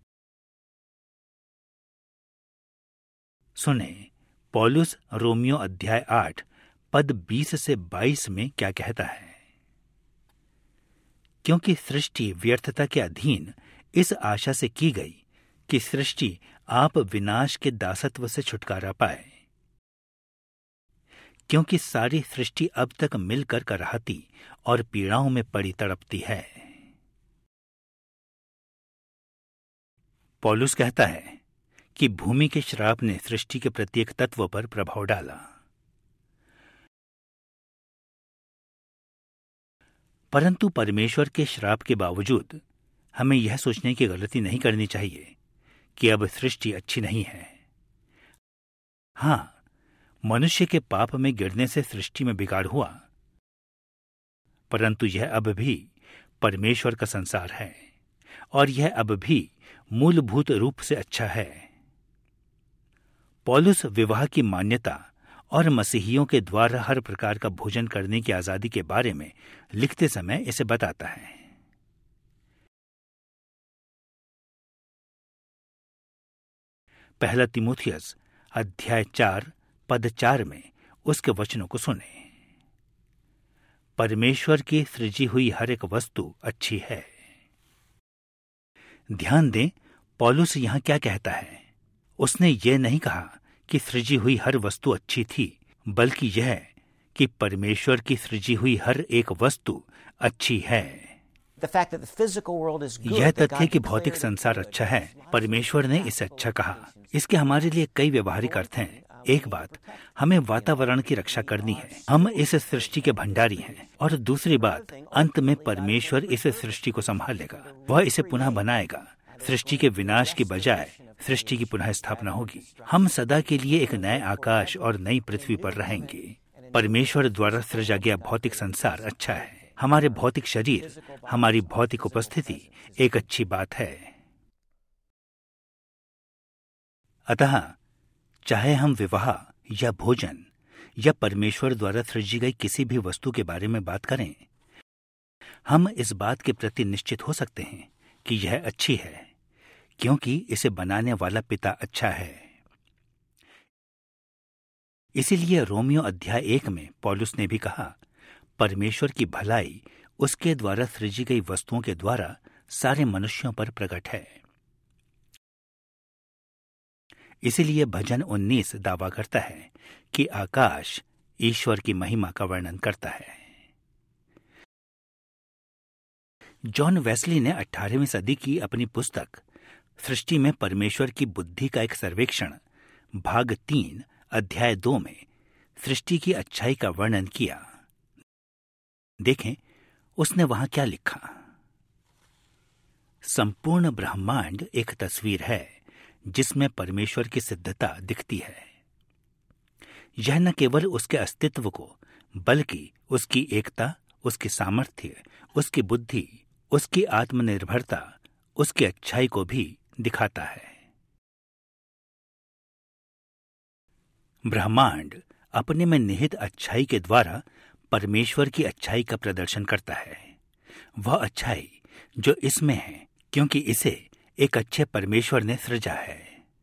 A: सुने पौलुस रोमियो अध्याय 8 पद 20 से 22 में क्या कहता है। क्योंकि सृष्टि व्यर्थता के अधीन इस आशा से की गई कि सृष्टि आप विनाश के दासत्व से छुटकारा पाए, क्योंकि सारी सृष्टि अब तक मिलकर कराहती और पीड़ाओं में पड़ी तड़पती है। पौलुस कहता है कि भूमि के श्राप ने सृष्टि के प्रत्येक तत्व पर प्रभाव डाला, परंतु परमेश्वर के श्राप के बावजूद हमें यह सोचने की गलती नहीं करनी चाहिए कि अब सृष्टि अच्छी नहीं है। हां, मनुष्य के पाप में गिरने से सृष्टि में बिगाड़ हुआ, परंतु यह अब भी परमेश्वर का संसार है और यह अब भी मूलभूत रूप से अच्छा है। पौलुस विवाह की मान्यता और मसीहियों के द्वारा हर प्रकार का भोजन करने की आजादी के बारे में लिखते समय इसे बताता है। पहला तीमुथियुस अध्याय 4 पद 4 में उसके वचनों को सुने। परमेश्वर की सृजी हुई हर एक वस्तु अच्छी है। ध्यान दें, पौलुस यहां क्या कहता है। उसने ये नहीं कहा कि सृजी हुई हर वस्तु अच्छी थी, बल्कि यह कि परमेश्वर की सृजी हुई हर एक वस्तु अच्छी है। यह तथ्य कि भौतिक संसार अच्छा है, परमेश्वर ने इसे अच्छा कहा। इसके हमारे लिए कई व्यवहारिक अर्थ हैं। एक बात, हमें वातावरण की रक्षा करनी है, हम इस सृष्टि के भंडारी हैं। और दूसरी बात, अंत में परमेश्वर इस सृष्टि को संभालेगा, वह इसे पुनः बनाएगा। सृष्टि के विनाश की बजाय सृष्टि की पुनः स्थापना होगी। हम सदा के लिए एक नए आकाश और नई पृथ्वी पर रहेंगे। परमेश्वर द्वारा सृजा गया भौतिक संसार अच्छा है। हमारे भौतिक शरीर, हमारी भौतिक उपस्थिति एक अच्छी बात है। अतः चाहे हम विवाह या भोजन या परमेश्वर द्वारा सृजी गई किसी भी वस्तु के बारे में बात करें, हम इस बात के प्रति निश्चित हो सकते हैं कि यह अच्छी है, क्योंकि इसे बनाने वाला पिता अच्छा है। इसीलिए रोमियो अध्याय 1 में पौलुस ने भी कहा, परमेश्वर की भलाई उसके द्वारा सृजी गई वस्तुओं के द्वारा सारे मनुष्यों पर प्रकट है। इसीलिए भजन 19 दावा करता है कि आकाश ईश्वर की महिमा का वर्णन करता है। जॉन वेस्ली ने 18वीं सदी की अपनी पुस्तक सृष्टि में परमेश्वर की बुद्धि का एक सर्वेक्षण भाग 3 अध्याय 2 में सृष्टि की अच्छाई का वर्णन किया। देखें उसने वहां क्या लिखा। संपूर्ण ब्रह्मांड एक तस्वीर है जिसमें परमेश्वर की सिद्धता दिखती है। यह न केवल उसके अस्तित्व को, बल्कि उसकी एकता, उसकी सामर्थ्य, उसकी बुद्धि, उसकी आत्मनिर्भरता, उसकी अच्छाई को भी दिखाता है। ब्रह्मांड अपने में निहित अच्छाई के द्वारा परमेश्वर की अच्छाई का प्रदर्शन करता है। वह अच्छाई जो इसमें है, क्योंकि इसे एक अच्छे परमेश्वर ने सृजा है।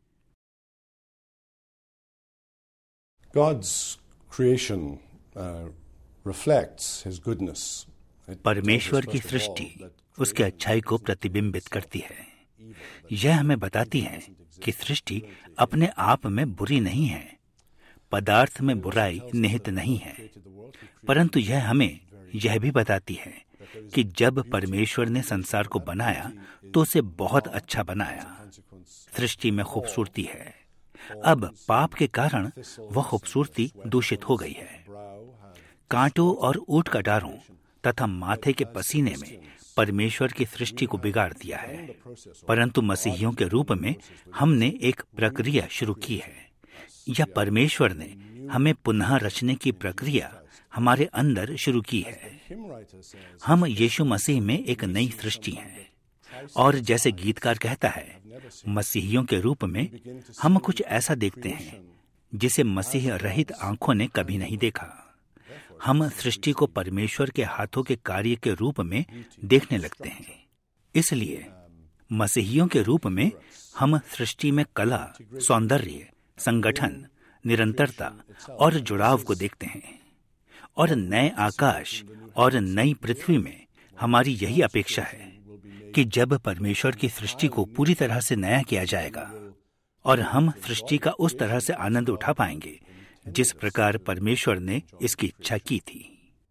G: God's creation reflects his goodness.
A: परमेश्वर की सृष्टि उसकी अच्छाई को प्रतिबिंबित करती है। यह हमें बताती है कि सृष्टि अपने आप में बुरी नहीं है, पदार्थ में बुराई निहित नहीं है, परंतु यह हमें यह भी बताती है कि जब परमेश्वर ने संसार को बनाया तो उसे बहुत अच्छा बनाया। सृष्टि में खूबसूरती है। अब पाप के कारण वह खूबसूरती दूषित हो गई है। कांटों और ऊंट कटारों तथा माथे के पसीने में परमेश्वर की सृष्टि को बिगाड़ दिया है। परंतु मसीहियों के रूप में हमने एक प्रक्रिया शुरू की है, या परमेश्वर ने हमें पुनः रचने की प्रक्रिया हमारे अंदर शुरू की है। हम यीशु मसीह में एक नई सृष्टि हैं, और जैसे गीतकार कहता है, मसीहियों के रूप में हम कुछ ऐसा देखते हैं जिसे मसीह रहित आंखों ने कभी नहीं देखा। हम सृष्टि को परमेश्वर के हाथों के कार्य के रूप में देखने लगते हैं। इसलिए मसीहियों के रूप में हम सृष्टि में कला, सौंदर्य, संगठन, निरंतरता और जुड़ाव को देखते हैं। और नए आकाश और नई पृथ्वी में हमारी यही अपेक्षा है कि जब परमेश्वर की सृष्टि को पूरी तरह से नया किया जाएगा और हम सृष्टि का उस तरह से आनंद उठा पाएंगे जिस प्रकार परमेश्वर ने इसकी इच्छा की थी।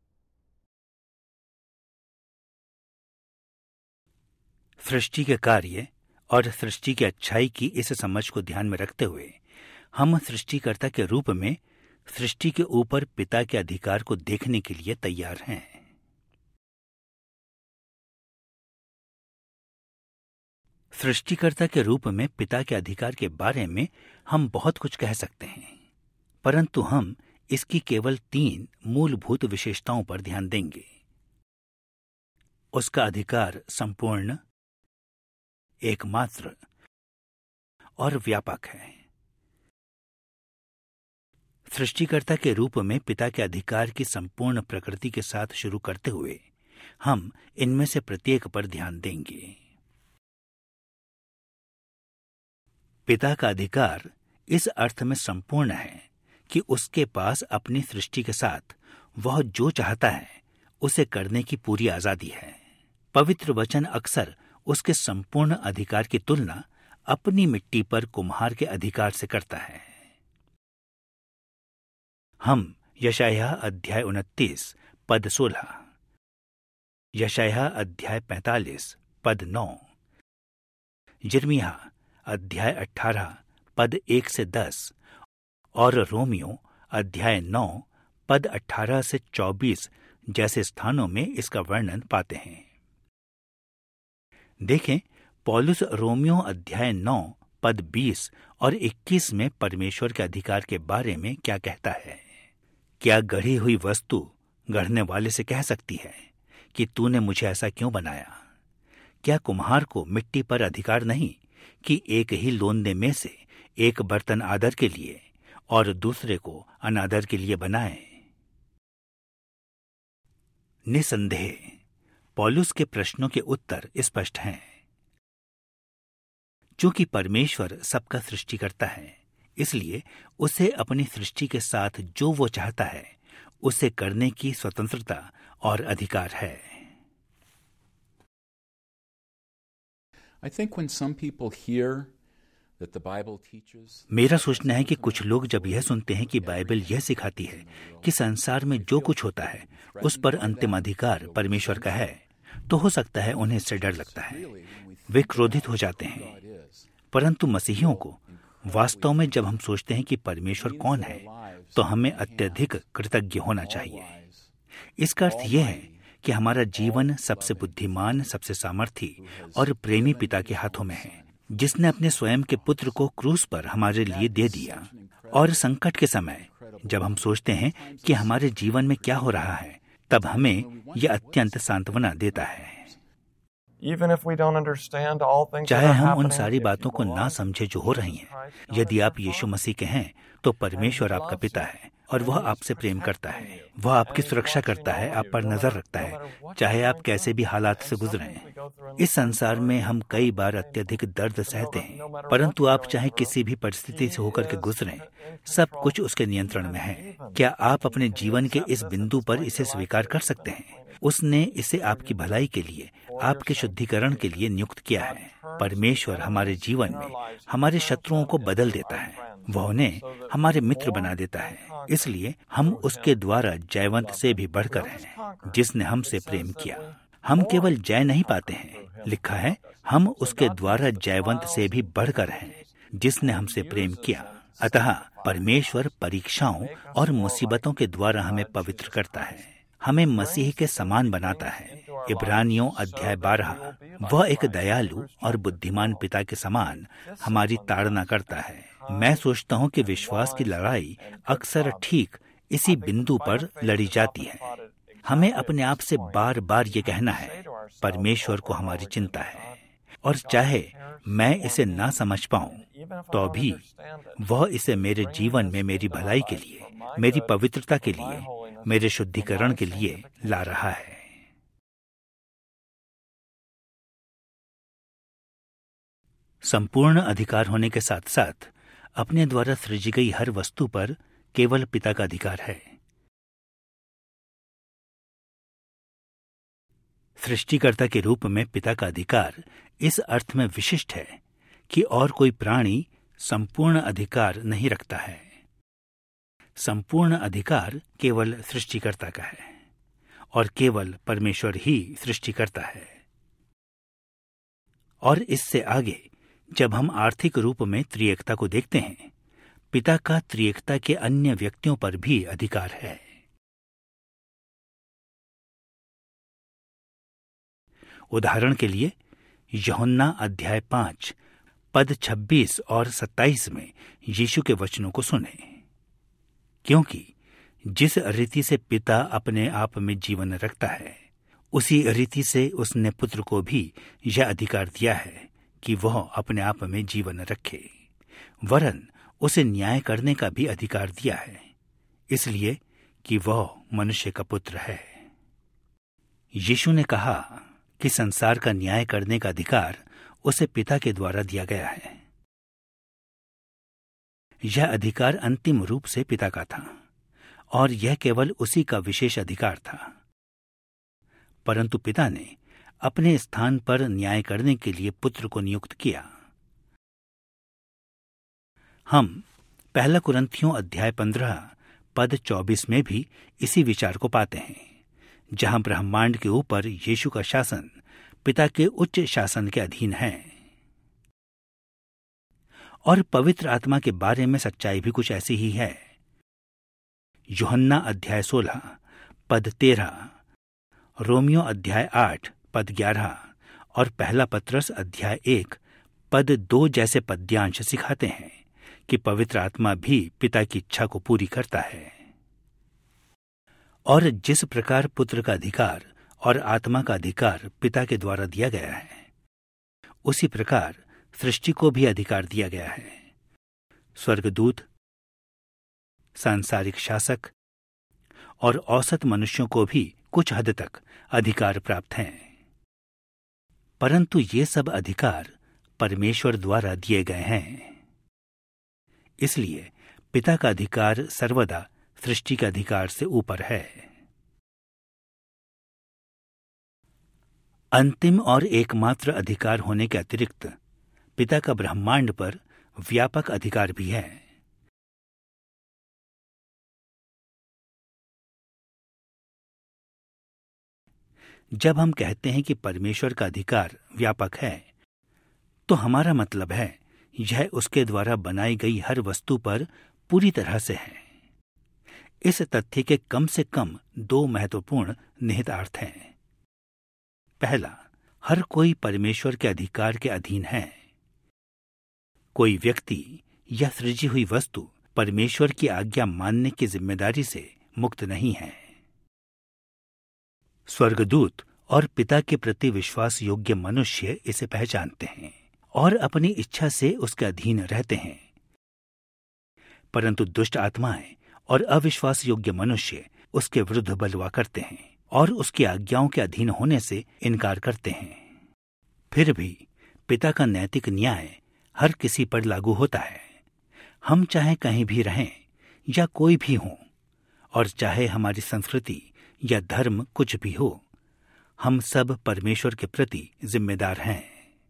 A: सृष्टि के कार्य और सृष्टि की अच्छाई की इस समझ को ध्यान में रखते हुए हम सृष्टिकर्ता के रूप में सृष्टि के ऊपर पिता के अधिकार को देखने के लिए तैयार हैं। सृष्टिकर्ता के रूप में पिता के अधिकार के बारे में हम बहुत कुछ कह सकते हैं, परंतु हम इसकी केवल 3 मूलभूत विशेषताओं पर ध्यान देंगे। उसका अधिकार संपूर्ण, एकमात्र और व्यापक है। सृष्टिकर्ता के रूप में पिता के अधिकार की संपूर्ण प्रकृति के साथ शुरू करते हुए हम इनमें से प्रत्येक पर ध्यान देंगे। पिता का अधिकार इस अर्थ में संपूर्ण है कि उसके पास अपनी सृष्टि के साथ वह जो चाहता है उसे करने की पूरी आजादी है। पवित्र वचन अक्सर उसके संपूर्ण अधिकार की तुलना अपनी मिट्टी पर कुम्हार के अधिकार से करता है। हम यशायाह अध्याय 29 पद 16, यशायाह अध्याय 45 पद 9, यिर्मयाह अध्याय 18 पद 1 से 10 और रोमियो अध्याय 9 पद 18 से 24 जैसे स्थानों में इसका वर्णन पाते हैं। देखें, पौलुस रोमियो अध्याय 9 पद 20 और 21 में परमेश्वर के अधिकार के बारे में क्या कहता है। क्या गढ़ी हुई वस्तु गढ़ने वाले से कह सकती है कि तूने मुझे ऐसा क्यों बनाया? क्या कुम्हार को मिट्टी पर अधिकार नहीं कि एक ही लोंदे में से एक बर्तन आदर के लिए और दूसरे को अनादर के लिए बनाए? निसंदेह पौलुस के प्रश्नों के उत्तर स्पष्ट हैं। चूंकि परमेश्वर सबका सृष्टिकर्ता है, इसलिए उसे अपनी सृष्टि के साथ जो वो चाहता है उसे करने की स्वतंत्रता और अधिकार है।
H: I think when some people hear that the Bible teaches,
A: मेरा सोचना है कि कुछ लोग जब यह सुनते हैं कि बाइबल यह सिखाती है कि संसार में जो कुछ होता है उस पर अंतिम अधिकार परमेश्वर का है, तो हो सकता है उन्हें इससे डर लगता है। वे क्रोधित हो जाते हैं। परंतु मसीहियों को वास्तव में जब हम सोचते हैं कि परमेश्वर कौन है, तो हमें अत्यधिक कृतज्ञ होना चाहिए। इसका अर्थ यह है कि हमारा जीवन सबसे बुद्धिमान, सबसे सामर्थी और प्रेमी पिता के हाथों में है, जिसने अपने स्वयं के पुत्र को क्रूस पर हमारे लिए दे दिया। और संकट के समय जब हम सोचते हैं कि हमारे जीवन में क्या हो रहा है, तब हमें यह अत्यंत सांत्वना देता है। चाहे हम उन सारी बातों को ना समझे जो हो रही हैं, यदि आप यीशु मसीह के हैं तो परमेश्वर आपका पिता है और वह आपसे प्रेम करता है। वह आपकी सुरक्षा करता है, आप पर नजर रखता है, चाहे आप कैसे भी हालात से गुजरें। इस संसार में हम कई बार अत्यधिक दर्द सहते हैं, परंतु आप चाहे किसी भी परिस्थिति से होकर के गुजरें, सब कुछ उसके नियंत्रण में है। क्या आप अपने जीवन के इस बिंदु पर इसे स्वीकार कर सकते हैं? उसने इसे आपकी भलाई के लिए, आपके शुद्धिकरण के लिए नियुक्त किया है। परमेश्वर हमारे जीवन में हमारे शत्रुओं को बदल देता है, वह उन्हें हमारे मित्र बना देता है। इसलिए हम उसके द्वारा जयवंत से भी बढ़कर हैं, जिसने हमसे प्रेम किया। हम केवल जय नहीं पाते हैं, लिखा है हम उसके द्वारा जयवंत से भी बढ़कर हैं, जिसने हमसे प्रेम किया। अतः परमेश्वर परीक्षाओं और मुसीबतों के द्वारा हमें पवित्र करता है, हमें मसीह के समान बनाता है। इब्रानियों अध्याय 12, वह एक दयालु और बुद्धिमान पिता के समान हमारी ताड़ना करता है। मैं सोचता हूँ कि विश्वास की लड़ाई अक्सर ठीक इसी बिंदु पर लड़ी जाती है। हमें अपने आप से बार बार ये कहना है, परमेश्वर को हमारी चिंता है, और चाहे मैं इसे ना समझ पाऊं, तो भी वह इसे मेरे जीवन में मेरी भलाई के लिए, मेरी पवित्रता के लिए, मेरे शुद्धिकरण के लिए ला रहा है। संपूर्ण अधिकार होने के साथ साथ अपने द्वारा सृजी गई हर वस्तु पर केवल पिता का अधिकार है। सृष्टिकर्ता के रूप में पिता का अधिकार इस अर्थ में विशिष्ट है कि और कोई प्राणी संपूर्ण अधिकार नहीं रखता है। संपूर्ण अधिकार केवल सृष्टिकर्ता का है और केवल परमेश्वर ही सृष्टिकर्ता है। और इससे आगे जब हम आर्थिक रूप में त्रिएकता को देखते हैं, पिता का त्रिएकता के अन्य व्यक्तियों पर भी अधिकार है। उदाहरण के लिए यूहन्ना अध्याय 5 पद 26 और 27 में यीशु के वचनों को सुने, क्योंकि जिस रीति से पिता अपने आप में जीवन रखता है, उसी रीति से उसने पुत्र को भी यह अधिकार दिया है कि वह अपने आप में जीवन रखे, वरन उसे न्याय करने का भी अधिकार दिया है, इसलिए कि वह मनुष्य का पुत्र है। यीशु ने कहा कि संसार का न्याय करने का अधिकार उसे पिता के द्वारा दिया गया है। यह अधिकार अंतिम रूप से पिता का था और यह केवल उसी का विशेष अधिकार था। परंतु पिता ने अपने स्थान पर न्याय करने के लिए पुत्र को नियुक्त किया। हम 1 कुरिन्थियों अध्याय 15 पद 24 में भी इसी विचार को पाते हैं, जहां ब्रह्मांड के ऊपर यीशु का शासन पिता के उच्च शासन के अधीन है। और पवित्र आत्मा के बारे में सच्चाई भी कुछ ऐसी ही है। यूहन्ना अध्याय 16 पद 13, रोमियो अध्याय 8 पद 11 और 1 पत्रस अध्याय 1 पद 2 जैसे पद्यांश सिखाते हैं कि पवित्र आत्मा भी पिता की इच्छा को पूरी करता है। और जिस प्रकार पुत्र का अधिकार और आत्मा का अधिकार पिता के द्वारा दिया गया है, उसी प्रकार सृष्टि को भी अधिकार दिया गया है। स्वर्गदूत, सांसारिक शासक और औसत मनुष्यों को भी कुछ हद तक अधिकार प्राप्त हैं, परंतु ये सब अधिकार परमेश्वर द्वारा दिए गए हैं। इसलिए पिता का अधिकार सर्वदा सृष्टि के अधिकार से ऊपर है। अंतिम और एकमात्र अधिकार होने के अतिरिक्त पिता का ब्रह्मांड पर व्यापक अधिकार भी है। जब हम कहते हैं कि परमेश्वर का अधिकार व्यापक है, तो हमारा मतलब है यह उसके द्वारा बनाई गई हर वस्तु पर पूरी तरह से है। इस तथ्य के कम से कम 2 महत्वपूर्ण निहितार्थ हैं। पहला, हर कोई परमेश्वर के अधिकार के अधीन है। कोई व्यक्ति या सृजी हुई वस्तु परमेश्वर की आज्ञा मानने की जिम्मेदारी से मुक्त नहीं है। स्वर्गदूत और पिता के प्रति विश्वास योग्य मनुष्य इसे पहचानते हैं और अपनी इच्छा से उसके अधीन रहते हैं, परंतु दुष्ट आत्माएं और अविश्वास योग्य मनुष्य उसके विरुद्ध बलवा करते हैं और उसकी आज्ञाओं के अधीन होने से इनकार करते हैं। फिर भी पिता का नैतिक न्याय हर किसी पर लागू होता है। हम चाहे कहीं भी रहें या कोई भी हो, और चाहे हमारी संस्कृति या धर्म कुछ भी हो, हम सब परमेश्वर के प्रति जिम्मेदार हैं।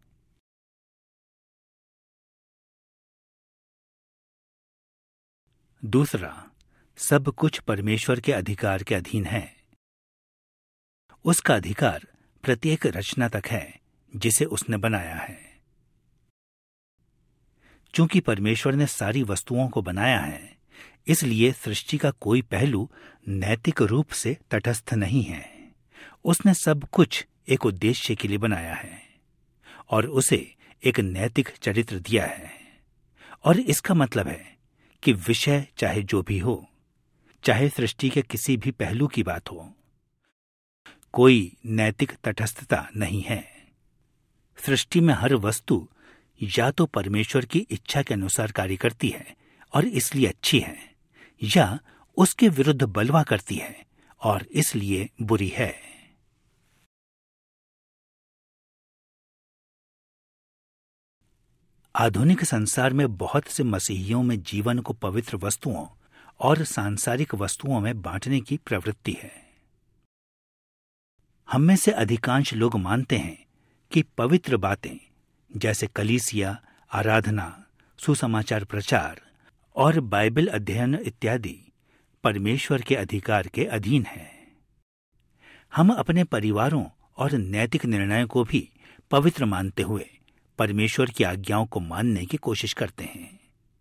A: दूसरा, सब कुछ परमेश्वर के अधिकार के अधीन है। उसका अधिकार प्रत्येक रचना तक है जिसे उसने बनाया है। चूंकि परमेश्वर ने सारी वस्तुओं को बनाया है, इसलिए सृष्टि का कोई पहलू नैतिक रूप से तटस्थ नहीं है। उसने सब कुछ एक उद्देश्य के लिए बनाया है और उसे एक नैतिक चरित्र दिया है। और इसका मतलब है कि विषय चाहे जो भी हो, चाहे सृष्टि के किसी भी पहलू की बात हो, कोई नैतिक तटस्थता नहीं है। सृष्टि में हर वस्तु या तो परमेश्वर की इच्छा के अनुसार कार्य करती है और इसलिए अच्छी है, या उसके विरुद्ध बलवा करती है और इसलिए बुरी है। आधुनिक संसार में बहुत से मसीहियों में जीवन को पवित्र वस्तुओं और सांसारिक वस्तुओं में बांटने की प्रवृत्ति है। हम में से अधिकांश लोग मानते हैं कि पवित्र बातें जैसे कलीसिया, आराधना, सुसमाचार प्रचार और बाइबल अध्ययन इत्यादि परमेश्वर के अधिकार के अधीन है। हम अपने परिवारों और नैतिक निर्णयों को भी पवित्र मानते हुए परमेश्वर की आज्ञाओं को मानने की कोशिश करते हैं।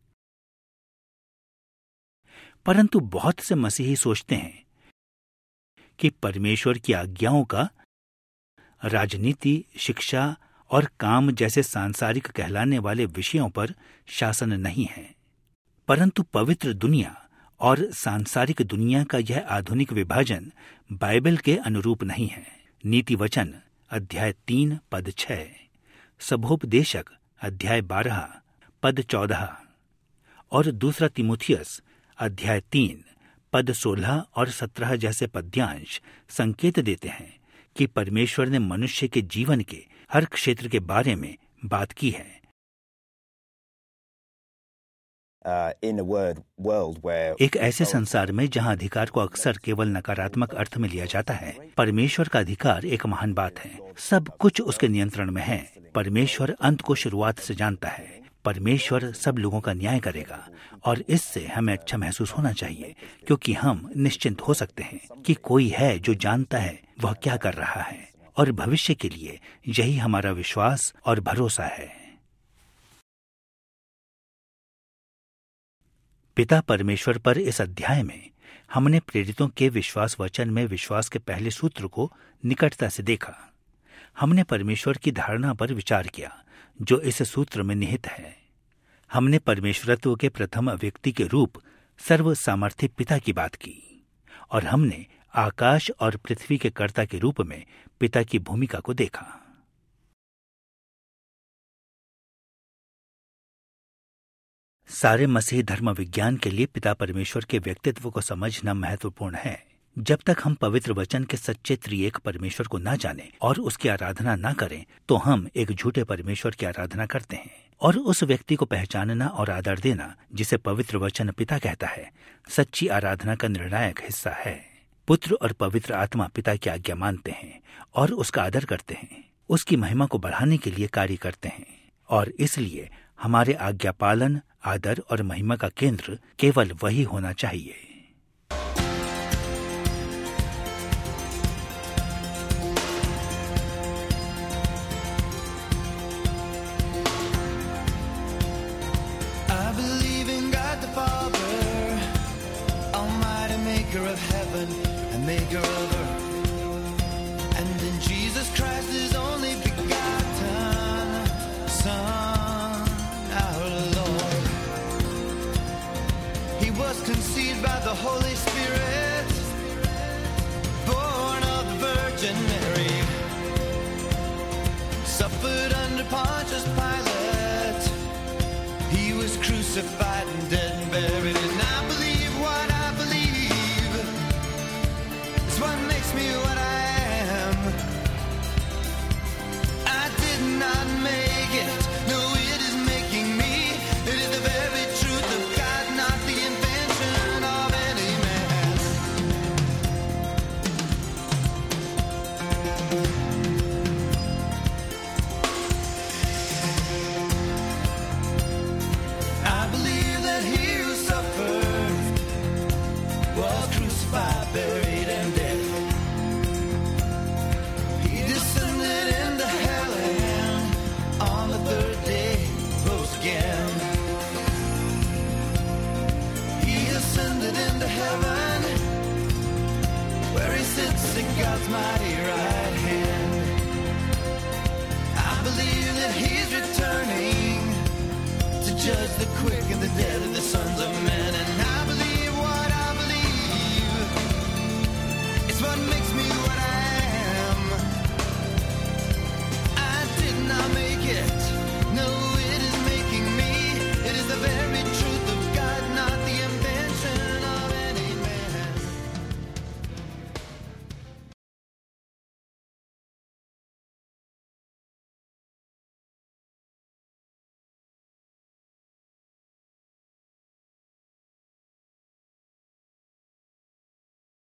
A: परंतु बहुत से मसीही सोचते हैं कि परमेश्वर की आज्ञाओं का राजनीति, शिक्षा और काम जैसे सांसारिक कहलाने वाले विषयों पर शासन नहीं है। परंतु पवित्र दुनिया और सांसारिक दुनिया का यह आधुनिक विभाजन बाइबल के अनुरूप नहीं है। नीति वचन अध्याय 3 पद 6, सभोपदेशक अध्याय 12 पद 14 और दूसरा तिमुथियुस अध्याय 3 पद 16 और 17 जैसे पद्यांश संकेत देते हैं कि परमेश्वर ने मनुष्य के जीवन के हर क्षेत्र के बारे में बात की है।
E: in a world where
A: एक ऐसे संसार में जहां अधिकार को अक्सर केवल नकारात्मक अर्थ में लिया जाता है, परमेश्वर का अधिकार एक महान बात है। सब कुछ उसके नियंत्रण में है। परमेश्वर अंत को शुरुआत से जानता है। परमेश्वर सब लोगों का न्याय करेगा और इससे हमें अच्छा महसूस होना चाहिए, क्योंकि हम निश्चिंत हो सकते हैं कि कोई है जो जानता है वह क्या कर रहा है, और भविष्य के लिए यही हमारा विश्वास और भरोसा है। पिता परमेश्वर पर इस अध्याय में हमने प्रेरितों के विश्वास वचन में विश्वास के पहले सूत्र को निकटता से देखा। हमने परमेश्वर की धारणा पर विचार किया जो इस सूत्र में निहित है। हमने परमेश्वरत्व के प्रथम व्यक्ति के रूप सर्व सामर्थ्य पिता की बात की, और हमने आकाश और पृथ्वी के कर्ता के रूप में पिता की भूमिका को देखा। सारे मसीह धर्म विज्ञान के लिए पिता परमेश्वर के व्यक्तित्व को समझना महत्वपूर्ण है। जब तक हम पवित्र वचन के सच्चे त्रिएक परमेश्वर को न जाने और उसकी आराधना न करें, तो हम एक झूठे परमेश्वर की आराधना करते हैं। और उस व्यक्ति को पहचानना और आदर देना जिसे पवित्र वचन पिता कहता है, सच्ची आराधना का निर्णायक हिस्सा है। पुत्र और पवित्र आत्मा पिता की आज्ञा मानते हैं और उसका आदर करते हैं, उसकी महिमा को बढ़ाने के लिए कार्य करते हैं, और इसलिए हमारे आज्ञा पालन, आदर और महिमा का केंद्र केवल वही होना चाहिए।
I: I believe in God the Father, Almighty Maker of heaven and Maker of earth, and in Jesus Christ His only begotten Son, our Lord. He was conceived by the Holy Spirit, born of the Virgin Mary, suffered under Pontius Pilate. He was crucified and dead and buried, and I believe what I believe is what makes me what I am. I did not make it, no, it is making me. It is the very truth of God, not the invention of any man. I believe that He who suffered was crucified, buried, and dead. He descended into hell and on the third day rose again. He ascended into heaven, where He sits at God's mighty right hand. I believe that He's returning to judge the quick and the dead and the sons of men. And I believe what I believe. It's what makes me what I